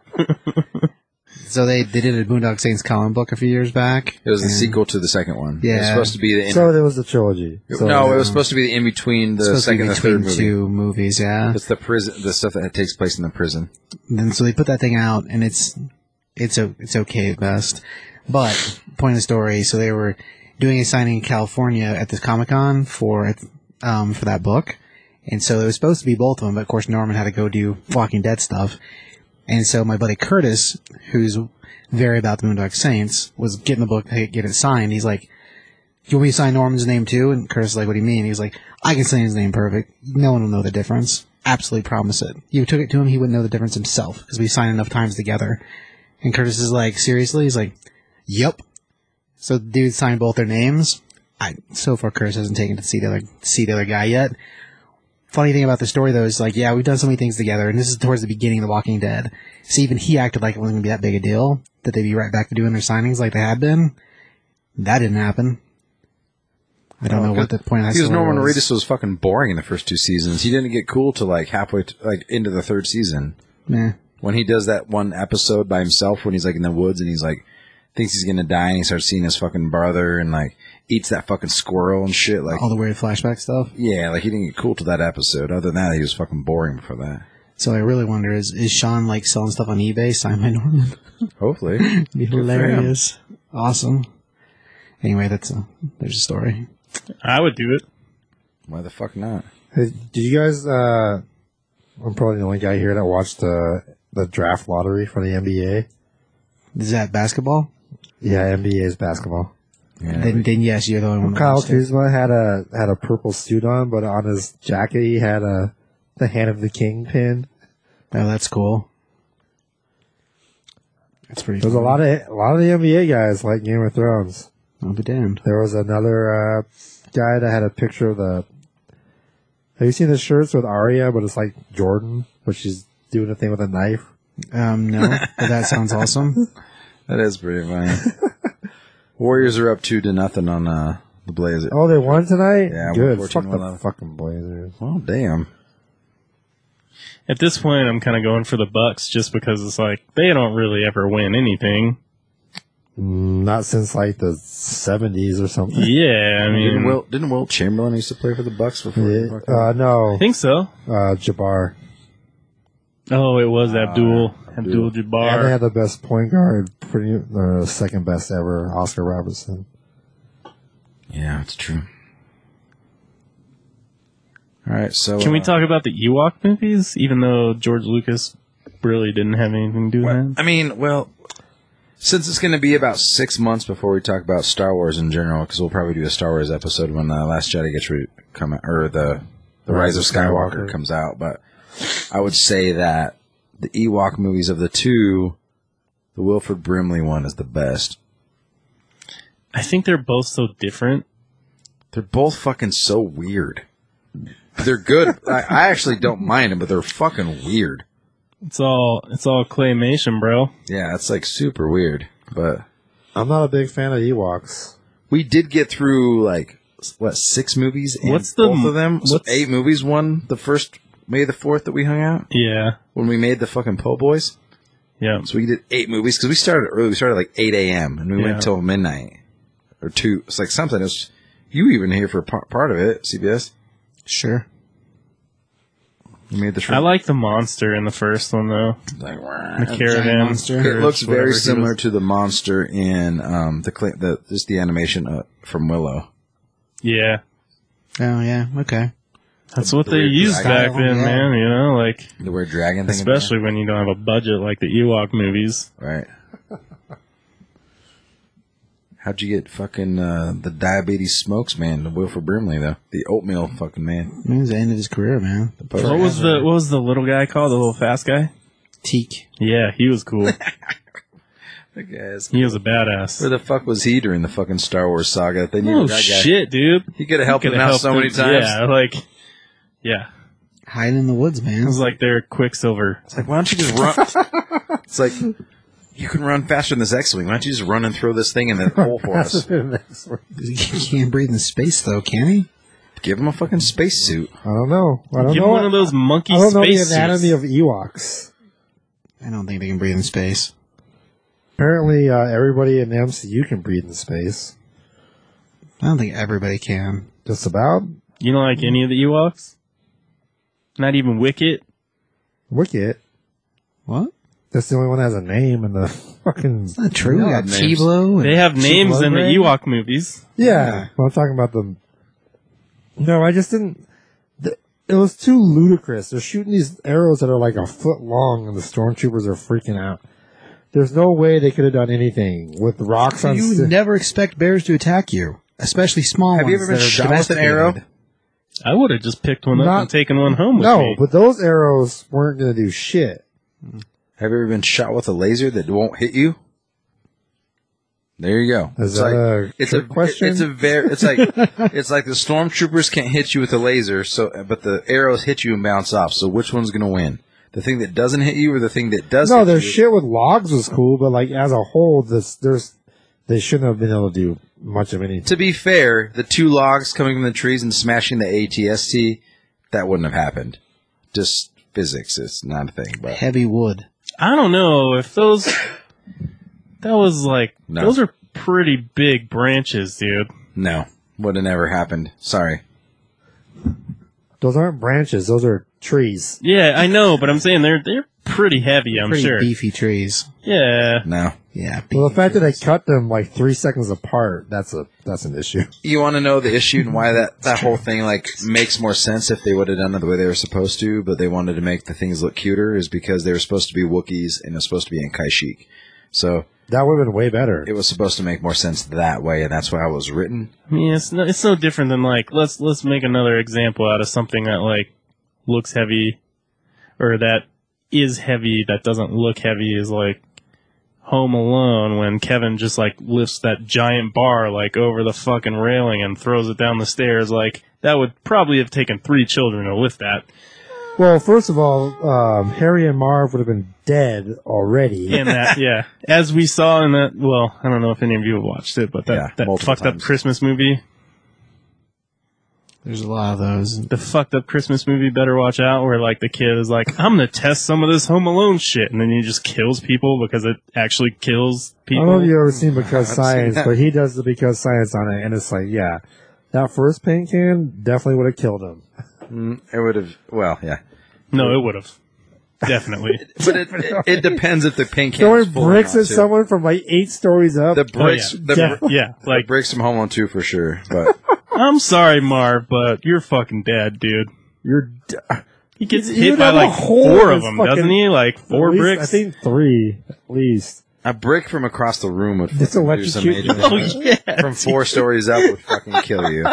So they, they did a Boondock Saints comic book a few years back. it was the and sequel to the second one. It was Yeah. supposed to be the in- So it was the trilogy. So no, it was supposed to be the in between it's the supposed to be second and the third between movie. two movies, yeah. It's the prison, the stuff that takes place in the prison. And then so they put that thing out, and it's it's o- it's okay at best. But point of the story, so they were doing a signing in California at this Comic Con for um for that book, and so it was supposed to be both of them. But of course, Norman had to go do Walking Dead stuff, and so my buddy Curtis, who's very about the Boondock Saints, was getting the book to get it signed. He's like, "You want me to sign Norman's name too?" And Curtis is like, "What do you mean?" He's like, "I can sign his name perfect. No one will know the difference. Absolutely promise it." You took it to him, he wouldn't know the difference himself because we signed enough times together. And Curtis is like, "Seriously?" He's like, "Yep." So the dude signed both their names. I so far Curtis hasn't taken to see the other see the other guy yet. Funny thing about the story though is like, yeah, we've done so many things together, and this is towards the beginning of The Walking Dead. So even he acted like it wasn't gonna be that big a deal that they'd be right back to doing their signings like they had been. That didn't happen. I don't Oh, know what the point of that Because story Norman was. Reedus was fucking boring in the first two seasons. He didn't get cool till like halfway, to, like into the third season. Meh. When he does that one episode by himself, when he's like in the woods and he's like thinks he's gonna die, and he starts seeing his fucking brother and like eats that fucking squirrel and shit. Like, All the weird flashback stuff. yeah, like he didn't get cool to that episode. Other than that, he was fucking boring before that. So I really wonder is is Sean like selling stuff on eBay signed by Norman? Hopefully, Be hilarious. Awesome. Anyway, that's a there's a story. I would do it. why the fuck not? Hey, did you guys? Uh, I'm probably the only guy here that watched the the draft lottery for the N B A. Is that basketball? Yeah, N B A's basketball. Yeah, Then, then yes, you're the only one. that Kyle watched it. Kuzma had a had a purple suit on, but on his jacket he had a the Hand of the King pin. Oh, that's cool. That's pretty. There's a lot of a lot of the N B A guys like Game of Thrones. I'll be damned. There was another uh, guy that had a picture of the. Have you seen the shirts with Arya? But it's like Jordan, but she's doing a thing with a knife. Um, no, but that sounds awesome. that is pretty funny. Warriors are up two to nothing on uh, the Blazers. Oh, they won tonight. Yeah, Good. one fourteen, Fuck the one eleven. fucking Blazers. Oh damn! At this point, I'm kind of going for the Bucks just because it's like they don't really ever win anything. Mm, not since like the seventies or something. Yeah, I Didn't mean, Wilt, didn't Wilt Chamberlain used to play for the Bucks before? Yeah, he fucking- uh, no, I think so. uh, Jabbar. Oh, it was Abdul Uh, Abdul And they Jabbar. had the best point guard, pretty uh, second best ever, Oscar Robertson. yeah, it's true. All right, so Can we uh, talk about the Ewok movies? Even though George Lucas really didn't have anything to do with Well, that. I mean, well, since it's going to be about six months before we talk about Star Wars in general, because we'll probably do a Star Wars episode when the Last Jedi gets re- come out, or the the Rise of Skywalker comes out. But I would say that the Ewok movies of the two, the Wilford Brimley one is the best. I think they're both so different. They're both fucking so weird. They're good. I, I actually don't mind them, but they're fucking weird. It's all it's all claymation, bro. Yeah, it's like super weird. But I'm not a big fan of Ewoks. we did get through like what six movies? And What's the- both of them? So what's- eight movies. One the first May the fourth that we hung out Yeah, when we made the fucking Po' Boys. yeah. So we did eight movies because we started early. We started like eight a.m. and we Yeah. went till midnight or two. It's like something. It was you even here for par- part of it. C B S. Sure. You made the I shrimp. like the monster in the first one though. Like, The giant caravan monster. it looks whatever very he similar was- to the monster in um the cl- the just the animation uh, from Willow. Yeah, Oh yeah. Okay. that's what The they weird used dragon. back then, Yeah. man. You know, like The weird dragon thing. especially when you don't have a budget like the Ewok movies. right. How'd you get fucking uh, the diabetes smokes man, the Wilford Brimley though, the oatmeal fucking man? It was the end of his career, man. What was the what was the little guy called? The little fast guy? Teak. Yeah, he was cool. That guy's He was a badass. Where the fuck was he during the fucking Star Wars saga? They needed Oh that guy. shit, dude! He could have helped He him coulda out helped so many him- times. Yeah, like, yeah. Hide in the woods, man. It was like their Quicksilver. It's like, why don't you just run? It's like, you can run faster than this X-Wing. Why don't you just run and throw this thing in the hole for us? He can't breathe in space, though, can he? Give him a fucking spacesuit. I don't know. I don't Give know. him one of those monkey I don't know the space anatomy suits. of Ewoks. I don't think they can breathe in space. Apparently, uh, everybody in the M C U can breathe in space. I don't think everybody can. Just about. You don't like any of the Ewoks? Not even Wicket? Wicket. What? That's the only one that has a name in the fucking. Not true. They We have got names. Chiblo. They have names in the Chiblobre? Ewok movies. Yeah, well, I'm talking about them. No, I just didn't. th- It was too ludicrous. They're shooting these arrows that are like a foot long, and the stormtroopers are freaking out. There's no way they could have done anything with rocks on. You sti- would never expect bears to attack you, especially small Have ones. you ever been that are shot with an arrow? domesticated. I would have just picked one up Not- and taken one home with no, me. but those arrows weren't going to do shit. Have you ever been shot with a laser that won't hit you? There you go. Is it's that like, a it's trick a question? It's a very. It's like it's like the stormtroopers can't hit you with a laser, so but the arrows hit you and bounce off. So which one's going to win? The thing that doesn't hit you, or the thing that does? No, hit their you? shit with logs was cool, but like as a whole, this there's they shouldn't have been able to do much of anything. To be fair, the two logs coming from the trees and smashing the A T S T, that wouldn't have happened. Just physics, it's not a thing. But Heavy wood. I don't know if those. That was like. No. Those are pretty big branches, dude. no, would have never happened. Sorry. Those aren't branches; those are trees. Yeah, I know, but I'm saying they're they're pretty heavy, I'm Pretty sure. beefy trees. Yeah. No. Yeah. Well, the beefy fact that they trees. cut them like three seconds apart—that's a that's an issue. You want to know the issue and why that, that whole thing like makes more sense if they would have done it the way they were supposed to, but they wanted to make the things look cuter, is because they were supposed to be Wookiees and it was supposed to be in Kashyyyk. So That would have been way better. it was supposed to make more sense that way, and that's why it was written. I mean, it's no, it's no different than like let's let's make another example out of something that like looks heavy, or that is heavy that doesn't look heavy, is like Home Alone when Kevin just like lifts that giant bar like over the fucking railing and throws it down the stairs. Like that would probably have taken three children to lift that. Well, first of all, um, Harry and Marv would have been dead already. And that, yeah, as we saw in that. Well, I don't know if any of you have watched it, but that Yeah, that multiple fucked up times. Christmas movie. There's a lot of those. The fucked up Christmas movie, Better Watch Out, where like the kid is like, I'm gonna test some of this Home Alone shit, and then he just kills people because it actually kills I don't know people. if you've ever seen Because I've Science, seen that. but he does the Because Science on it, and it's like, yeah, that first paint can definitely would have killed him. Mm, it would have, well, yeah. No, it would have. Definitely. But it, it, it depends if the paint can Throwing is full or bricks not, at too. someone from like eight stories up. The bricks, Oh, the, yeah. br- Yeah, the like, bricks from Home Alone two for sure. But I'm sorry, Marv, but you're fucking dead, dude. You're d- He gets You hit would by have a like hole four in of his them, fucking- doesn't he? Like four at least- bricks? I think three at least. a brick from across the room would Just fucking do some electrocute major you. Oh, damage. yeah. From four stories up would fucking kill you.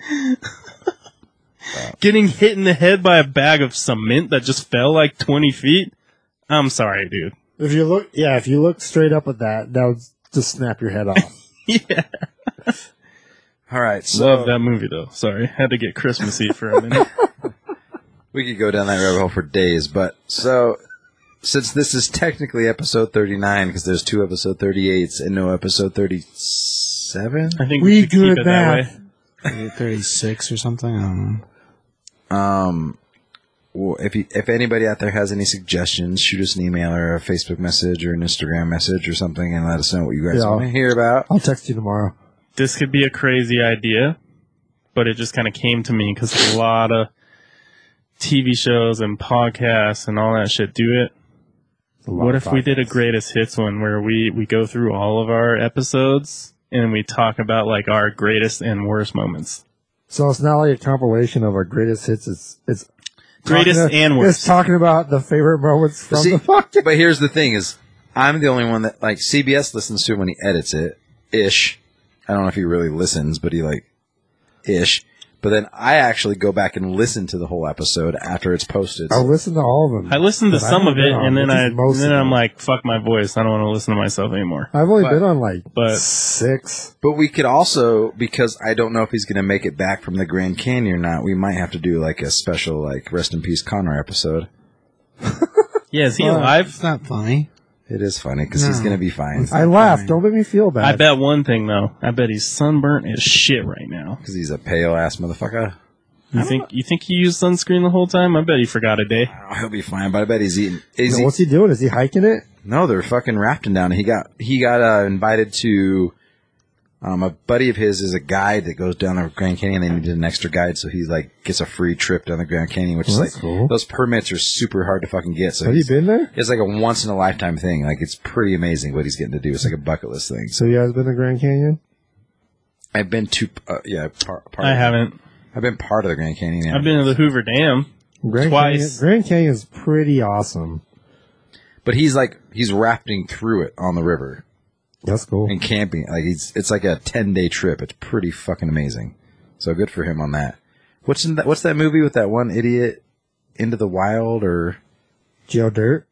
Getting hit in the head by a bag of cement that just fell like twenty feet? I'm sorry, dude. If you look, yeah, if you look straight up at that, that would just snap your head off. Yeah. All right, so Love that movie, though. Sorry. Had to get Christmassy for a minute. we could go down that rabbit hole for days. But so since this is technically episode thirty-nine, because there's two episode thirty-eights and no episode thirty-seven. I think We we should keep good it that math. way. thirty-six or something. I don't know. Um, well, if you, if anybody out there has any suggestions, shoot us an email or a Facebook message or an Instagram message or something, and let us know what you guys Yeah. want to hear about. I'll text you tomorrow. This could be a crazy idea, but it just kind of came to me because a lot of T V shows and podcasts and all that shit do it. It's a lot What of if we did a podcasts. greatest hits one where we, we go through all of our episodes and we talk about like our greatest and worst moments? So it's not like a compilation of our greatest hits. It's it's Greatest talking- and It's worst. talking about the favorite moments from See, the podcast. but here's the thing: is I'm the only one that like C B S listens to it when he edits it, ish. I don't know if he really listens, but he like ish. But But then I actually go back and listen to the whole episode after it's posted. I'll listen to all of them. I listened to but I some haven't of it, been on and then I, just most and then of I'm them. like, fuck my voice. I don't want to listen to myself anymore. I've only But- been on like but- six. But we could also, because I don't know if he's going to make it back from the Grand Canyon or not, we might have to do like a special, like, Rest in Peace Conroy episode. Yeah, is he Well, alive? It's not funny. It is funny because he's No. going to be fine I laughed. Don't make me feel bad. I bet one thing though. I bet he's sunburnt as shit right now. because he's a pale ass motherfucker. You think you think he used sunscreen the whole time? I bet he forgot a day. Oh, he'll be fine, but I bet he's eating. Is No, he, what's he doing? Is he hiking it? no, they're fucking rafting down. He got he got uh, invited to. Um, a buddy of his is a guide that goes down the Grand Canyon. They needed an extra guide, so he like gets a free trip down the Grand Canyon, which Well, is that's like cool. those permits are super hard to fucking get. So Have you he's- been there? It's like a once in a lifetime thing. Like it's pretty amazing what he's getting to do. It's like a bucket list thing. So So you guys been to Grand Canyon? I've been to uh, yeah, part, part I of- haven't. I've been part of the Grand Canyon. Yeah. I've been to the Hoover Dam. Grand Twice. Canyon, Grand Canyon's pretty awesome. but he's like he's rafting through it on the river That's cool. and camping. Like he's it's like a ten day trip. It's pretty fucking amazing. So good for him on that. What's in that? What's that movie with that one idiot? Into the Wild or Joe Dirt.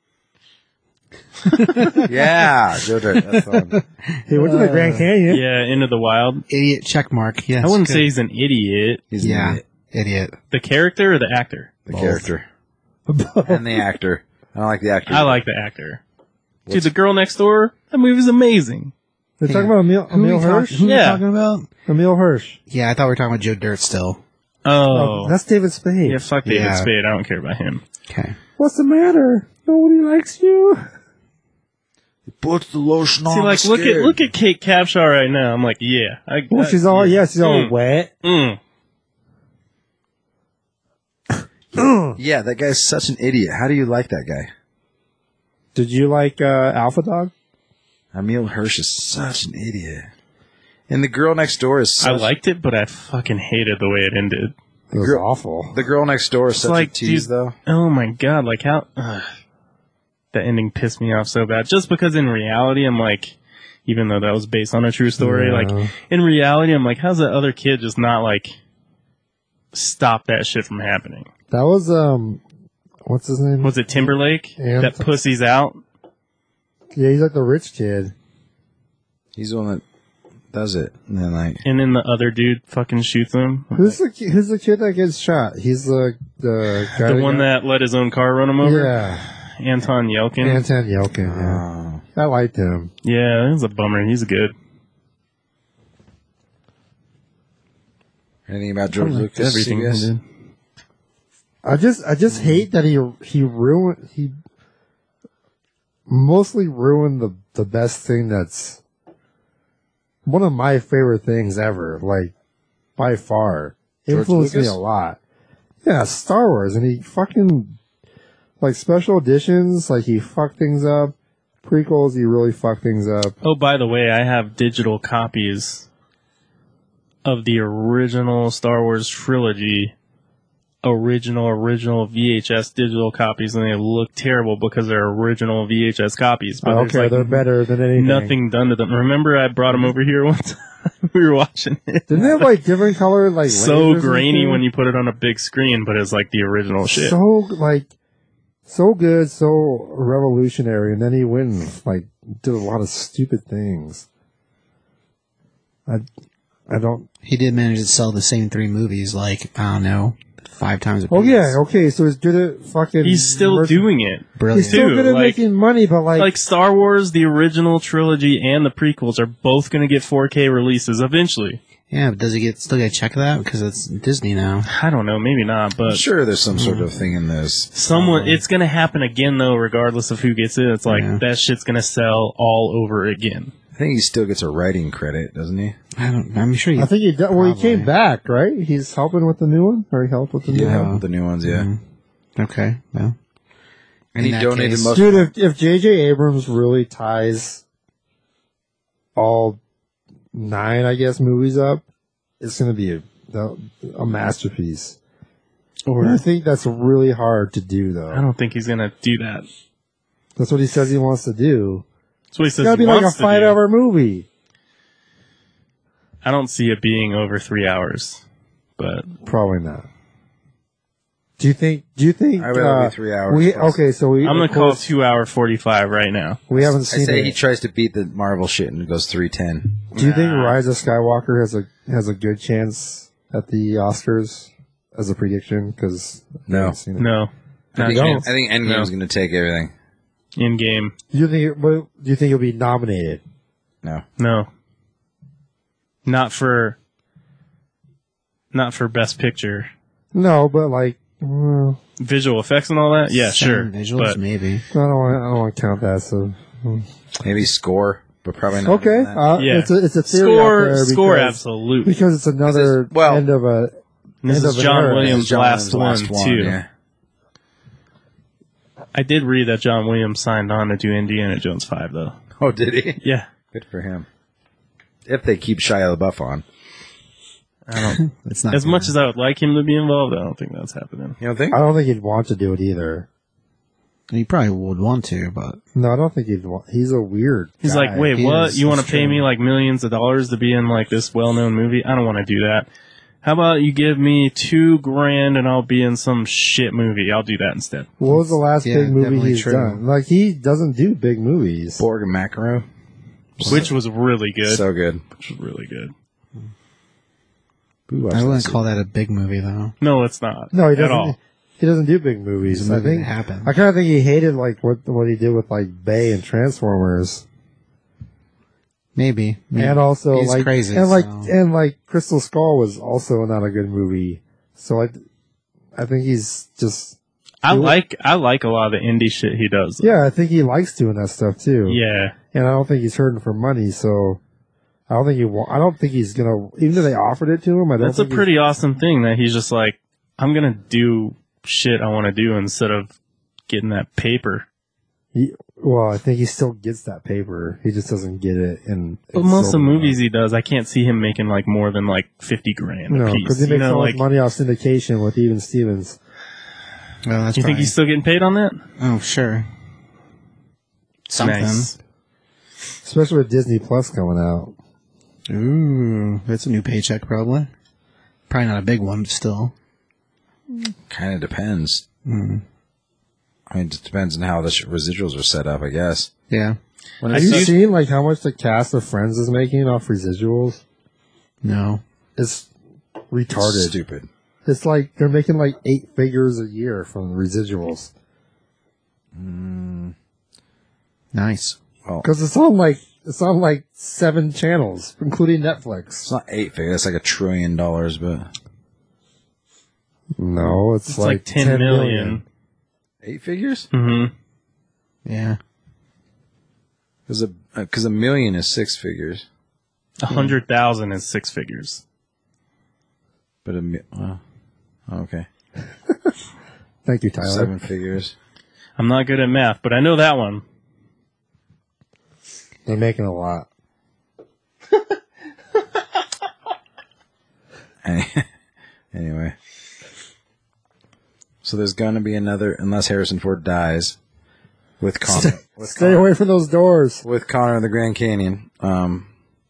yeah, Joe Dirt. That's the one. He went to the Grand Canyon. Yeah, Into the Wild. Idiot check mark. Yes. I wouldn't good. say he's an idiot. He's an Yeah. idiot. Idiot. The character or the actor? The character and the actor. I don't like the actor. I like the actor. Dude, The Girl Next Door. That movie's amazing. They're talking about Emil, Who are Emil we, talk- Hirsch? who are we Yeah. talking about? Emil Hirsch. Yeah, I thought we were talking about Joe Dirt still. Oh, Oh, that's David Spade. yeah. Fuck David Yeah. Spade. I don't care about him. Okay. What's the matter? Nobody likes you. Put the lotion See, like, look at look at Kate Capshaw right now. I'm like, yeah. I, Well, I- she's all, yeah, she's all Mm. wet. Mm. Yeah, that guy's such an idiot. How do you like that guy? Did you like uh, Alpha Dog? Emil Hirsch is such an idiot. And the girl next door is I such, liked it, but I fucking hated the way it ended. It was Girl- awful. the girl next door is such like, a tease, dude, though. Oh my god, like how ugh, that ending pissed me off so bad. Just because in reality, I'm like, even though that was based on a true story, Yeah. like in reality, I'm like, how's that other kid just not like stop that shit from happening? That was, um, what's his name? Was it Timberlake And- that pussy's out? Yeah, he's like the rich kid. He's the one that does it. And then, like, And then the other dude fucking shoots him. Who's the ki- who's the kid that gets shot? He's the the guy The one got- that let his own car run him over? yeah, Anton Yelkin. Anton Yelkin. Yeah, oh, I liked him. Yeah, it was a bummer. He's good. anything about George Lucas? Everything you he guys? did. I just I just hate that he he ruined he mostly ruined the the best thing that's one of my favorite things ever, like by far. George Influenced me Lucas? a lot. Yeah, Star Wars, and he fucking like special editions, like he fucked things up. Prequels, he really fucked things up. Oh, by the way, I have digital copies of the original Star Wars trilogy. Original, original V H S digital copies, and they look terrible because they're original V H S copies. But there's, okay, like, they're better than anything. nothing done to them. Remember, I brought them over here one time. We were watching it. Didn't they have like different color, like So lasers and grainy shit? when you put it on a big screen, but it's like the original shit. So like, so good, so revolutionary, and then he went and like did a lot of stupid things. I, I don't. He did manage to sell the same three movies, like, I don't know, five times a piece. Oh yeah, okay, so he's good at fucking. He's still merc- doing it. He's Brilliant. still too, good at like- making money, but like, Like Star Wars, the original trilogy and the prequels are both going to get four K releases eventually. Yeah, but does he get still get a check of that? Because it's Disney now. I don't know, maybe not, I'm but sure there's some sort of thing in this. someone it's going to happen again though, regardless of who gets it. It's like Yeah. that shit's going to sell all over again. I think he still gets a writing credit, doesn't he? I don't. I'm sure. He, I think he. Do, well, he came Probably. back, right? He's helping with the new one, or he helped with the new Yeah, one. help with the new ones, yeah. Mhm. Okay. Well. And In he that donated case- most. Dude, if if J J Abrams really ties all nine, I guess, movies up, it's going to be a, a masterpiece. Or I think that's really hard to do, I though. don't think he's going to do that. That's what he says he wants to do. That's what he It's says got to he be like a wants to five do. hour movie. I don't see it being over three hours, but Probably not. Do you think? Do you think? I would rather uh, be three hours We plus. okay, so we. I'm gonna of call it course, two hour forty five right now. We haven't I seen say it. he tries to beat the Marvel shit and goes three ten. Do you think Nah. Rise of Skywalker has a has a good chance at the Oscars as a prediction? Because No. seen it. No, I not think, a I chance. think Endgame's No. going to take everything. In game. Do you think? It, well, do you think it'll be nominated? No. No. Not for. Not for best picture. No, but like, well, Visual effects and all that? Yeah, sure. Sound Visuals, But maybe. I don't want. I don't want to count that. So Maybe score, but probably not. okay, even that. uh, Yeah. it's a it's a theory out score, there score, because, absolutely. because it's another This is- well, end of a. And this end is of an John era. Williams' This is John last, Williams' one, too. yeah. I did read that John Williams signed on to do Indiana Jones five, though. Oh, did he? Yeah. Good for him. If they keep Shia LaBeouf on. I don't. It's not As gonna- much as I would like him to be involved, I don't think that's happening. You don't think? I don't think he'd want to do it either. He probably would want to, but No, I don't think he'd want. He's a weird. He's guy. like, wait, He what? is. You want to That's pay true. me like millions of dollars to be in like this well-known movie? I don't want to do that. How about you give me two grand and I'll be in some shit movie? I'll do that instead. What was the last Yeah, big movie definitely he's true. done? Like he doesn't do big movies. Borg and Macaro? Which was really good. So good. Which was really good. Ooh, I wouldn't call that a big movie, though. No, it's not. No, he At doesn't. all. He doesn't do big movies. It's a movie I think. that happened. I kind of think he hated like what what he did with like Bay and Transformers, Maybe. Maybe. and also He's like crazy, and like so- and like Crystal Skull was also not a good movie. So I, I think he's just I You- like I like a lot of the indie shit he does. though. yeah. I think he likes doing that stuff too. Yeah. and I don't think he's hurting for money. So I don't think he. Wa- I don't think he's gonna. Even though they offered it to him, I don't. That's a think he's- pretty awesome thing that he's just like, I'm going to do shit I want to do instead of getting that paper. He, well, I think he still gets that paper. He just doesn't get it in. But in most of the silver. movies he does, I can't see him making like more than like fifty grand a No, piece. because he You makes know, so like, much money off syndication with Even Stevens. Well, that's you think probably- he's still getting paid on that? Oh, sure. Something. Nice. Especially with Disney Plus coming out. Ooh, that's a new paycheck, probably. Probably not a big one, but still. Kind of depends. Mm. I mean, it just depends on how the sh- residuals are set up, I guess. Yeah. When Have it's you do- seen like how much the cast of Friends is making off residuals? No. It's retarded. stupid. It's like they're making like eight figures a year from residuals Nice. Well, because it's on like it's on like seven channels, including Netflix. it's not eight figures. That's like a trillion dollars, but No, it's, It's like, ten, ten million. eight figures? Mm-hmm. Yeah. Because a because a million is six figures, A hundred thousand is six figures. but a mi- oh, okay, Thank you, Tyler. seven figures. I'm not good at math, but I know that one. They're making a lot. Any- Anyway, so there's gonna be another, unless Harrison Ford dies, with Connor. with Stay away from those doors. with Connor in the Grand Canyon. Um,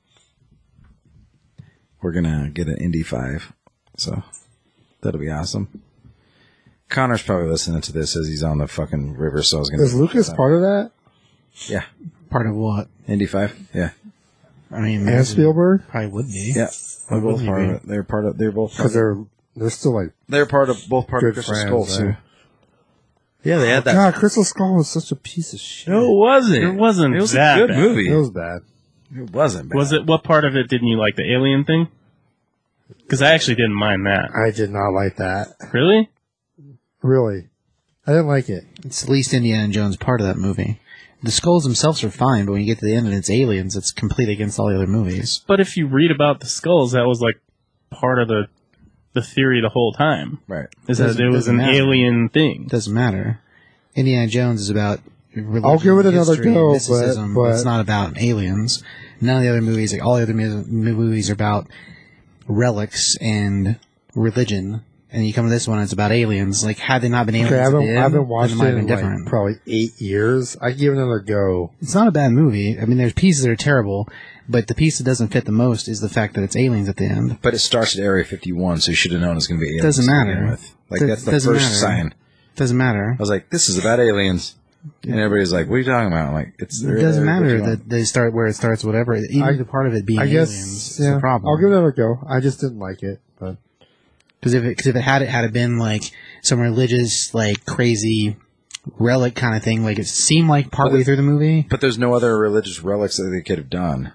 we're gonna get an Indy five, so that'll be awesome. Connor's probably listening to this as he's on the fucking river, so I was gonna. Is Lucas part of that? Yeah, Part of what? Indy five. Yeah, I mean, And Spielberg? probably would be. yeah. They're Why both wouldn't part he of it. They're part of. They're both. Part Because of, they're they're still like. they're part of both part of good Crystal friends, Skull too. right? Yeah, they had that. God, Crystal Skull was such a piece of shit. No, it wasn't. It wasn't It was that a good bad. movie. It was bad. It wasn't bad. Was it? What part of it didn't you like? The alien thing? Because I actually didn't mind that. I did not like that. Really? Really. I didn't like it. It's at least Indiana Jones part of that movie. The skulls themselves are fine, but when you get to the end and it's aliens, it's completely against all the other movies. But if you read about the skulls, that was like part of the the theory the whole time. Right. Is that Doesn't- it was doesn't an matter. alien thing. It doesn't matter. Indiana Jones is about religion, I'll give it another history, go, mysticism, but- but- it's not about aliens. None of the other movies, like all the other mu- movies, are about relics and religion. And you come to this one, it's about aliens. Like, had they not been aliens, Okay, I at haven't, the I end, haven't then watched it it might have in been like different. probably eight years. I give it another go. It's not a bad movie. I mean, there's pieces that are terrible, But the piece that doesn't fit the most is the fact that it's aliens at the end. But it starts at Area fifty-one, so you should have known it's going to be aliens. Doesn't to matter. begin with. Like, Th- that's the doesn't first matter. sign. Doesn't matter. I was like, this is about aliens. And everybody's like, what are you talking about? I'm like, it's It doesn't matter that they start where it starts, whatever. Even I- the part of it being I guess, aliens yeah. is a problem. I'll give it a go. I just didn't like it, but Because if it, cause if it had it had it been like some religious, like crazy relic kind of thing, like it seemed like partway through the movie. But there's no other religious relics that they could have done.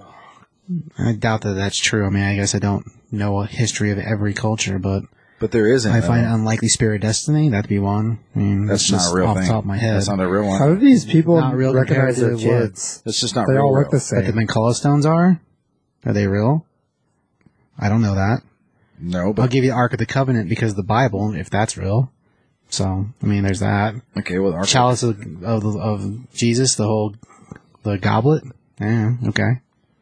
I doubt that that's true. I mean, I guess I don't know a history of every culture, but But there isn't. I find though. unlikely spirit destiny. That'd be one. I mean, That's that's, not just a real off thing. the top of my head. That's not a real how one. do these people Not real recognize their compared to what? kids? That's just not They real. all look real. the But the same. Mancala stones are? Are they real? I don't know that. No, I'll but give you the Ark of the Covenant because of the Bible, if that's real. So, I mean, there's that. okay. Well, our Chalice of, of, of Jesus, the whole, the goblet. Yeah, okay.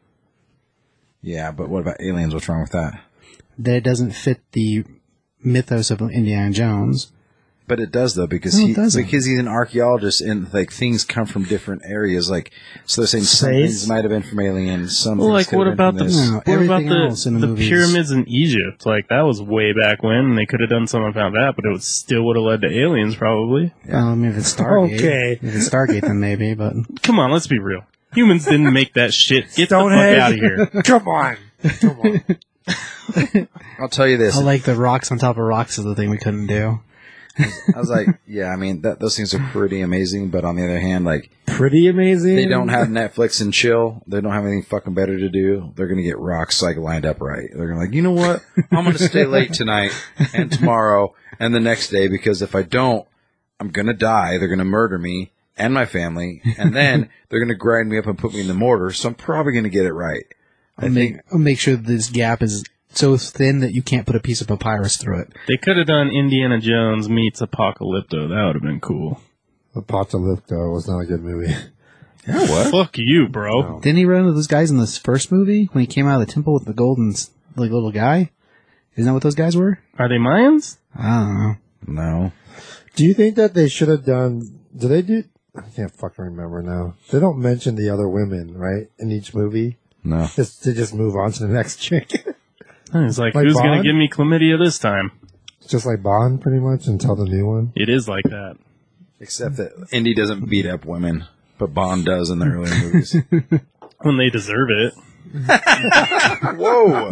yeah, but what about aliens? What's wrong with that? That it doesn't fit the mythos of Indiana Jones. But it does though, because No, it he doesn't. because he's an archaeologist and like things come from different areas. Like so, they're saying some Space? things might have been from aliens. Some Well, things like, could what have been about from the this. No, what about everything the, else in the the movies- pyramids in Egypt? Like that was way back when, and they could have done something about that, but it would still would have led to aliens, probably. Well, I mean, if it's Stargate. Okay. If it's Stargate, then maybe, but. Come on, let's be real. Humans didn't make that shit. Get the fuck Stonehenge. out of here. Come on. Come on. I'll tell you this. I like the rocks on top of rocks is the thing we couldn't do. I was like, yeah, I mean, that, those things are pretty amazing. But on the other hand, like Pretty amazing. they don't have Netflix and chill. They don't have anything fucking better to do. They're gonna get rocks like lined up right. They're gonna like, you know what? I'm gonna stay late tonight and tomorrow and the next day because if I don't, I'm gonna die. They're gonna murder me and my family, and then they're gonna grind me up and put me in the mortar. So I'm probably gonna get it right. I I'll think make, I'll make sure this gap is so thin that you can't put a piece of papyrus through it. They could have done Indiana Jones meets Apocalypto. That would have been cool. Apocalypto was not a good movie. yeah, what? Fuck you, bro. No. Didn't he run into those guys in this first movie when he came out of the temple with the golden like little guy? Isn't that what those guys were? Are they Mayans? I don't know. No. Do you think that they should have done? Do they do? I can't fucking remember now. They don't mention the other women, right, in each movie. No. Just they just move on to the next chick. It's like, Like who's gonna Bond? give me chlamydia this time? Just like Bond, pretty much, until the new one. It is like that. Except that Indy doesn't beat up women, but Bond does in the earlier movies. When they deserve it. Whoa!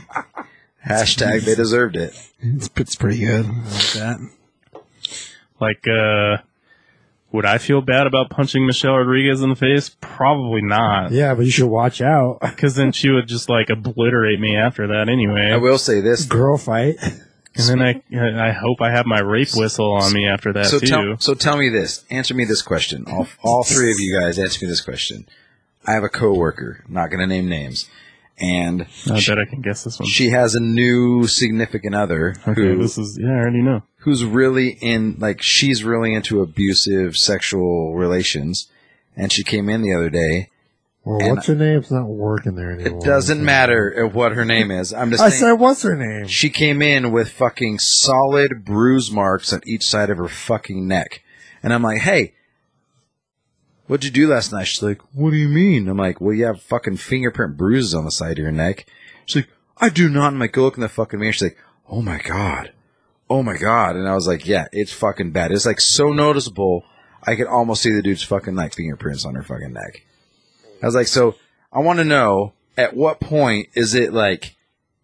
Hashtag they deserved it. It's, it's pretty good. I like that. Like, uh, would I feel bad about punching Michelle Rodriguez in the face? Probably not. Yeah, but you should watch out. Because then she would just, like, obliterate me after that anyway. I will say this. Girl fight. And then I I hope I have my rape whistle on me after that, So too. tell, so tell me this. Answer me this question. All, all three of you guys answer me this question. I have a coworker, not going to name names, and I she, bet I can guess this one. she has a new significant other Okay, who, this is, yeah, I already know. who's really in, like, she's really into abusive sexual relations, and she came in the other day. Well, And what's her name? It's not working there anymore. It doesn't matter what her name is. I'm just I saying. said, what's her name? She came in with fucking solid bruise marks on each side of her fucking neck. And I'm like, hey, what'd you do last night? She's like, what do you mean? I'm like, well, you have fucking fingerprint bruises on the side of your neck. She's like, I do not. I'm like, go look in the fucking mirror. She's like, oh my God. Oh my God. And I was like, yeah, it's fucking bad. It's like so noticeable. I could almost see the dude's fucking like fingerprints on her fucking neck. I was like, so I want to know at what point is it like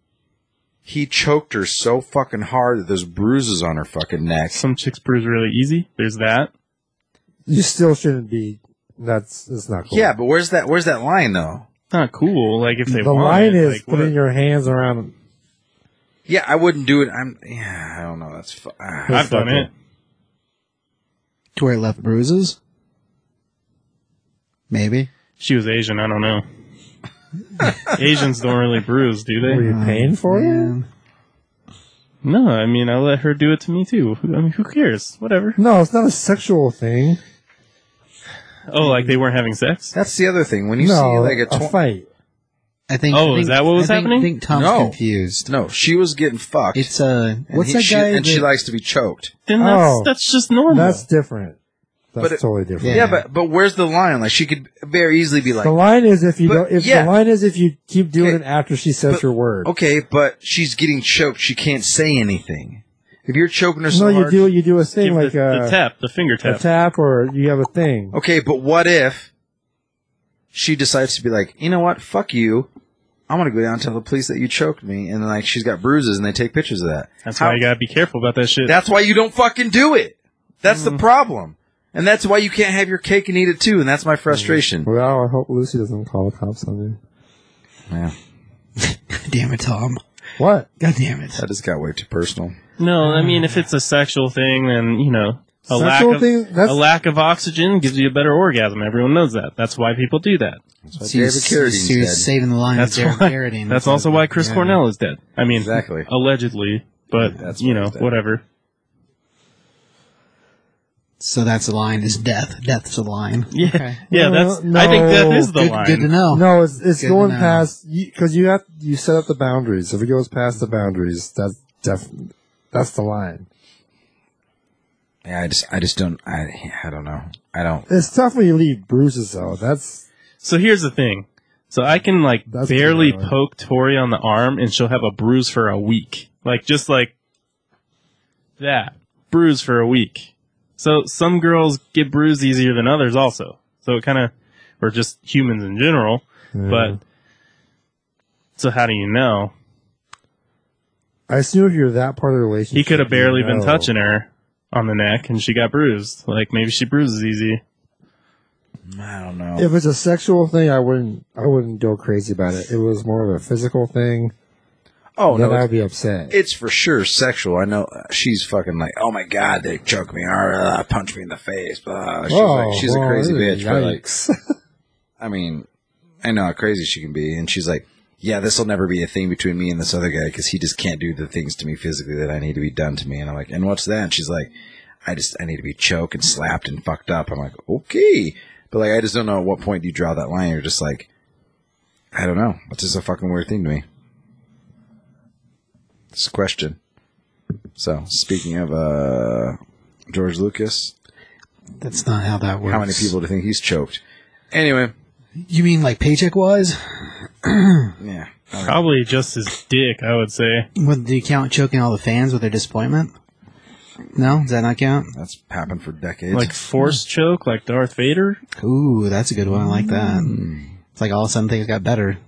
he choked her so fucking hard that there's bruises on her fucking neck? Some chicks bruise really easy. There's that. You still shouldn't be. That's that's not cool. Yeah, but where's that? Where's that line though? Not cool. Like, if they the want line it, is like, putting what? your hands around. Yeah, I wouldn't do it. I'm. Yeah, I don't know. That's. Fu- ah. I've done fucking- it. To where it left bruises? Maybe. She was Asian. I don't know. Asians don't really bruise, do Were they? you paying for it? Man. No, I mean, I let her do it to me too. Who- I mean, who cares? Whatever. No, it's not a sexual thing. Oh, like they weren't having sex? That's the other thing. When you no, see like a, a tw- fight. I think. Oh, I think, is that what was I think, happening? I think Tom's No. confused. no, she was getting fucked. It's uh, and what's he- that she- guy? and she that- likes to be choked. Then that's Oh. that's just normal. That's different. That's but it- totally different. Yeah, but but where's the line? Like she could very easily be like, the line is if you But, don't. If yeah. the line is if you keep doing Okay. it after she says But- her word. okay, but she's getting choked. She can't say anything. If you're choking her so no, you hard, do you do a thing Give like the, a, the tap, the finger a tap. tap, or you have a thing. okay, but what if she decides to be like, you know what, fuck you. I'm gonna go down and tell the police that you choked me, and then like she's got bruises, and they take pictures of that. That's How- why you gotta be careful about that shit. That's why you don't fucking do it. That's Mm. the problem, and that's why you can't have your cake and eat it too. And that's my frustration. Well, I hope Lucy doesn't call the cops on you. Yeah, Damn it, Tom. What? God damn it. that just got way too personal. no, I mean, if it's a sexual thing, then, you know, a lack Sexual of thing? That's- a lack of oxygen gives you a better orgasm. Everyone knows that. That's why people do that. That's why So you're, David Carradine's so you're dead. saving the line That's of David why. Carradine. That's also why Chris Yeah. Cornell is dead. I mean, Exactly. allegedly, but That's you why know, he's dead. whatever. So that's the line is death. Death's the line. Yeah, Okay. yeah. No, That's. I think that is the Good, line. good to know. No, it's it's Good to going know. past because you, have you set up the boundaries. If it goes past the boundaries, that's def, that's the line. Yeah, I just, I just don't, I, I don't know. I don't. It's tough when you leave bruises though. That's So here's the thing. So I can like That's barely good, right? poke Tori on the arm, and she'll have a bruise for a week. Like just like that, bruise for a week. So some girls get bruised easier than others, also. So it kind of, or just humans in general. But so how do you know? I assume if you're that part of the relationship, He could have you barely been know. touching her on the neck, and she got bruised. Like maybe she bruises easy. I don't know. If it's a sexual thing, I wouldn't I wouldn't go crazy about it. It was more of a physical thing. oh then no, I'd it's, be upset. it's for sure sexual. I know uh, she's fucking like, oh my god, they choked me, uh, punch me in the face. Blah. She's Oh, like, she's a well, crazy bitch. But like, yikes. I mean, I know how crazy she can be, and she's like, yeah, this will never be a thing between me and this other guy because he just can't do the things to me physically that I need to be done to me. And I'm like, and what's that? And she's like, I just, I need to be choked and slapped and fucked up. I'm like, okay. But like, I just don't know at what point do you draw that line. You're just like, I don't know. It's just a fucking weird thing to me. It's a question. So, speaking of uh, George Lucas, That's not how that works. how many people do you think he's choked? Anyway, You mean like paycheck wise? yeah. I don't know. Probably just his dick, I would say. Would the count choking all the fans with their disappointment? No? Does that not count? That's happened for decades. Like force choke, like Darth Vader. Ooh, that's a good one. I like that. Hmm. It's like all of a sudden things got better.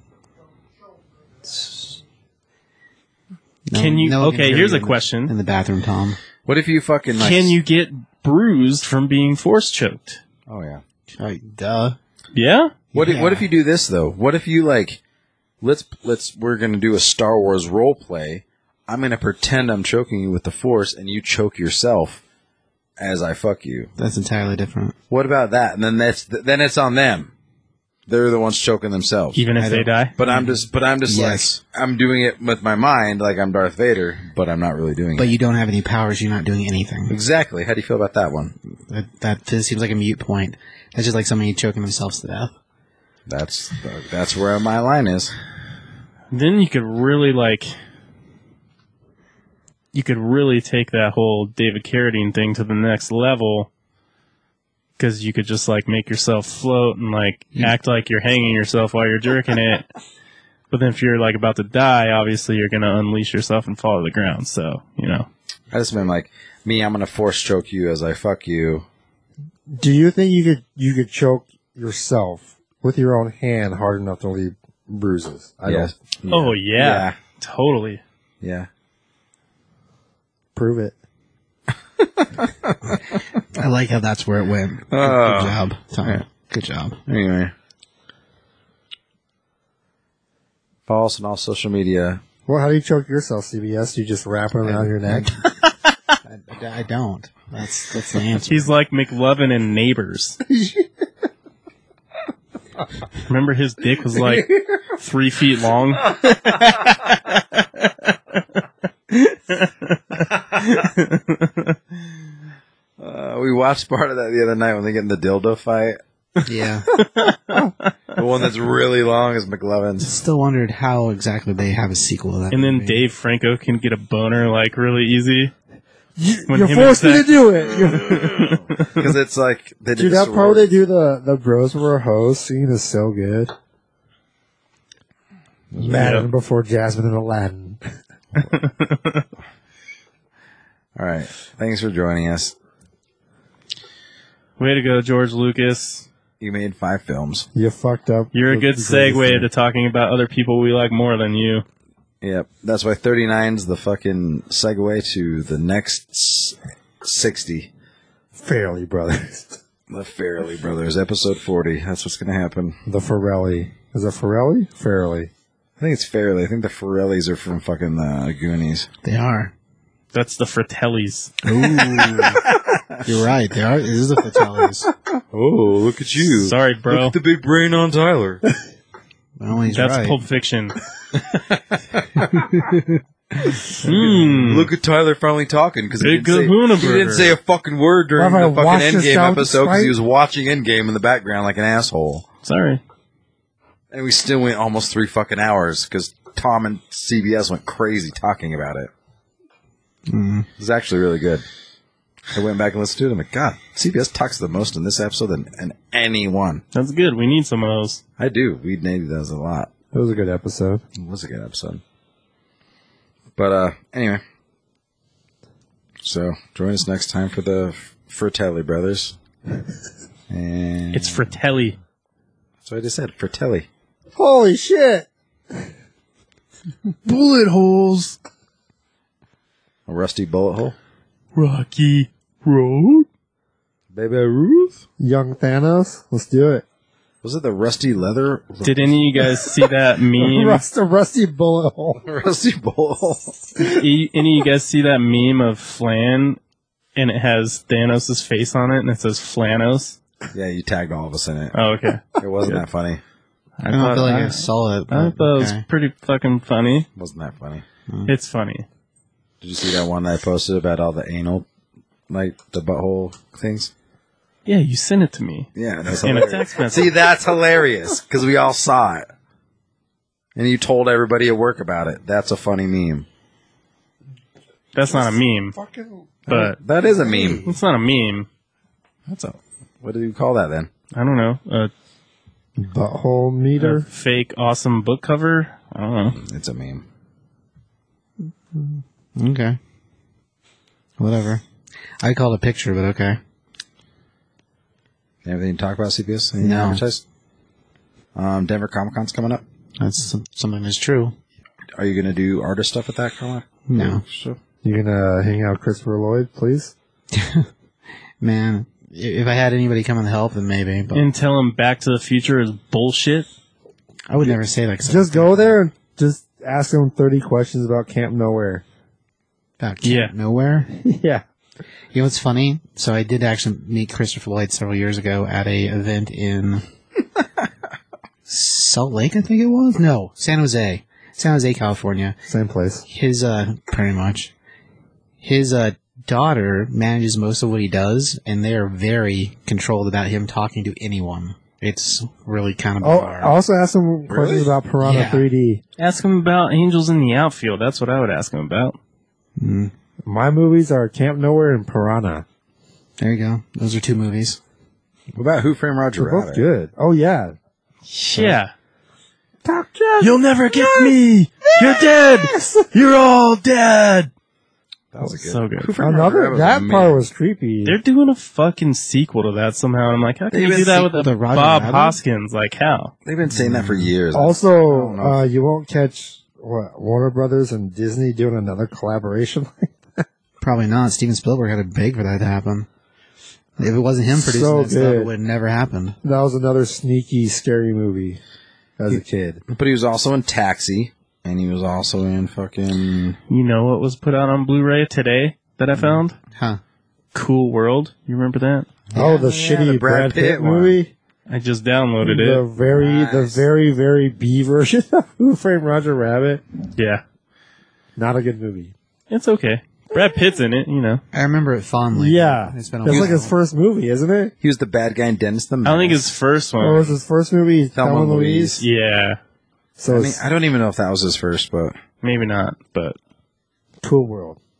No- Can you? no one can okay, hear here's you a in the- question. In the bathroom, Tom. what if you fucking like, Can you get bruised from being force choked? Oh yeah. Oh, duh. Yeah. What if, Yeah. what if you do this though? What if you like let's let's we're going to do a Star Wars role play. I'm going to pretend I'm choking you with the Force and you choke yourself as I fuck you. That's entirely different. What about that? And then that's then it's on them. They're the ones choking themselves. Even if I they don't- die. But I'm just but I'm just Yes. like I'm doing it with my mind like I'm Darth Vader, but I'm not really doing But it. you don't have any powers. You're not doing anything. Exactly. How do you feel about that one? That, that seems like a mute point. That's just like somebody choking themselves to death. That's that's where my line is. Then you could really like. You could really take that whole David Carradine thing to the next level. Because you could just like make yourself float and like act like you're hanging yourself while you're jerking it. But then if you're like about to die, obviously you're gonna unleash yourself and fall to the ground. So you know. I just mean like me. I'm going to force choke you as I fuck you. Do you think you could you could choke yourself with your own hand hard enough to leave bruises? I Yes. don't. Oh yeah, Yeah. totally. Yeah. Prove it. I like how that's where it went. Good, Oh. good job, Tom. Yeah. Good job. Anyway. Follow us on all social media. Well, how do you choke yourself, C B S? You just wrap it around your neck? I, I don't. That's that's the answer. He's like McLovin and Neighbors. Remember his dick was like three feet long? Uh, we watched part of that the other night when they get in the dildo fight. Yeah. The one that's really long is McLovin's. Still wondered how exactly they have a sequel to that. And then movie. Dave Franco can get a boner like really easy. You, When you're him and forced me to Zack- do it. You're- Because it's like they did Dude, a that part they sorority. do the the bros were a host scene is so good. Madden Yep. before Jasmine and Aladdin. All right. Thanks for joining us. Way to go, George Lucas. You made five films. You fucked up. You're a the- good the greatest segue thing. to talking about other people we like more than you. Yep. That's why thirty-nine's the fucking segue to the next s- sixty. Fairly Brothers. The Farrelly Brothers, episode forty. That's what's going to happen. The Farrelly. Is it Farrelly? Fairly. I think it's Farrelly. I think the Farrellys are from fucking uh, Goonies. They are. That's the Fratellis. Ooh. You're right. They are. It is the Fratellis. Oh, look at you. Sorry, bro. the big brain on Tyler. Well, he's That's right. Pulp Fiction. Hmm. Look at Tyler finally talking because he, Big didn't say- Kahuna he didn't Burger. say a fucking word during Why have the I watched fucking this Endgame down with episode because Sprite? he was watching Endgame in the background like an asshole. Sorry. And we still went almost three fucking hours because Tom and C B S went crazy talking about it. Mm. It was actually really good. I went back and listened to it. I'm like, God, C B S talks the most in this episode than in any one. That's good. We need some of those. I do. We needed those a lot. It was a good episode. It was a good episode. But uh, anyway. So, join us next time for the Fratelli Brothers. And It's Fratelli. That's what I just said. Fratelli. Holy shit! Bullet holes. A rusty bullet hole. Rocky Road. Baby Ruth. Young Thanos. Let's do it. Was it the rusty leather? Did any of you guys see that meme? Rust, a rusty bullet hole. rusty bullet hole. E- Any of you guys see that meme of Flan, and it has Thanos' face on it, and it says Flanos? Yeah, you tagged all of us in it. Oh, okay. It wasn't that funny. I don't feel like I, saw it. I but thought it was okay. pretty fucking funny. It wasn't that funny. It's funny. Did you see that one that I posted about all the anal, like the butthole things? Yeah, you sent it to me. Yeah, that's In a hilarious. text message. See, that's hilarious because we all saw it, and you told everybody at work about it. That's a funny meme. That's not a meme, Fucking. but That is a meme. it's not a meme. That's a. What do you call that then? I don't know. A, Butthole a meter. fake awesome book cover? I don't know. It's a meme. Okay. Whatever. I called a picture, but okay. Anything to talk about, C B S? Anything No. advertised? Um, Denver Comic Con's coming up. That's some- something that's true. Are you going to do artist stuff at that comic? No. Sure. You gonna hang out with Christopher Lloyd, please? Man, i- if I had anybody come and help, then maybe. But And tell him Back to the Future is bullshit. I would never say that. 'cause Just go there and just ask him thirty questions about Camp Nowhere. About Camp Yeah. Nowhere. Yeah. You know what's funny? So I did actually meet Christopher Lloyd several years ago at a event in Salt Lake, I think it was. No, San Jose, San Jose, California. Same place. His uh, pretty much. His uh daughter manages most of what he does, and they are very controlled about him talking to anyone. It's really kind of Oh, bizarre. I also asked him questions about Piranha Yeah. three D. Ask him about Angels in the Outfield. That's what I would ask him about. Mm, My movies are Camp Nowhere and Piranha. there you go. Those are two movies. What about Who Framed Roger They're both Rabbit? good. Oh yeah. Yeah. Talk just You'll never get me. You're dead. You're all dead. That was a good. So good. Who Framed Roger Another Rabbit that amazing. part was creepy. They're doing a fucking sequel to that somehow. And I'm like, how can They you even do that with sequel a to Roger Bob Rabbit? Hoskins? Like, how? They've been saying that for years. Also, I don't know. uh, you won't catch what Warner Brothers and Disney doing another collaboration. Probably not. Steven Spielberg had to beg for that to happen. If it wasn't him producing So that stuff, good. it would have never happened. That was another sneaky, scary movie as a kid. But he was also in Taxi, and he was also in fucking. You know what was put out on Blu-ray today that I found? Huh. Cool World. You remember that? Oh, the yeah, shitty the Brad, Brad Pitt, Pitt one. movie. I just downloaded The it. very, the Nice. very, very B version of Who Framed Roger Rabbit. Yeah. Not a good movie. It's okay. Brad Pitt's in it, you know. I remember it fondly. Yeah, It's been a that's while. like his first movie, isn't it? He was the bad guy in Dennis the I Menace. don't think his first Or one. was his first movie Thelma Thelma and and Louise? Yeah. So I, mean, it's I don't even know if that was his first, but Maybe not, but Cool World.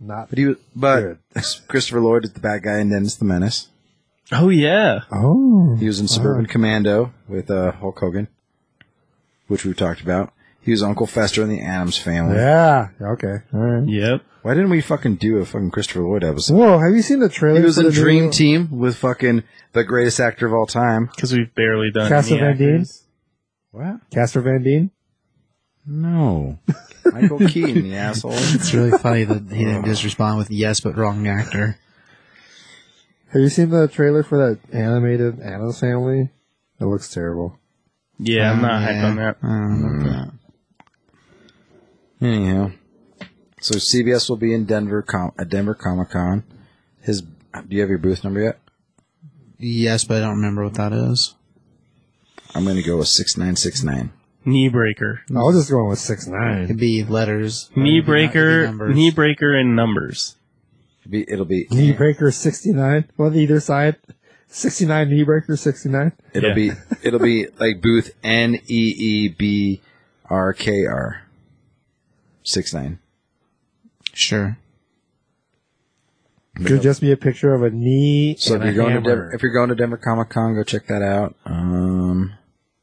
not. But he was, but Good. Christopher Lloyd is the bad guy in Dennis the Menace. Oh yeah. Oh, He was in Suburban Commando with uh, Hulk Hogan, which we've talked about. He was Uncle Fester in the Addams Family. yeah. Okay, all right. Yep. Why didn't we fucking do a fucking Christopher Lloyd episode? Whoa, have you seen the trailer? He was for in the new- Dream Team with fucking the greatest actor of all time. Because we've barely done Castle any Van Dien? actors. What? Casper Van Dien. No. Michael Keaton, the asshole. It's really funny that he didn't just respond with yes, but wrong actor. Have you seen the trailer for that animated Addams Family? It looks terrible. Yeah, I'm not Uh, hyped yeah. on that. I don't know about that. Anyhow, so C B S will be in Denver com- at Denver Comic Con. His, do you have your booth number yet? Yes, but I don't remember what that is. I'm going to go with six nine six nine. Knee breaker. I was just going with six nine. It'd be letters. Knee It'd be not- it'd be breaker. numbers. Knee breaker and numbers. It'll be, it'll be, Knee breaker sixty nine on either side. Sixty nine knee breaker sixty nine. it'll Yeah. be, it'll be like booth N E E B R K R. Six nine. Sure. Could just be a picture of a knee So if and you're a going to hammer. Denver, if you're going to Denver Comic Con, go check that out. Um,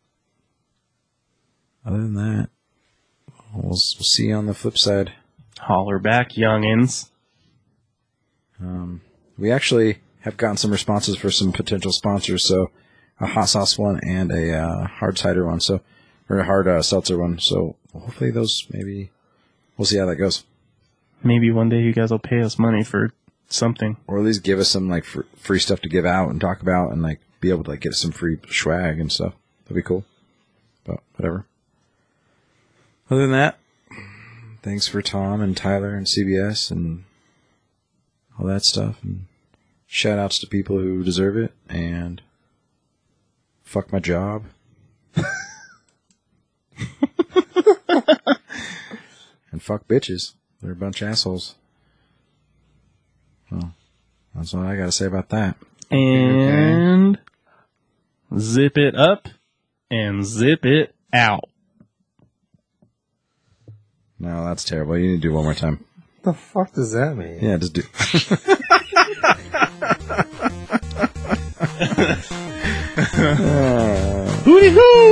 other than that, we'll, we'll see you on the flip side. Holler back, youngins. Um, we actually have gotten some responses for some potential sponsors. So a hot sauce one and a uh, hard cider one. So or a hard uh, seltzer one. So hopefully those maybe we'll see how that goes, Maybe one day you guys will pay us money for something. or at least give us some like fr- free stuff to give out and talk about, and like be able to like get some free swag and stuff. That'd be cool. But whatever. Other than that, thanks for Tom and Tyler and C B S and all that stuff. And shout outs to people who deserve it. And fuck my job. And fuck bitches. They're a bunch of assholes. Well, that's all I gotta say about that. And zip it up and zip it out. No, that's terrible. You need to do it one more time. What the fuck does that mean? Yeah, just do. Hooty hoo!